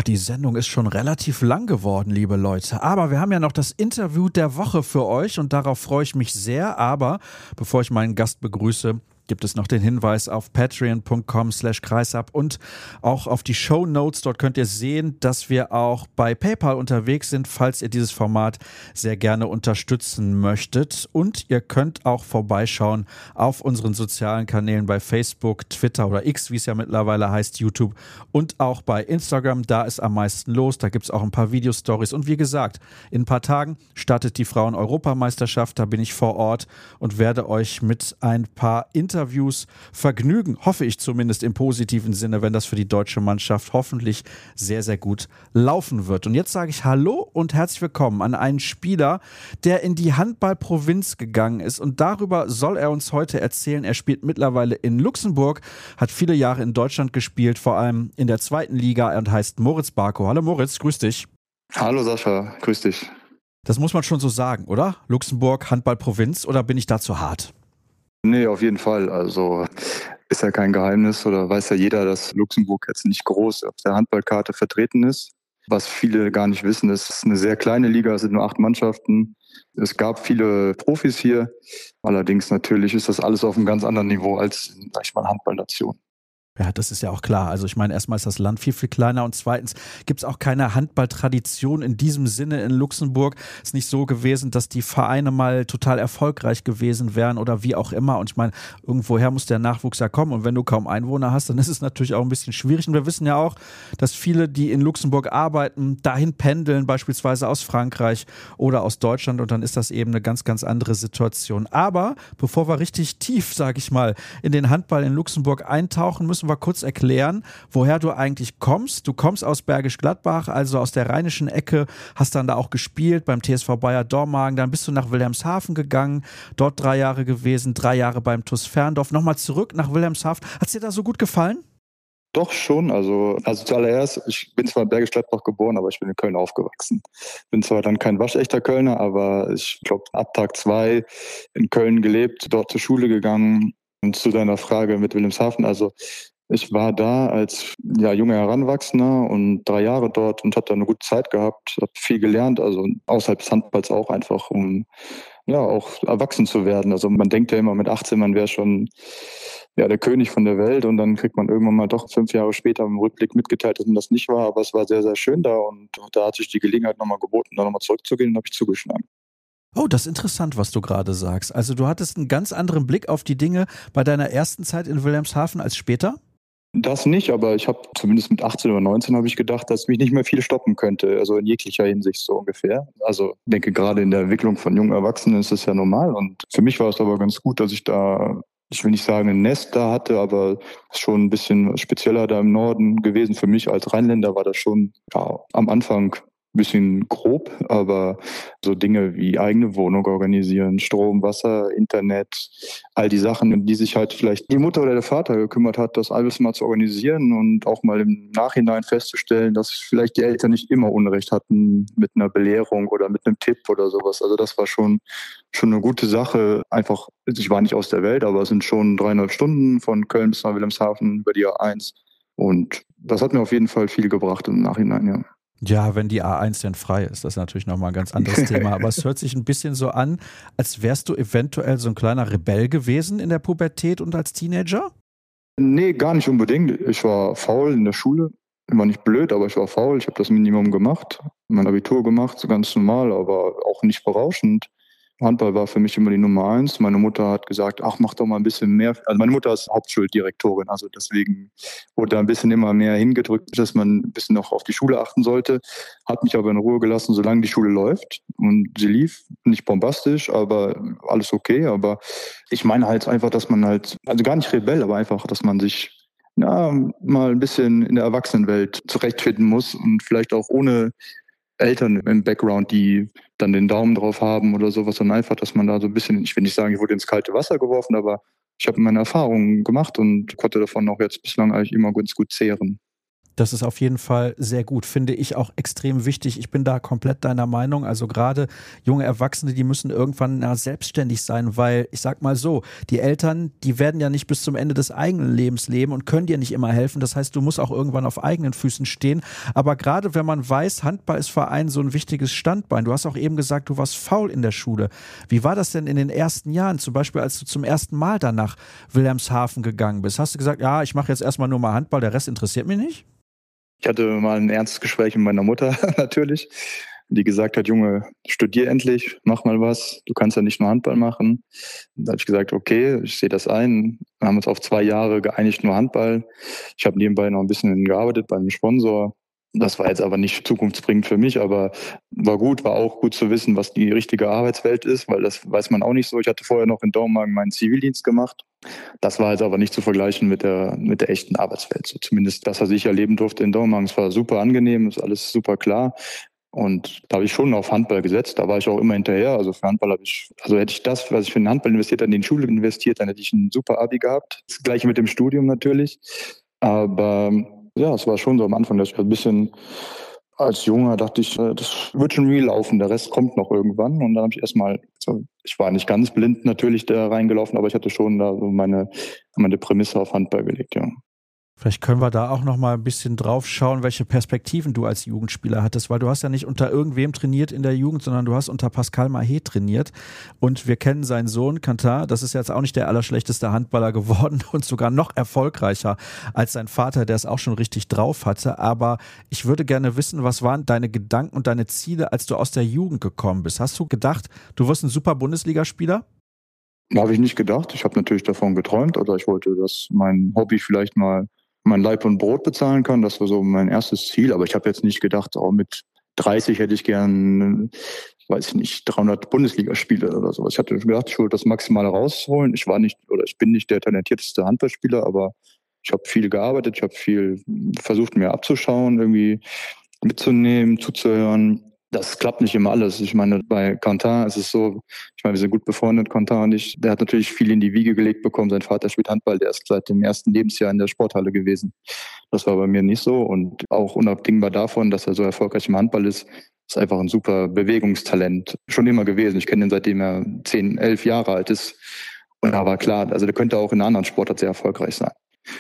die Sendung ist schon relativ lang geworden, liebe Leute. Aber wir haben ja noch das Interview der Woche für euch und darauf freue ich mich sehr. Aber bevor ich meinen Gast begrüße, gibt es noch den Hinweis auf patreon.com/kreisab und auch auf die Shownotes. Dort könnt ihr sehen, dass wir auch bei PayPal unterwegs sind, falls ihr dieses Format sehr gerne unterstützen möchtet. Und ihr könnt auch vorbeischauen auf unseren sozialen Kanälen bei Facebook, Twitter oder X, wie es ja mittlerweile heißt, YouTube und auch bei Instagram. Da ist am meisten los. Da gibt es auch ein paar Videostories. Und wie gesagt, in ein paar Tagen startet die Frauen-Europameisterschaft. Da bin ich vor Ort und werde euch mit ein paar Interviews vergnügen, hoffe ich zumindest im positiven Sinne, wenn das für die deutsche Mannschaft hoffentlich sehr, sehr gut laufen wird. Und jetzt sage ich Hallo und herzlich willkommen an einen Spieler, der in die Handballprovinz gegangen ist und darüber soll er uns heute erzählen. Er spielt mittlerweile in Luxemburg, hat viele Jahre in Deutschland gespielt, vor allem in der 2. Liga und heißt Moritz Barkow. Hallo Moritz, grüß dich.
Hallo Sascha, grüß dich.
Das muss man schon so sagen, oder? Luxemburg, Handballprovinz, oder bin ich da zu hart?
Nee, auf jeden Fall. Also ist ja kein Geheimnis oder weiß ja jeder, dass Luxemburg jetzt nicht groß auf der Handballkarte vertreten ist. Was viele gar nicht wissen, ist eine sehr kleine Liga, es sind nur 8 Mannschaften. Es gab viele Profis hier. Allerdings natürlich ist das alles auf einem ganz anderen Niveau als, sag ich mal, Handballnation.
Ja, das ist ja auch klar. Also ich meine, erstmal ist das Land viel, viel kleiner und zweitens gibt es auch keine Handballtradition in diesem Sinne in Luxemburg. Es ist nicht so gewesen, dass die Vereine mal total erfolgreich gewesen wären oder wie auch immer. Und ich meine, irgendwoher muss der Nachwuchs ja kommen und wenn du kaum Einwohner hast, dann ist es natürlich auch ein bisschen schwierig. Und wir wissen ja auch, dass viele, die in Luxemburg arbeiten, dahin pendeln, beispielsweise aus Frankreich oder aus Deutschland und dann ist das eben eine ganz, ganz andere Situation. Aber bevor wir richtig tief, sage ich mal, in den Handball in Luxemburg eintauchen, müssen wir kurz erklären, woher du eigentlich kommst. Du kommst aus Bergisch Gladbach, also aus der rheinischen Ecke, hast dann da auch gespielt beim TSV Bayer Dormagen, dann bist du nach Wilhelmshaven gegangen, dort 3 Jahre gewesen, 3 Jahre beim TuS Ferndorf, nochmal zurück nach Wilhelmshaven. Hat es dir da so gut gefallen?
Doch schon, also zuallererst, ich bin zwar in Bergisch Gladbach geboren, aber ich bin in Köln aufgewachsen. Bin zwar dann kein waschechter Kölner, aber ich glaube ab Tag 2 in Köln gelebt, dort zur Schule gegangen. Und zu deiner Frage mit Wilhelmshaven, also ich war da als junger Heranwachsender und 3 Jahre dort und habe da eine gute Zeit gehabt, habe viel gelernt, also außerhalb des Handballs auch einfach, um auch erwachsen zu werden. Also man denkt ja immer mit 18, man wäre schon der König von der Welt und dann kriegt man irgendwann mal doch 5 Jahre später im Rückblick mitgeteilt, dass man das nicht war, aber es war sehr, sehr schön da und da hat sich die Gelegenheit nochmal geboten, da nochmal zurückzugehen und habe ich zugeschlagen.
Oh, das ist interessant, was du gerade sagst. Also du hattest einen ganz anderen Blick auf die Dinge bei deiner ersten Zeit in Wilhelmshaven als später?
Das nicht, aber ich habe zumindest mit 18 oder 19 habe ich gedacht, dass mich nicht mehr viel stoppen könnte, also in jeglicher Hinsicht so ungefähr. Also ich denke, gerade in der Entwicklung von jungen Erwachsenen ist das ja normal und für mich war es aber ganz gut, dass ich da, ich will nicht sagen ein Nest da hatte, aber schon ein bisschen spezieller da im Norden gewesen. Für mich als Rheinländer war das schon am Anfang ein bisschen grob, aber so Dinge wie eigene Wohnung organisieren, Strom, Wasser, Internet, all die Sachen, um die sich halt vielleicht die Mutter oder der Vater gekümmert hat, das alles mal zu organisieren und auch mal im Nachhinein festzustellen, dass vielleicht die Eltern nicht immer Unrecht hatten mit einer Belehrung oder mit einem Tipp oder sowas. Also das war schon eine gute Sache. Einfach, ich war nicht aus der Welt, aber es sind schon 3,5 Stunden von Köln bis nach Wilhelmshaven über die A1 und das hat mir auf jeden Fall viel gebracht im Nachhinein, ja.
Ja, wenn die A1 denn frei ist, das ist natürlich nochmal ein ganz anderes Thema. Aber es hört sich ein bisschen so an, als wärst du eventuell so ein kleiner Rebell gewesen in der Pubertät und als Teenager?
Nee, gar nicht unbedingt. Ich war faul in der Schule. Ich war nicht blöd, aber ich war faul. Ich habe das Minimum gemacht, mein Abitur gemacht, so ganz normal, aber auch nicht berauschend. Handball war für mich immer die Nummer 1. Meine Mutter hat gesagt, ach, mach doch mal ein bisschen mehr. Also meine Mutter ist Hauptschuldirektorin, also deswegen wurde da ein bisschen immer mehr hingedrückt, dass man ein bisschen noch auf die Schule achten sollte. Hat mich aber in Ruhe gelassen, solange die Schule läuft. Und sie lief, nicht bombastisch, aber alles okay. Aber ich meine halt einfach, dass man halt, also gar nicht Rebell, aber einfach, dass man sich mal ein bisschen in der Erwachsenenwelt zurechtfinden muss und vielleicht auch ohne Eltern im Background, die dann den Daumen drauf haben oder sowas, sondern einfach, dass man da so ein bisschen, ich will nicht sagen, ich wurde ins kalte Wasser geworfen, aber ich habe meine Erfahrungen gemacht und konnte davon auch jetzt bislang eigentlich immer ganz gut zehren.
Das ist auf jeden Fall sehr gut, finde ich auch extrem wichtig. Ich bin da komplett deiner Meinung. Also gerade junge Erwachsene, die müssen irgendwann selbstständig sein, weil ich sag mal so, die Eltern, die werden ja nicht bis zum Ende des eigenen Lebens leben und können dir nicht immer helfen. Das heißt, du musst auch irgendwann auf eigenen Füßen stehen. Aber gerade wenn man weiß, Handball ist für einen so ein wichtiges Standbein. Du hast auch eben gesagt, du warst faul in der Schule. Wie war das denn in den ersten Jahren? Zum Beispiel, als du zum ersten Mal dann nach Wilhelmshaven gegangen bist. Hast du gesagt, ja, ich mache jetzt erstmal nur mal Handball, der Rest interessiert mich nicht?
Ich hatte mal ein ernstes Gespräch mit meiner Mutter natürlich, die gesagt hat, Junge, studier endlich, mach mal was, du kannst ja nicht nur Handball machen. Da habe ich gesagt, okay, ich sehe das ein. Wir haben uns auf 2 Jahre geeinigt, nur Handball. Ich habe nebenbei noch ein bisschen gearbeitet bei einem Sponsor. Das war jetzt aber nicht zukunftsbringend für mich, aber war auch gut zu wissen, was die richtige Arbeitswelt ist, weil das weiß man auch nicht so. Ich hatte vorher noch in Dormagen meinen Zivildienst gemacht. Das war jetzt aber nicht zu vergleichen mit der echten Arbeitswelt. So zumindest das, was ich erleben durfte in Dormagen. Es war super angenehm, ist alles super klar. Und da habe ich schon auf Handball gesetzt. Da war ich auch immer hinterher. Also für Handball hätte ich das, was ich für den Handball investiert habe, in die Schule investiert, dann hätte ich ein super Abi gehabt. Das Gleiche mit dem Studium natürlich. Aber ja, es war schon so am Anfang, dass ich ein bisschen als Junger dachte ich, das wird schon nie laufen, der Rest kommt noch irgendwann. Und dann habe ich ich war nicht ganz blind natürlich da reingelaufen, aber ich hatte schon da so meine Prämisse auf Handball gelegt, ja.
Vielleicht können wir da auch noch mal ein bisschen drauf schauen, welche Perspektiven du als Jugendspieler hattest, weil du hast ja nicht unter irgendwem trainiert in der Jugend, sondern du hast unter Pascal Mahé trainiert und wir kennen seinen Sohn Quentin, das ist jetzt auch nicht der allerschlechteste Handballer geworden und sogar noch erfolgreicher als sein Vater, der es auch schon richtig drauf hatte, aber ich würde gerne wissen, was waren deine Gedanken und deine Ziele, als du aus der Jugend gekommen bist? Hast du gedacht, du wirst ein super Bundesligaspieler?
Habe ich nicht gedacht. Ich habe natürlich davon geträumt, oder ich wollte, dass mein Hobby vielleicht mal mein Leib und Brot bezahlen kann. Das war so mein erstes Ziel. Aber ich habe jetzt nicht gedacht, mit 30 hätte ich gern, weiß ich nicht, 300 Bundesligaspiele oder sowas. Ich hatte gedacht, ich wollte das Maximale rausholen. Ich bin nicht der talentierteste Handballspieler, aber ich habe viel gearbeitet. Ich habe viel versucht, mir abzuschauen, irgendwie mitzunehmen, zuzuhören. Das klappt nicht immer alles. Ich meine, bei Quentin ist es so, wir sind gut befreundet, Quentin und ich. Der hat natürlich viel in die Wiege gelegt bekommen. Sein Vater spielt Handball, der ist seit dem ersten Lebensjahr in der Sporthalle gewesen. Das war bei mir nicht so. Und auch unabdingbar davon, dass er so erfolgreich im Handball ist einfach ein super Bewegungstalent. Schon immer gewesen. Ich kenne ihn, seitdem er 10, 11 Jahre alt ist. Und da war klar, also der könnte auch in einer anderen Sportart sehr erfolgreich sein.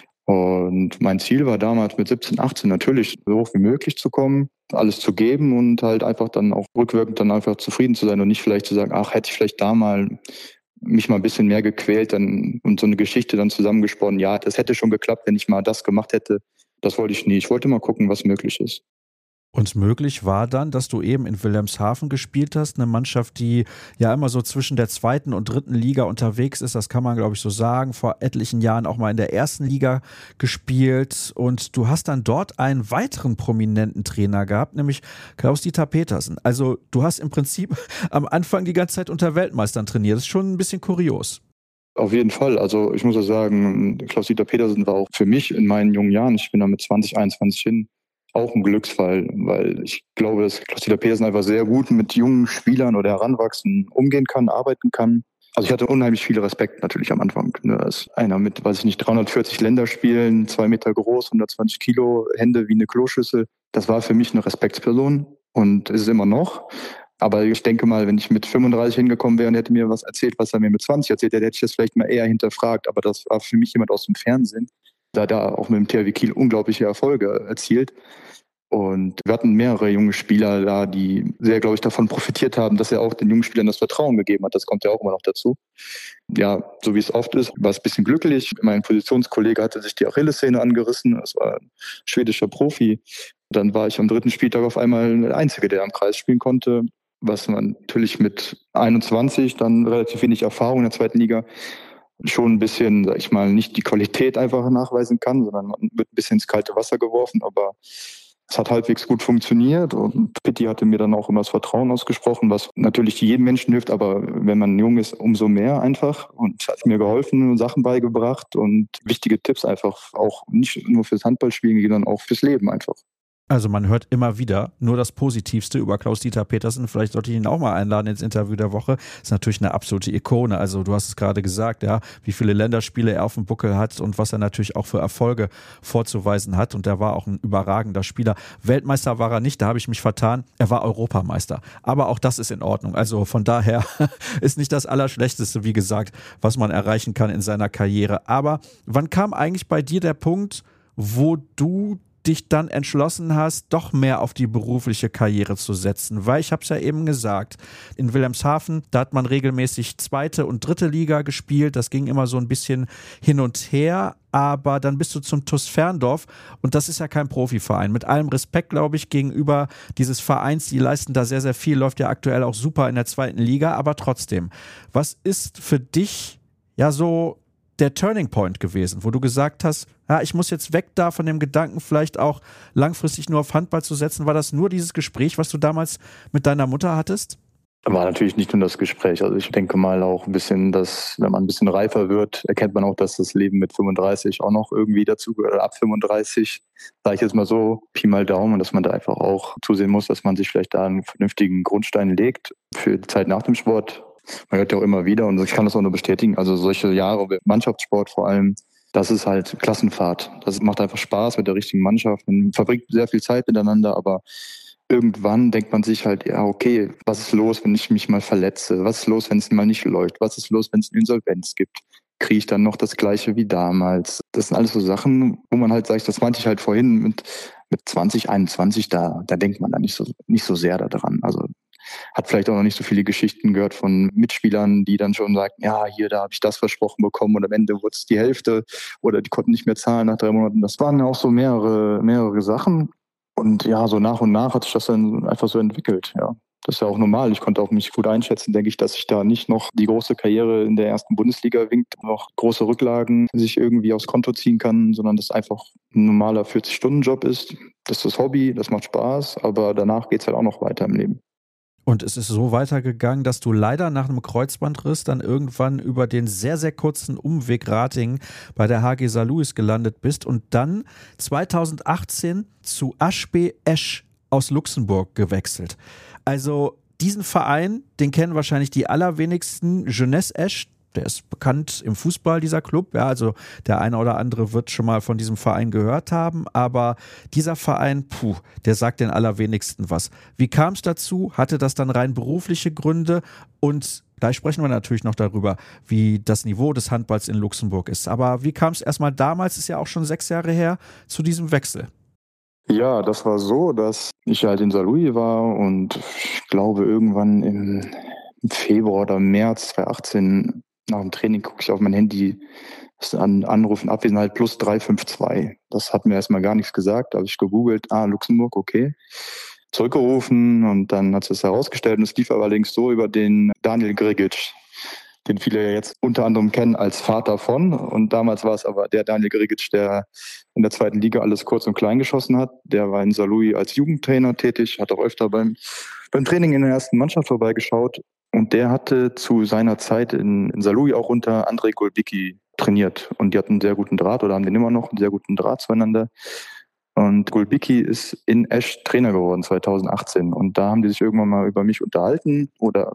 Und mein Ziel war damals mit 17, 18 natürlich so hoch wie möglich zu kommen, alles zu geben und halt einfach dann auch rückwirkend dann einfach zufrieden zu sein und nicht vielleicht zu sagen, hätte ich vielleicht da mich mal ein bisschen mehr gequält und so eine Geschichte dann zusammengesponnen. Ja, das hätte schon geklappt, wenn ich mal das gemacht hätte. Das wollte ich nie. Ich wollte mal gucken, was möglich ist.
Und möglich war dann, dass du eben in Wilhelmshaven gespielt hast, eine Mannschaft, die ja immer so zwischen der 2. und 3. Liga unterwegs ist, das kann man glaube ich so sagen, vor etlichen Jahren auch mal in der 1. Liga gespielt und du hast dann dort einen weiteren prominenten Trainer gehabt, nämlich Klaus-Dieter Petersen. Also du hast im Prinzip am Anfang die ganze Zeit unter Weltmeistern trainiert, das ist schon ein bisschen kurios.
Auf jeden Fall, also ich muss auch sagen, Klaus-Dieter Petersen war auch für mich in meinen jungen Jahren, ich bin da mit 20, 21 hin, auch ein Glücksfall, weil ich glaube, dass Klaus-Dieter Petersen einfach sehr gut mit jungen Spielern oder Heranwachsenden umgehen kann, arbeiten kann. Also ich hatte unheimlich viel Respekt natürlich am Anfang. Als einer mit, 340 Länderspielen, 2 Meter groß, 120 Kilo, Hände wie eine Kloschüssel. Das war für mich eine Respektsperson und ist es immer noch. Aber ich denke mal, wenn ich mit 35 hingekommen wäre und hätte mir was erzählt, was er mir mit 20 erzählt hätte, hätte ich das vielleicht mal eher hinterfragt. Aber das war für mich jemand aus dem Fernsehen. Da hat er auch mit dem THW Kiel unglaubliche Erfolge erzielt. Und wir hatten mehrere junge Spieler da, die sehr, glaube ich, davon profitiert haben, dass er auch den jungen Spielern das Vertrauen gegeben hat. Das kommt ja auch immer noch dazu. Ja, so wie es oft ist, war es ein bisschen glücklich. Mein Positionskollege hatte sich die Achillessehne angerissen. Das war ein schwedischer Profi. Dann war ich am 3. Spieltag auf einmal der Einzige, der am Kreis spielen konnte. Was man natürlich mit 21, dann relativ wenig Erfahrung in der 2. Liga, schon ein bisschen, sag ich mal, nicht die Qualität einfach nachweisen kann, sondern man wird ein bisschen ins kalte Wasser geworfen, aber es hat halbwegs gut funktioniert und Pitti hatte mir dann auch immer das Vertrauen ausgesprochen, was natürlich jedem Menschen hilft, aber wenn man jung ist, umso mehr einfach und hat mir geholfen, Sachen beigebracht und wichtige Tipps einfach auch nicht nur fürs Handballspielen, sondern auch fürs Leben einfach.
Also man hört immer wieder nur das Positivste über Klaus-Dieter Petersen. Vielleicht sollte ich ihn auch mal einladen ins Interview der Woche. Ist natürlich eine absolute Ikone. Also du hast es gerade gesagt, ja, wie viele Länderspiele er auf dem Buckel hat und was er natürlich auch für Erfolge vorzuweisen hat. Und er war auch ein überragender Spieler. Weltmeister war er nicht, da habe ich mich vertan. Er war Europameister. Aber auch das ist in Ordnung. Also von daher ist nicht das Allerschlechteste, wie gesagt, was man erreichen kann in seiner Karriere. Aber wann kam eigentlich bei dir der Punkt, wo du dich dann entschlossen hast, doch mehr auf die berufliche Karriere zu setzen? Weil ich habe es ja eben gesagt, in Wilhelmshaven, da hat man regelmäßig 2. und 3. Liga gespielt, das ging immer so ein bisschen hin und her, aber dann bist du zum TuS Ferndorf und das ist ja kein Profiverein. Mit allem Respekt, glaube ich, gegenüber dieses Vereins, die leisten da sehr, sehr viel, läuft ja aktuell auch super in der 2. Liga, aber trotzdem, was ist für dich ja so der Turning Point gewesen, wo du gesagt hast, ja, ich muss jetzt weg da von dem Gedanken, vielleicht auch langfristig nur auf Handball zu setzen? War das nur dieses Gespräch, was du damals mit deiner Mutter hattest?
War natürlich nicht nur das Gespräch. Also ich denke mal auch ein bisschen, dass wenn man ein bisschen reifer wird, erkennt man auch, dass das Leben mit 35 auch noch irgendwie dazugehört. Oder ab 35, sage ich jetzt mal so, Pi mal Daumen, dass man da einfach auch zusehen muss, dass man sich vielleicht da einen vernünftigen Grundstein legt für die Zeit nach dem Sport. Man hört ja auch immer wieder, und ich kann das auch nur bestätigen, also solche Jahre Mannschaftssport vor allem, das ist halt Klassenfahrt. Das macht einfach Spaß mit der richtigen Mannschaft. Man verbringt sehr viel Zeit miteinander, aber irgendwann denkt man sich halt, ja, okay, was ist los, wenn ich mich mal verletze? Was ist los, wenn es mal nicht läuft? Was ist los, wenn es eine Insolvenz gibt? Kriege ich dann noch das Gleiche wie damals? Das sind alles so Sachen, wo man halt sagt, das meinte ich halt vorhin mit 20, 21, da denkt man da nicht so sehr daran. Also hat vielleicht auch noch nicht so viele Geschichten gehört von Mitspielern, die dann schon sagten, ja, hier, da habe ich das versprochen bekommen und am Ende wurde es die Hälfte oder die konnten nicht mehr zahlen nach 3 Monaten. Das waren auch so mehrere Sachen. Und ja, so nach und nach hat sich das dann einfach so entwickelt, ja. Das ist ja auch normal. Ich konnte auch mich gut einschätzen, denke ich, dass sich da nicht noch die große Karriere in der 1. Bundesliga winkt, noch große Rücklagen sich irgendwie aufs Konto ziehen kann, sondern das einfach ein normaler 40-Stunden-Job ist. Das ist das Hobby, das macht Spaß, aber danach geht es halt auch noch weiter im Leben.
Und es ist so weitergegangen, dass du leider nach einem Kreuzbandriss dann irgendwann über den sehr, sehr kurzen Umweg Ratingen bei der HG Saarlouis gelandet bist und dann 2018 zu Aschbe Esch aus Luxemburg gewechselt. Also diesen Verein, den kennen wahrscheinlich die allerwenigsten. Jeunesse Esch, der ist bekannt im Fußball, dieser Club. Ja, also der eine oder andere wird schon mal von diesem Verein gehört haben. Aber dieser Verein, der sagt den allerwenigsten was. Wie kam es dazu? Hatte das dann rein berufliche Gründe? Und gleich sprechen wir natürlich noch darüber, wie das Niveau des Handballs in Luxemburg ist. Aber wie kam es erstmal damals, ist ja auch schon 6 Jahre her, zu diesem Wechsel?
Ja, das war so, dass ich halt in Saarlouis war und ich glaube irgendwann im Februar oder März 2018 nach dem Training gucke ich auf mein Handy, das ist an Anruf und Abwesenheit plus 352. Das hat mir erstmal gar nichts gesagt, da habe ich gegoogelt, Luxemburg, okay. Zurückgerufen und dann hat es herausgestellt und es lief aber allerdings so über den Daniel Grigic, den viele ja jetzt unter anderem kennen als Vater von. Und damals war es aber der Daniel Grigic, der in der 2. Liga alles kurz und klein geschossen hat. Der war in Saarlouis als Jugendtrainer tätig, hat auch öfter beim Training in der ersten Mannschaft vorbeigeschaut. Und der hatte zu seiner Zeit in Saarlouis auch unter Andrei Golbicki trainiert. Und die hatten einen sehr guten Draht oder haben den immer noch einen sehr guten Draht zueinander. Und Golbicki ist in Esch Trainer geworden 2018. Und da haben die sich irgendwann mal über mich unterhalten oder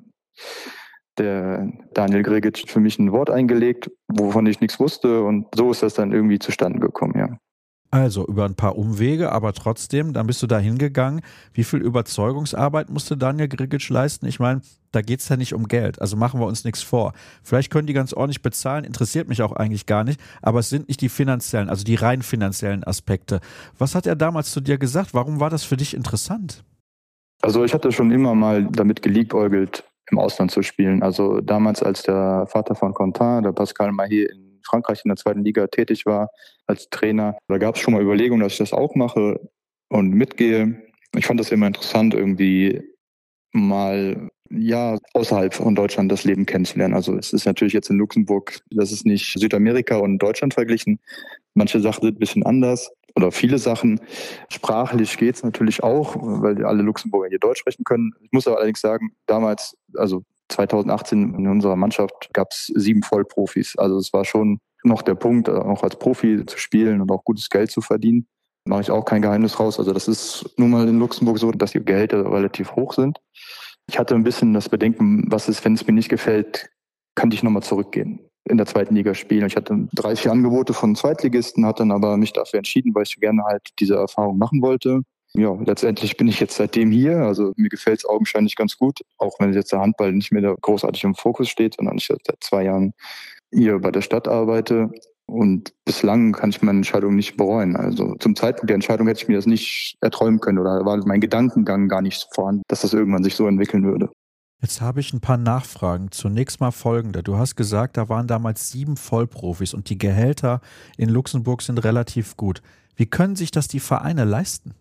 der Daniel Grigic für mich ein Wort eingelegt, wovon ich nichts wusste. Und so ist das dann irgendwie zustande gekommen, ja.
Also über ein paar Umwege, aber trotzdem, dann bist du da hingegangen. Wie viel Überzeugungsarbeit musste Daniel Grigic leisten? Ich meine, da geht es ja nicht um Geld, also machen wir uns nichts vor. Vielleicht können die ganz ordentlich bezahlen, interessiert mich auch eigentlich gar nicht, aber es sind nicht die finanziellen, also die rein finanziellen Aspekte. Was hat er damals zu dir gesagt? Warum war das für dich interessant?
Also ich hatte schon immer mal damit geliebäugelt, im Ausland zu spielen. Also damals, als der Vater von Quentin, der Pascal Mahé, in Frankreich in der 2. Liga tätig war als Trainer, da gab es schon mal Überlegungen, dass ich das auch mache und mitgehe. Ich fand das immer interessant, irgendwie mal außerhalb von Deutschland das Leben kennenzulernen. Also es ist natürlich jetzt in Luxemburg, das ist nicht Südamerika und Deutschland verglichen. Manche Sachen sind ein bisschen anders oder viele Sachen. Sprachlich geht es natürlich auch, weil alle Luxemburger hier Deutsch sprechen können. Ich muss aber allerdings sagen, damals, also 2018 in unserer Mannschaft gab es 7 Vollprofis. Also es war schon noch der Punkt, auch als Profi zu spielen und auch gutes Geld zu verdienen. Mache ich auch kein Geheimnis raus. Also das ist nun mal in Luxemburg so, dass die Gehälter relativ hoch sind. Ich hatte ein bisschen das Bedenken, was ist, wenn es mir nicht gefällt, könnte ich nochmal zurückgehen, in der zweiten Liga spielen. Ich hatte 3, 4 Angebote von Zweitligisten, hatte dann aber mich dafür entschieden, weil ich gerne halt diese Erfahrung machen wollte. Ja, letztendlich bin ich jetzt seitdem hier. Also mir gefällt es augenscheinlich ganz gut, auch wenn jetzt der Handball nicht mehr da großartig im Fokus steht, sondern ich seit 2 Jahren hier bei der Stadt arbeite. Und bislang kann ich meine Entscheidung nicht bereuen. Also zum Zeitpunkt der Entscheidung hätte ich mir das nicht erträumen können oder war mein Gedankengang gar nicht vorhanden, dass das irgendwann sich so entwickeln würde.
Jetzt habe ich ein paar Nachfragen. Zunächst mal folgende. Du hast gesagt, da waren damals 7 Vollprofis und die Gehälter in Luxemburg sind relativ gut. Wie können sich das die Vereine leisten?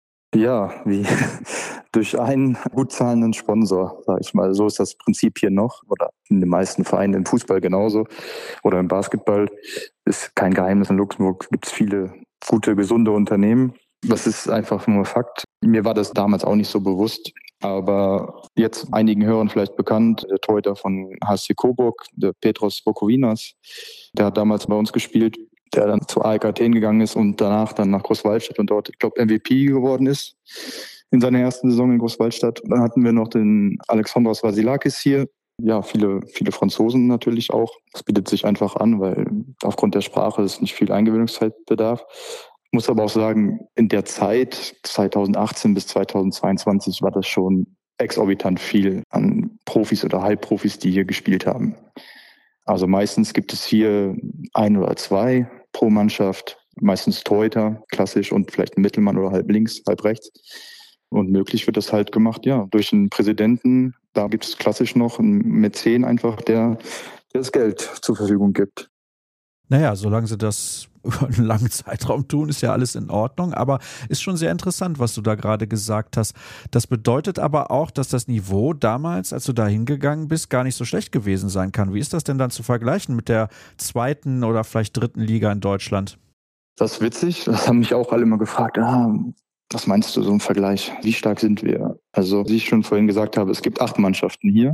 Ja, wie durch einen gut zahlenden Sponsor, sage ich mal. So ist das Prinzip hier noch oder in den meisten Vereinen, im Fußball genauso oder im Basketball. Ist kein Geheimnis, in Luxemburg gibt es viele gute, gesunde Unternehmen. Das ist einfach nur Fakt. Mir war das damals auch nicht so bewusst, aber jetzt einigen Hörern vielleicht bekannt, der Torhüter von HSC Coburg, der Petros Bokovinas, der hat damals bei uns gespielt, der dann zu AEK Athen gegangen ist und danach dann nach Großwaldstadt und dort, ich glaube, MVP geworden ist in seiner ersten Saison in Großwaldstadt. Dann hatten wir noch den Alexandros Vasilakis hier. Ja, viele Franzosen natürlich auch. Das bietet sich einfach an, weil aufgrund der Sprache ist nicht viel Eingewöhnungszeit bedarf. Muss aber auch sagen, in der Zeit 2018 bis 2022 war das schon exorbitant viel an Profis oder Halbprofis, die hier gespielt haben. Also meistens gibt es hier 1 oder 2 pro Mannschaft, meistens Torhüter, klassisch, und vielleicht ein Mittelmann oder halb links, halb rechts. Und möglich wird das halt gemacht, ja, durch einen Präsidenten. Da gibt es klassisch noch einen Mäzen einfach, der das Geld zur Verfügung gibt.
Naja, solange sie das über einen langen Zeitraum tun, ist ja alles in Ordnung, aber ist schon sehr interessant, was du da gerade gesagt hast. Das bedeutet aber auch, dass das Niveau damals, als du da hingegangen bist, gar nicht so schlecht gewesen sein kann. Wie ist das denn dann zu vergleichen mit der 2. oder vielleicht 3. Liga in Deutschland?
Das ist witzig, das haben mich auch alle immer gefragt, was meinst du so im Vergleich? Wie stark sind wir? Also, wie ich schon vorhin gesagt habe, es gibt 8 Mannschaften hier.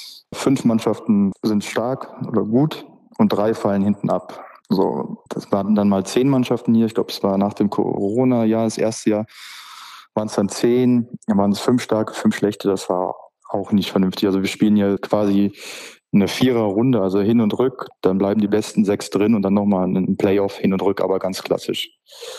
5 Mannschaften sind stark oder gut und 3 fallen hinten ab. So, das waren dann mal 10 Mannschaften hier. Ich glaube, es war nach dem Corona-Jahr, das erste Jahr, waren es dann 10. Dann waren es 5 starke, 5 schlechte. Das war auch nicht vernünftig. Also wir spielen hier quasi eine 4er-Runde, also hin und rück. Dann bleiben die besten 6 drin und dann nochmal ein Playoff hin und rück, aber ganz klassisch.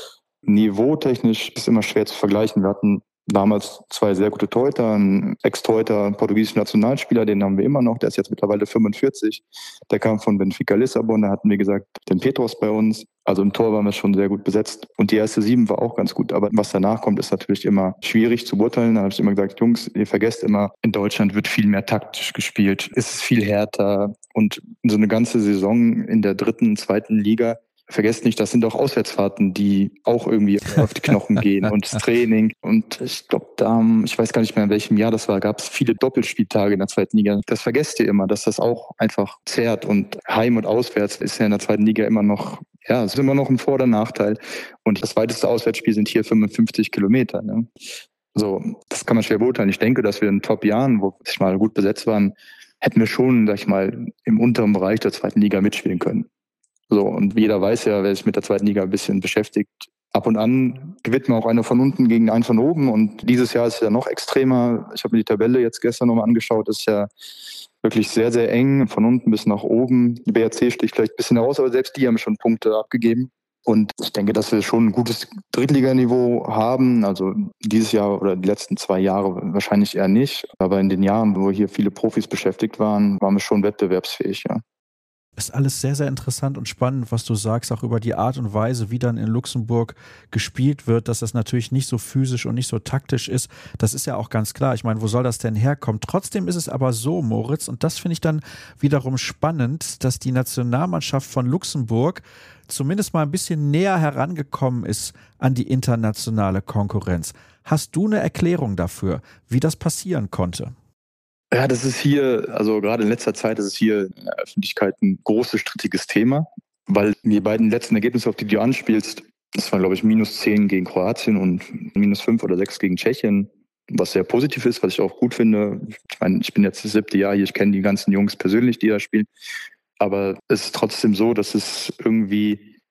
Niveautechnisch ist immer schwer zu vergleichen. Wir hatten damals 2 sehr gute Torhüter, ein Ex-Torhüter, ein portugiesischer Nationalspieler, den haben wir immer noch, der ist jetzt mittlerweile 45. Der kam von Benfica Lissabon, da hatten wir gesagt, den Petros bei uns. Also im Tor waren wir schon sehr gut besetzt. Und die erste 7 war auch ganz gut. Aber was danach kommt, ist natürlich immer schwierig zu beurteilen. Da habe ich immer gesagt, Jungs, ihr vergesst immer, in Deutschland wird viel mehr taktisch gespielt. Es ist viel härter. Und so eine ganze Saison in der 3., 2. Liga, vergesst nicht, das sind auch Auswärtsfahrten, die auch irgendwie auf die Knochen gehen und das Training. Und ich glaube, ich weiß gar nicht mehr, in welchem Jahr das war, gab es viele Doppelspieltage in der 2. Liga. Das vergesst ihr immer, dass das auch einfach zehrt. Und Heim und Auswärts ist ja in der 2. Liga immer noch, ja, es ist immer noch ein Vor- oder Nachteil. Und das weiteste Auswärtsspiel sind hier 55 Kilometer. Ne? So, das kann man schwer beurteilen. Ich denke, dass wir in Top-Jahren, wo wir mal gut besetzt waren, hätten wir schon, sag ich mal, im unteren Bereich der 2. Liga mitspielen können. So, und jeder weiß ja, wer sich mit der 2. Liga ein bisschen beschäftigt, ab und an gewinnt man auch einer von unten gegen einen von oben. Und dieses Jahr ist es ja noch extremer. Ich habe mir die Tabelle jetzt gestern nochmal angeschaut. Das ist ja wirklich sehr, sehr eng, von unten bis nach oben. Die BRC sticht vielleicht ein bisschen heraus, aber selbst die haben schon Punkte abgegeben. Und ich denke, dass wir schon ein gutes Drittliganiveau haben. Also dieses Jahr oder die letzten 2 Jahre wahrscheinlich eher nicht. Aber in den Jahren, wo hier viele Profis beschäftigt waren, waren wir schon wettbewerbsfähig, ja.
Ist alles sehr, sehr interessant und spannend, was du sagst, auch über die Art und Weise, wie dann in Luxemburg gespielt wird, dass das natürlich nicht so physisch und nicht so taktisch ist. Das ist ja auch ganz klar. Ich meine, wo soll das denn herkommen? Trotzdem ist es aber so, Moritz, und das finde ich dann wiederum spannend, dass die Nationalmannschaft von Luxemburg zumindest mal ein bisschen näher herangekommen ist an die internationale Konkurrenz. Hast du eine Erklärung dafür, wie das passieren konnte?
Ja, das ist hier, also gerade in letzter Zeit ist es hier in der Öffentlichkeit ein großes, strittiges Thema, weil die beiden letzten Ergebnisse, auf die du anspielst, das waren, glaube ich, -10 gegen Kroatien und -5 oder 6 gegen Tschechien, was sehr positiv ist, was ich auch gut finde. Ich meine, ich bin jetzt das 7. Jahr hier, ich kenne die ganzen Jungs persönlich, die da spielen, aber es ist trotzdem so, dass es irgendwie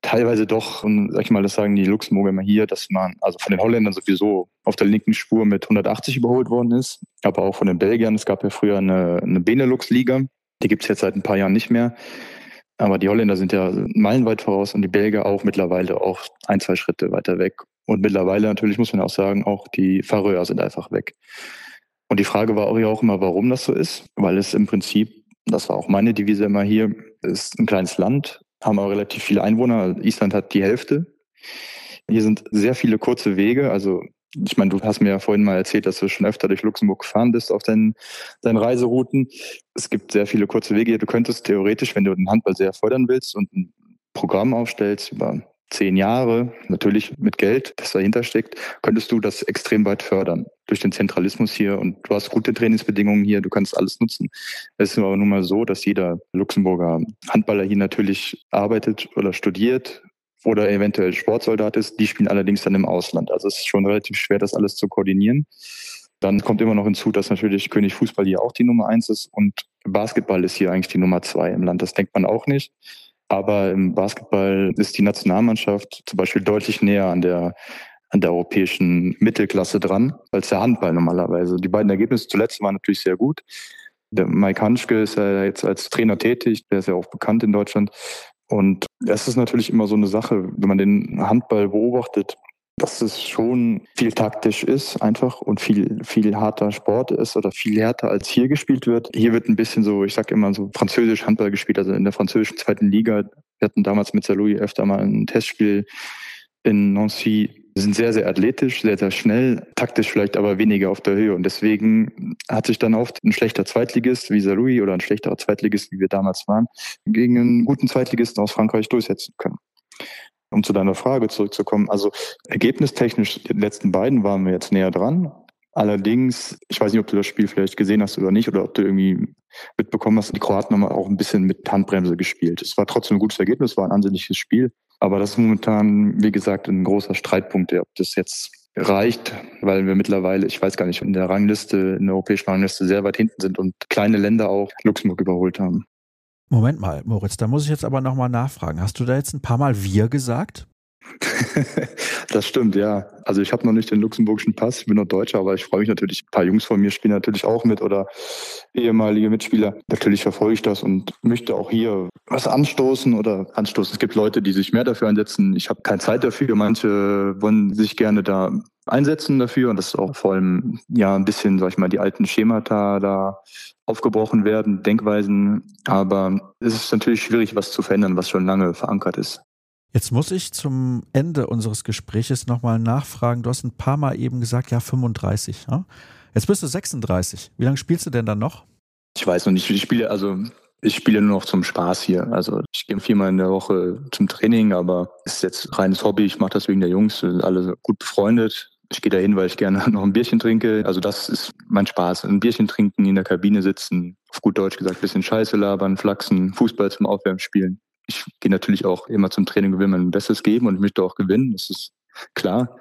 teilweise doch, und sag ich mal, das sagen die Luxemburger immer hier, dass man also von den Holländern sowieso auf der linken Spur mit 180 überholt worden ist, aber auch von den Belgiern. Es gab ja früher eine Benelux-Liga, die gibt es jetzt seit ein paar Jahren nicht mehr. Aber die Holländer sind ja meilenweit voraus und die Belgier auch mittlerweile auch 1-2 Schritte weiter weg. Und mittlerweile natürlich muss man auch sagen, auch die Färöer sind einfach weg. Und die Frage war ja auch immer, warum das so ist, weil es im Prinzip, das war auch meine Devise immer hier, ist ein kleines Land, haben auch relativ viele Einwohner. Island hat die Hälfte. Hier sind sehr viele kurze Wege. Also ich meine, du hast mir ja vorhin mal erzählt, dass du schon öfter durch Luxemburg gefahren bist auf deinen Reiserouten. Es gibt sehr viele kurze Wege. Du könntest theoretisch, wenn du den Handball sehr fördern willst und ein Programm aufstellst über 10 Jahre, natürlich mit Geld, das dahinter steckt, könntest du das extrem weit fördern. Durch den Zentralismus hier, und du hast gute Trainingsbedingungen hier, du kannst alles nutzen. Es ist aber nun mal so, dass jeder Luxemburger Handballer hier natürlich arbeitet oder studiert oder eventuell Sportsoldat ist. Die spielen allerdings dann im Ausland. Also es ist schon relativ schwer, das alles zu koordinieren. Dann kommt immer noch hinzu, dass natürlich König Fußball hier auch die Nummer 1 ist und Basketball ist hier eigentlich die Nummer 2 im Land. Das denkt man auch nicht. Aber im Basketball ist die Nationalmannschaft zum Beispiel deutlich näher an der europäischen Mittelklasse dran als der Handball normalerweise. Die beiden Ergebnisse zuletzt waren natürlich sehr gut. Der Mike Hanschke ist ja jetzt als Trainer tätig, der ist ja auch bekannt in Deutschland. Und es ist natürlich immer so eine Sache, wenn man den Handball beobachtet, dass es schon viel taktisch ist einfach und viel harter Sport ist oder viel härter als hier gespielt wird. Hier wird ein bisschen so, ich sag immer so französisch Handball gespielt, also in der französischen 2. Liga. Wir hatten damals mit Saint-Louis öfter mal ein Testspiel in Nancy. Wir sind sehr, sehr athletisch, sehr, sehr schnell, taktisch vielleicht aber weniger auf der Höhe. Und deswegen hat sich dann oft ein schlechter Zweitligist wie Saint-Louis oder ein schlechterer Zweitligist, wie wir damals waren, gegen einen guten Zweitligisten aus Frankreich durchsetzen können. Um zu deiner Frage zurückzukommen, also ergebnistechnisch, die letzten beiden waren wir jetzt näher dran. Allerdings, ich weiß nicht, ob du das Spiel vielleicht gesehen hast oder nicht, oder ob du irgendwie mitbekommen hast, die Kroaten haben auch ein bisschen mit Handbremse gespielt. Es war trotzdem ein gutes Ergebnis, war ein ansehnliches Spiel. Aber das ist momentan, wie gesagt, ein großer Streitpunkt, ob das jetzt reicht, weil wir mittlerweile, ich weiß gar nicht, in der europäischen Rangliste sehr weit hinten sind und kleine Länder auch Luxemburg überholt haben.
Moment mal, Moritz, da muss ich jetzt aber nochmal nachfragen. Hast du da jetzt ein paar Mal wir gesagt?
Das stimmt, ja. Also ich habe noch nicht den luxemburgischen Pass, ich bin noch Deutscher, aber ich freue mich natürlich. Ein paar Jungs von mir spielen natürlich auch mit oder ehemalige Mitspieler. Natürlich verfolge ich das und möchte auch hier was anstoßen. Es gibt Leute, die sich mehr dafür einsetzen. Ich habe keine Zeit dafür. Manche wollen sich gerne da einsetzen dafür und das ist auch vor allem ja ein bisschen, sag ich mal, die alten Schemata da aufgebrochen werden, Denkweisen. Aber es ist natürlich schwierig, was zu verändern, was schon lange verankert ist.
Jetzt muss ich zum Ende unseres Gespräches nochmal nachfragen. Du hast ein paar Mal eben gesagt, ja 35. Ja? Jetzt bist du 36. Wie lange spielst du denn dann noch?
Ich weiß noch nicht. Ich spiele nur noch zum Spaß hier. Also ich gehe 4-mal in der Woche zum Training, aber es ist jetzt reines Hobby. Ich mache das wegen der Jungs, wir sind alle gut befreundet. Ich gehe da hin, weil ich gerne noch ein Bierchen trinke. Also das ist mein Spaß. Ein Bierchen trinken, in der Kabine sitzen, auf gut Deutsch gesagt, ein bisschen Scheiße labern, flachsen, Fußball zum Aufwärmen spielen. Ich gehe natürlich auch immer zum Training und will mein Bestes geben und ich möchte auch gewinnen, das ist klar.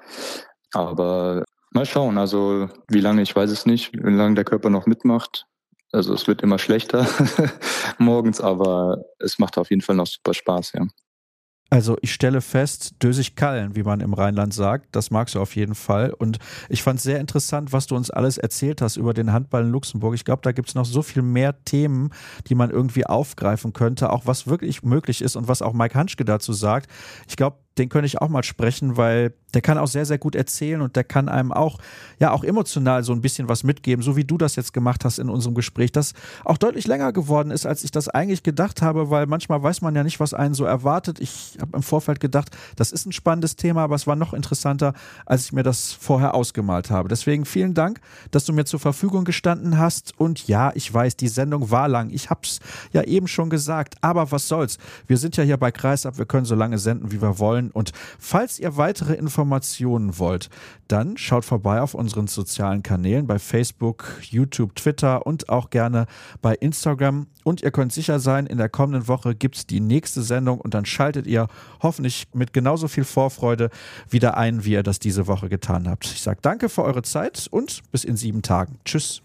Aber mal schauen, also wie lange, ich weiß es nicht, wie lange der Körper noch mitmacht. Also es wird immer schlechter morgens, aber es macht auf jeden Fall noch super Spaß, ja.
Also ich stelle fest, dösig kallen, wie man im Rheinland sagt, das magst du auf jeden Fall. Und ich fand es sehr interessant, was du uns alles erzählt hast über den Handball in Luxemburg. Ich glaube, da gibt es noch so viel mehr Themen, die man irgendwie aufgreifen könnte, auch was wirklich möglich ist und was auch Mike Hanschke dazu sagt. Ich glaube, den könnte ich auch mal sprechen, weil der kann auch sehr, sehr gut erzählen und der kann einem auch emotional so ein bisschen was mitgeben, so wie du das jetzt gemacht hast in unserem Gespräch, das auch deutlich länger geworden ist, als ich das eigentlich gedacht habe, weil manchmal weiß man ja nicht, was einen so erwartet. Ich habe im Vorfeld gedacht, das ist ein spannendes Thema, aber es war noch interessanter, als ich mir das vorher ausgemalt habe. Deswegen vielen Dank, dass du mir zur Verfügung gestanden hast und ja, ich weiß, die Sendung war lang. Ich habe es ja eben schon gesagt, aber was soll's. Wir sind ja hier bei Kreisab, wir können so lange senden, wie wir wollen. Und falls ihr weitere Informationen wollt, dann schaut vorbei auf unseren sozialen Kanälen bei Facebook, YouTube, Twitter und auch gerne bei Instagram. Und ihr könnt sicher sein, in der kommenden Woche gibt es die nächste Sendung und dann schaltet ihr hoffentlich mit genauso viel Vorfreude wieder ein, wie ihr das diese Woche getan habt. Ich sage danke für eure Zeit und bis in 7 Tagen. Tschüss.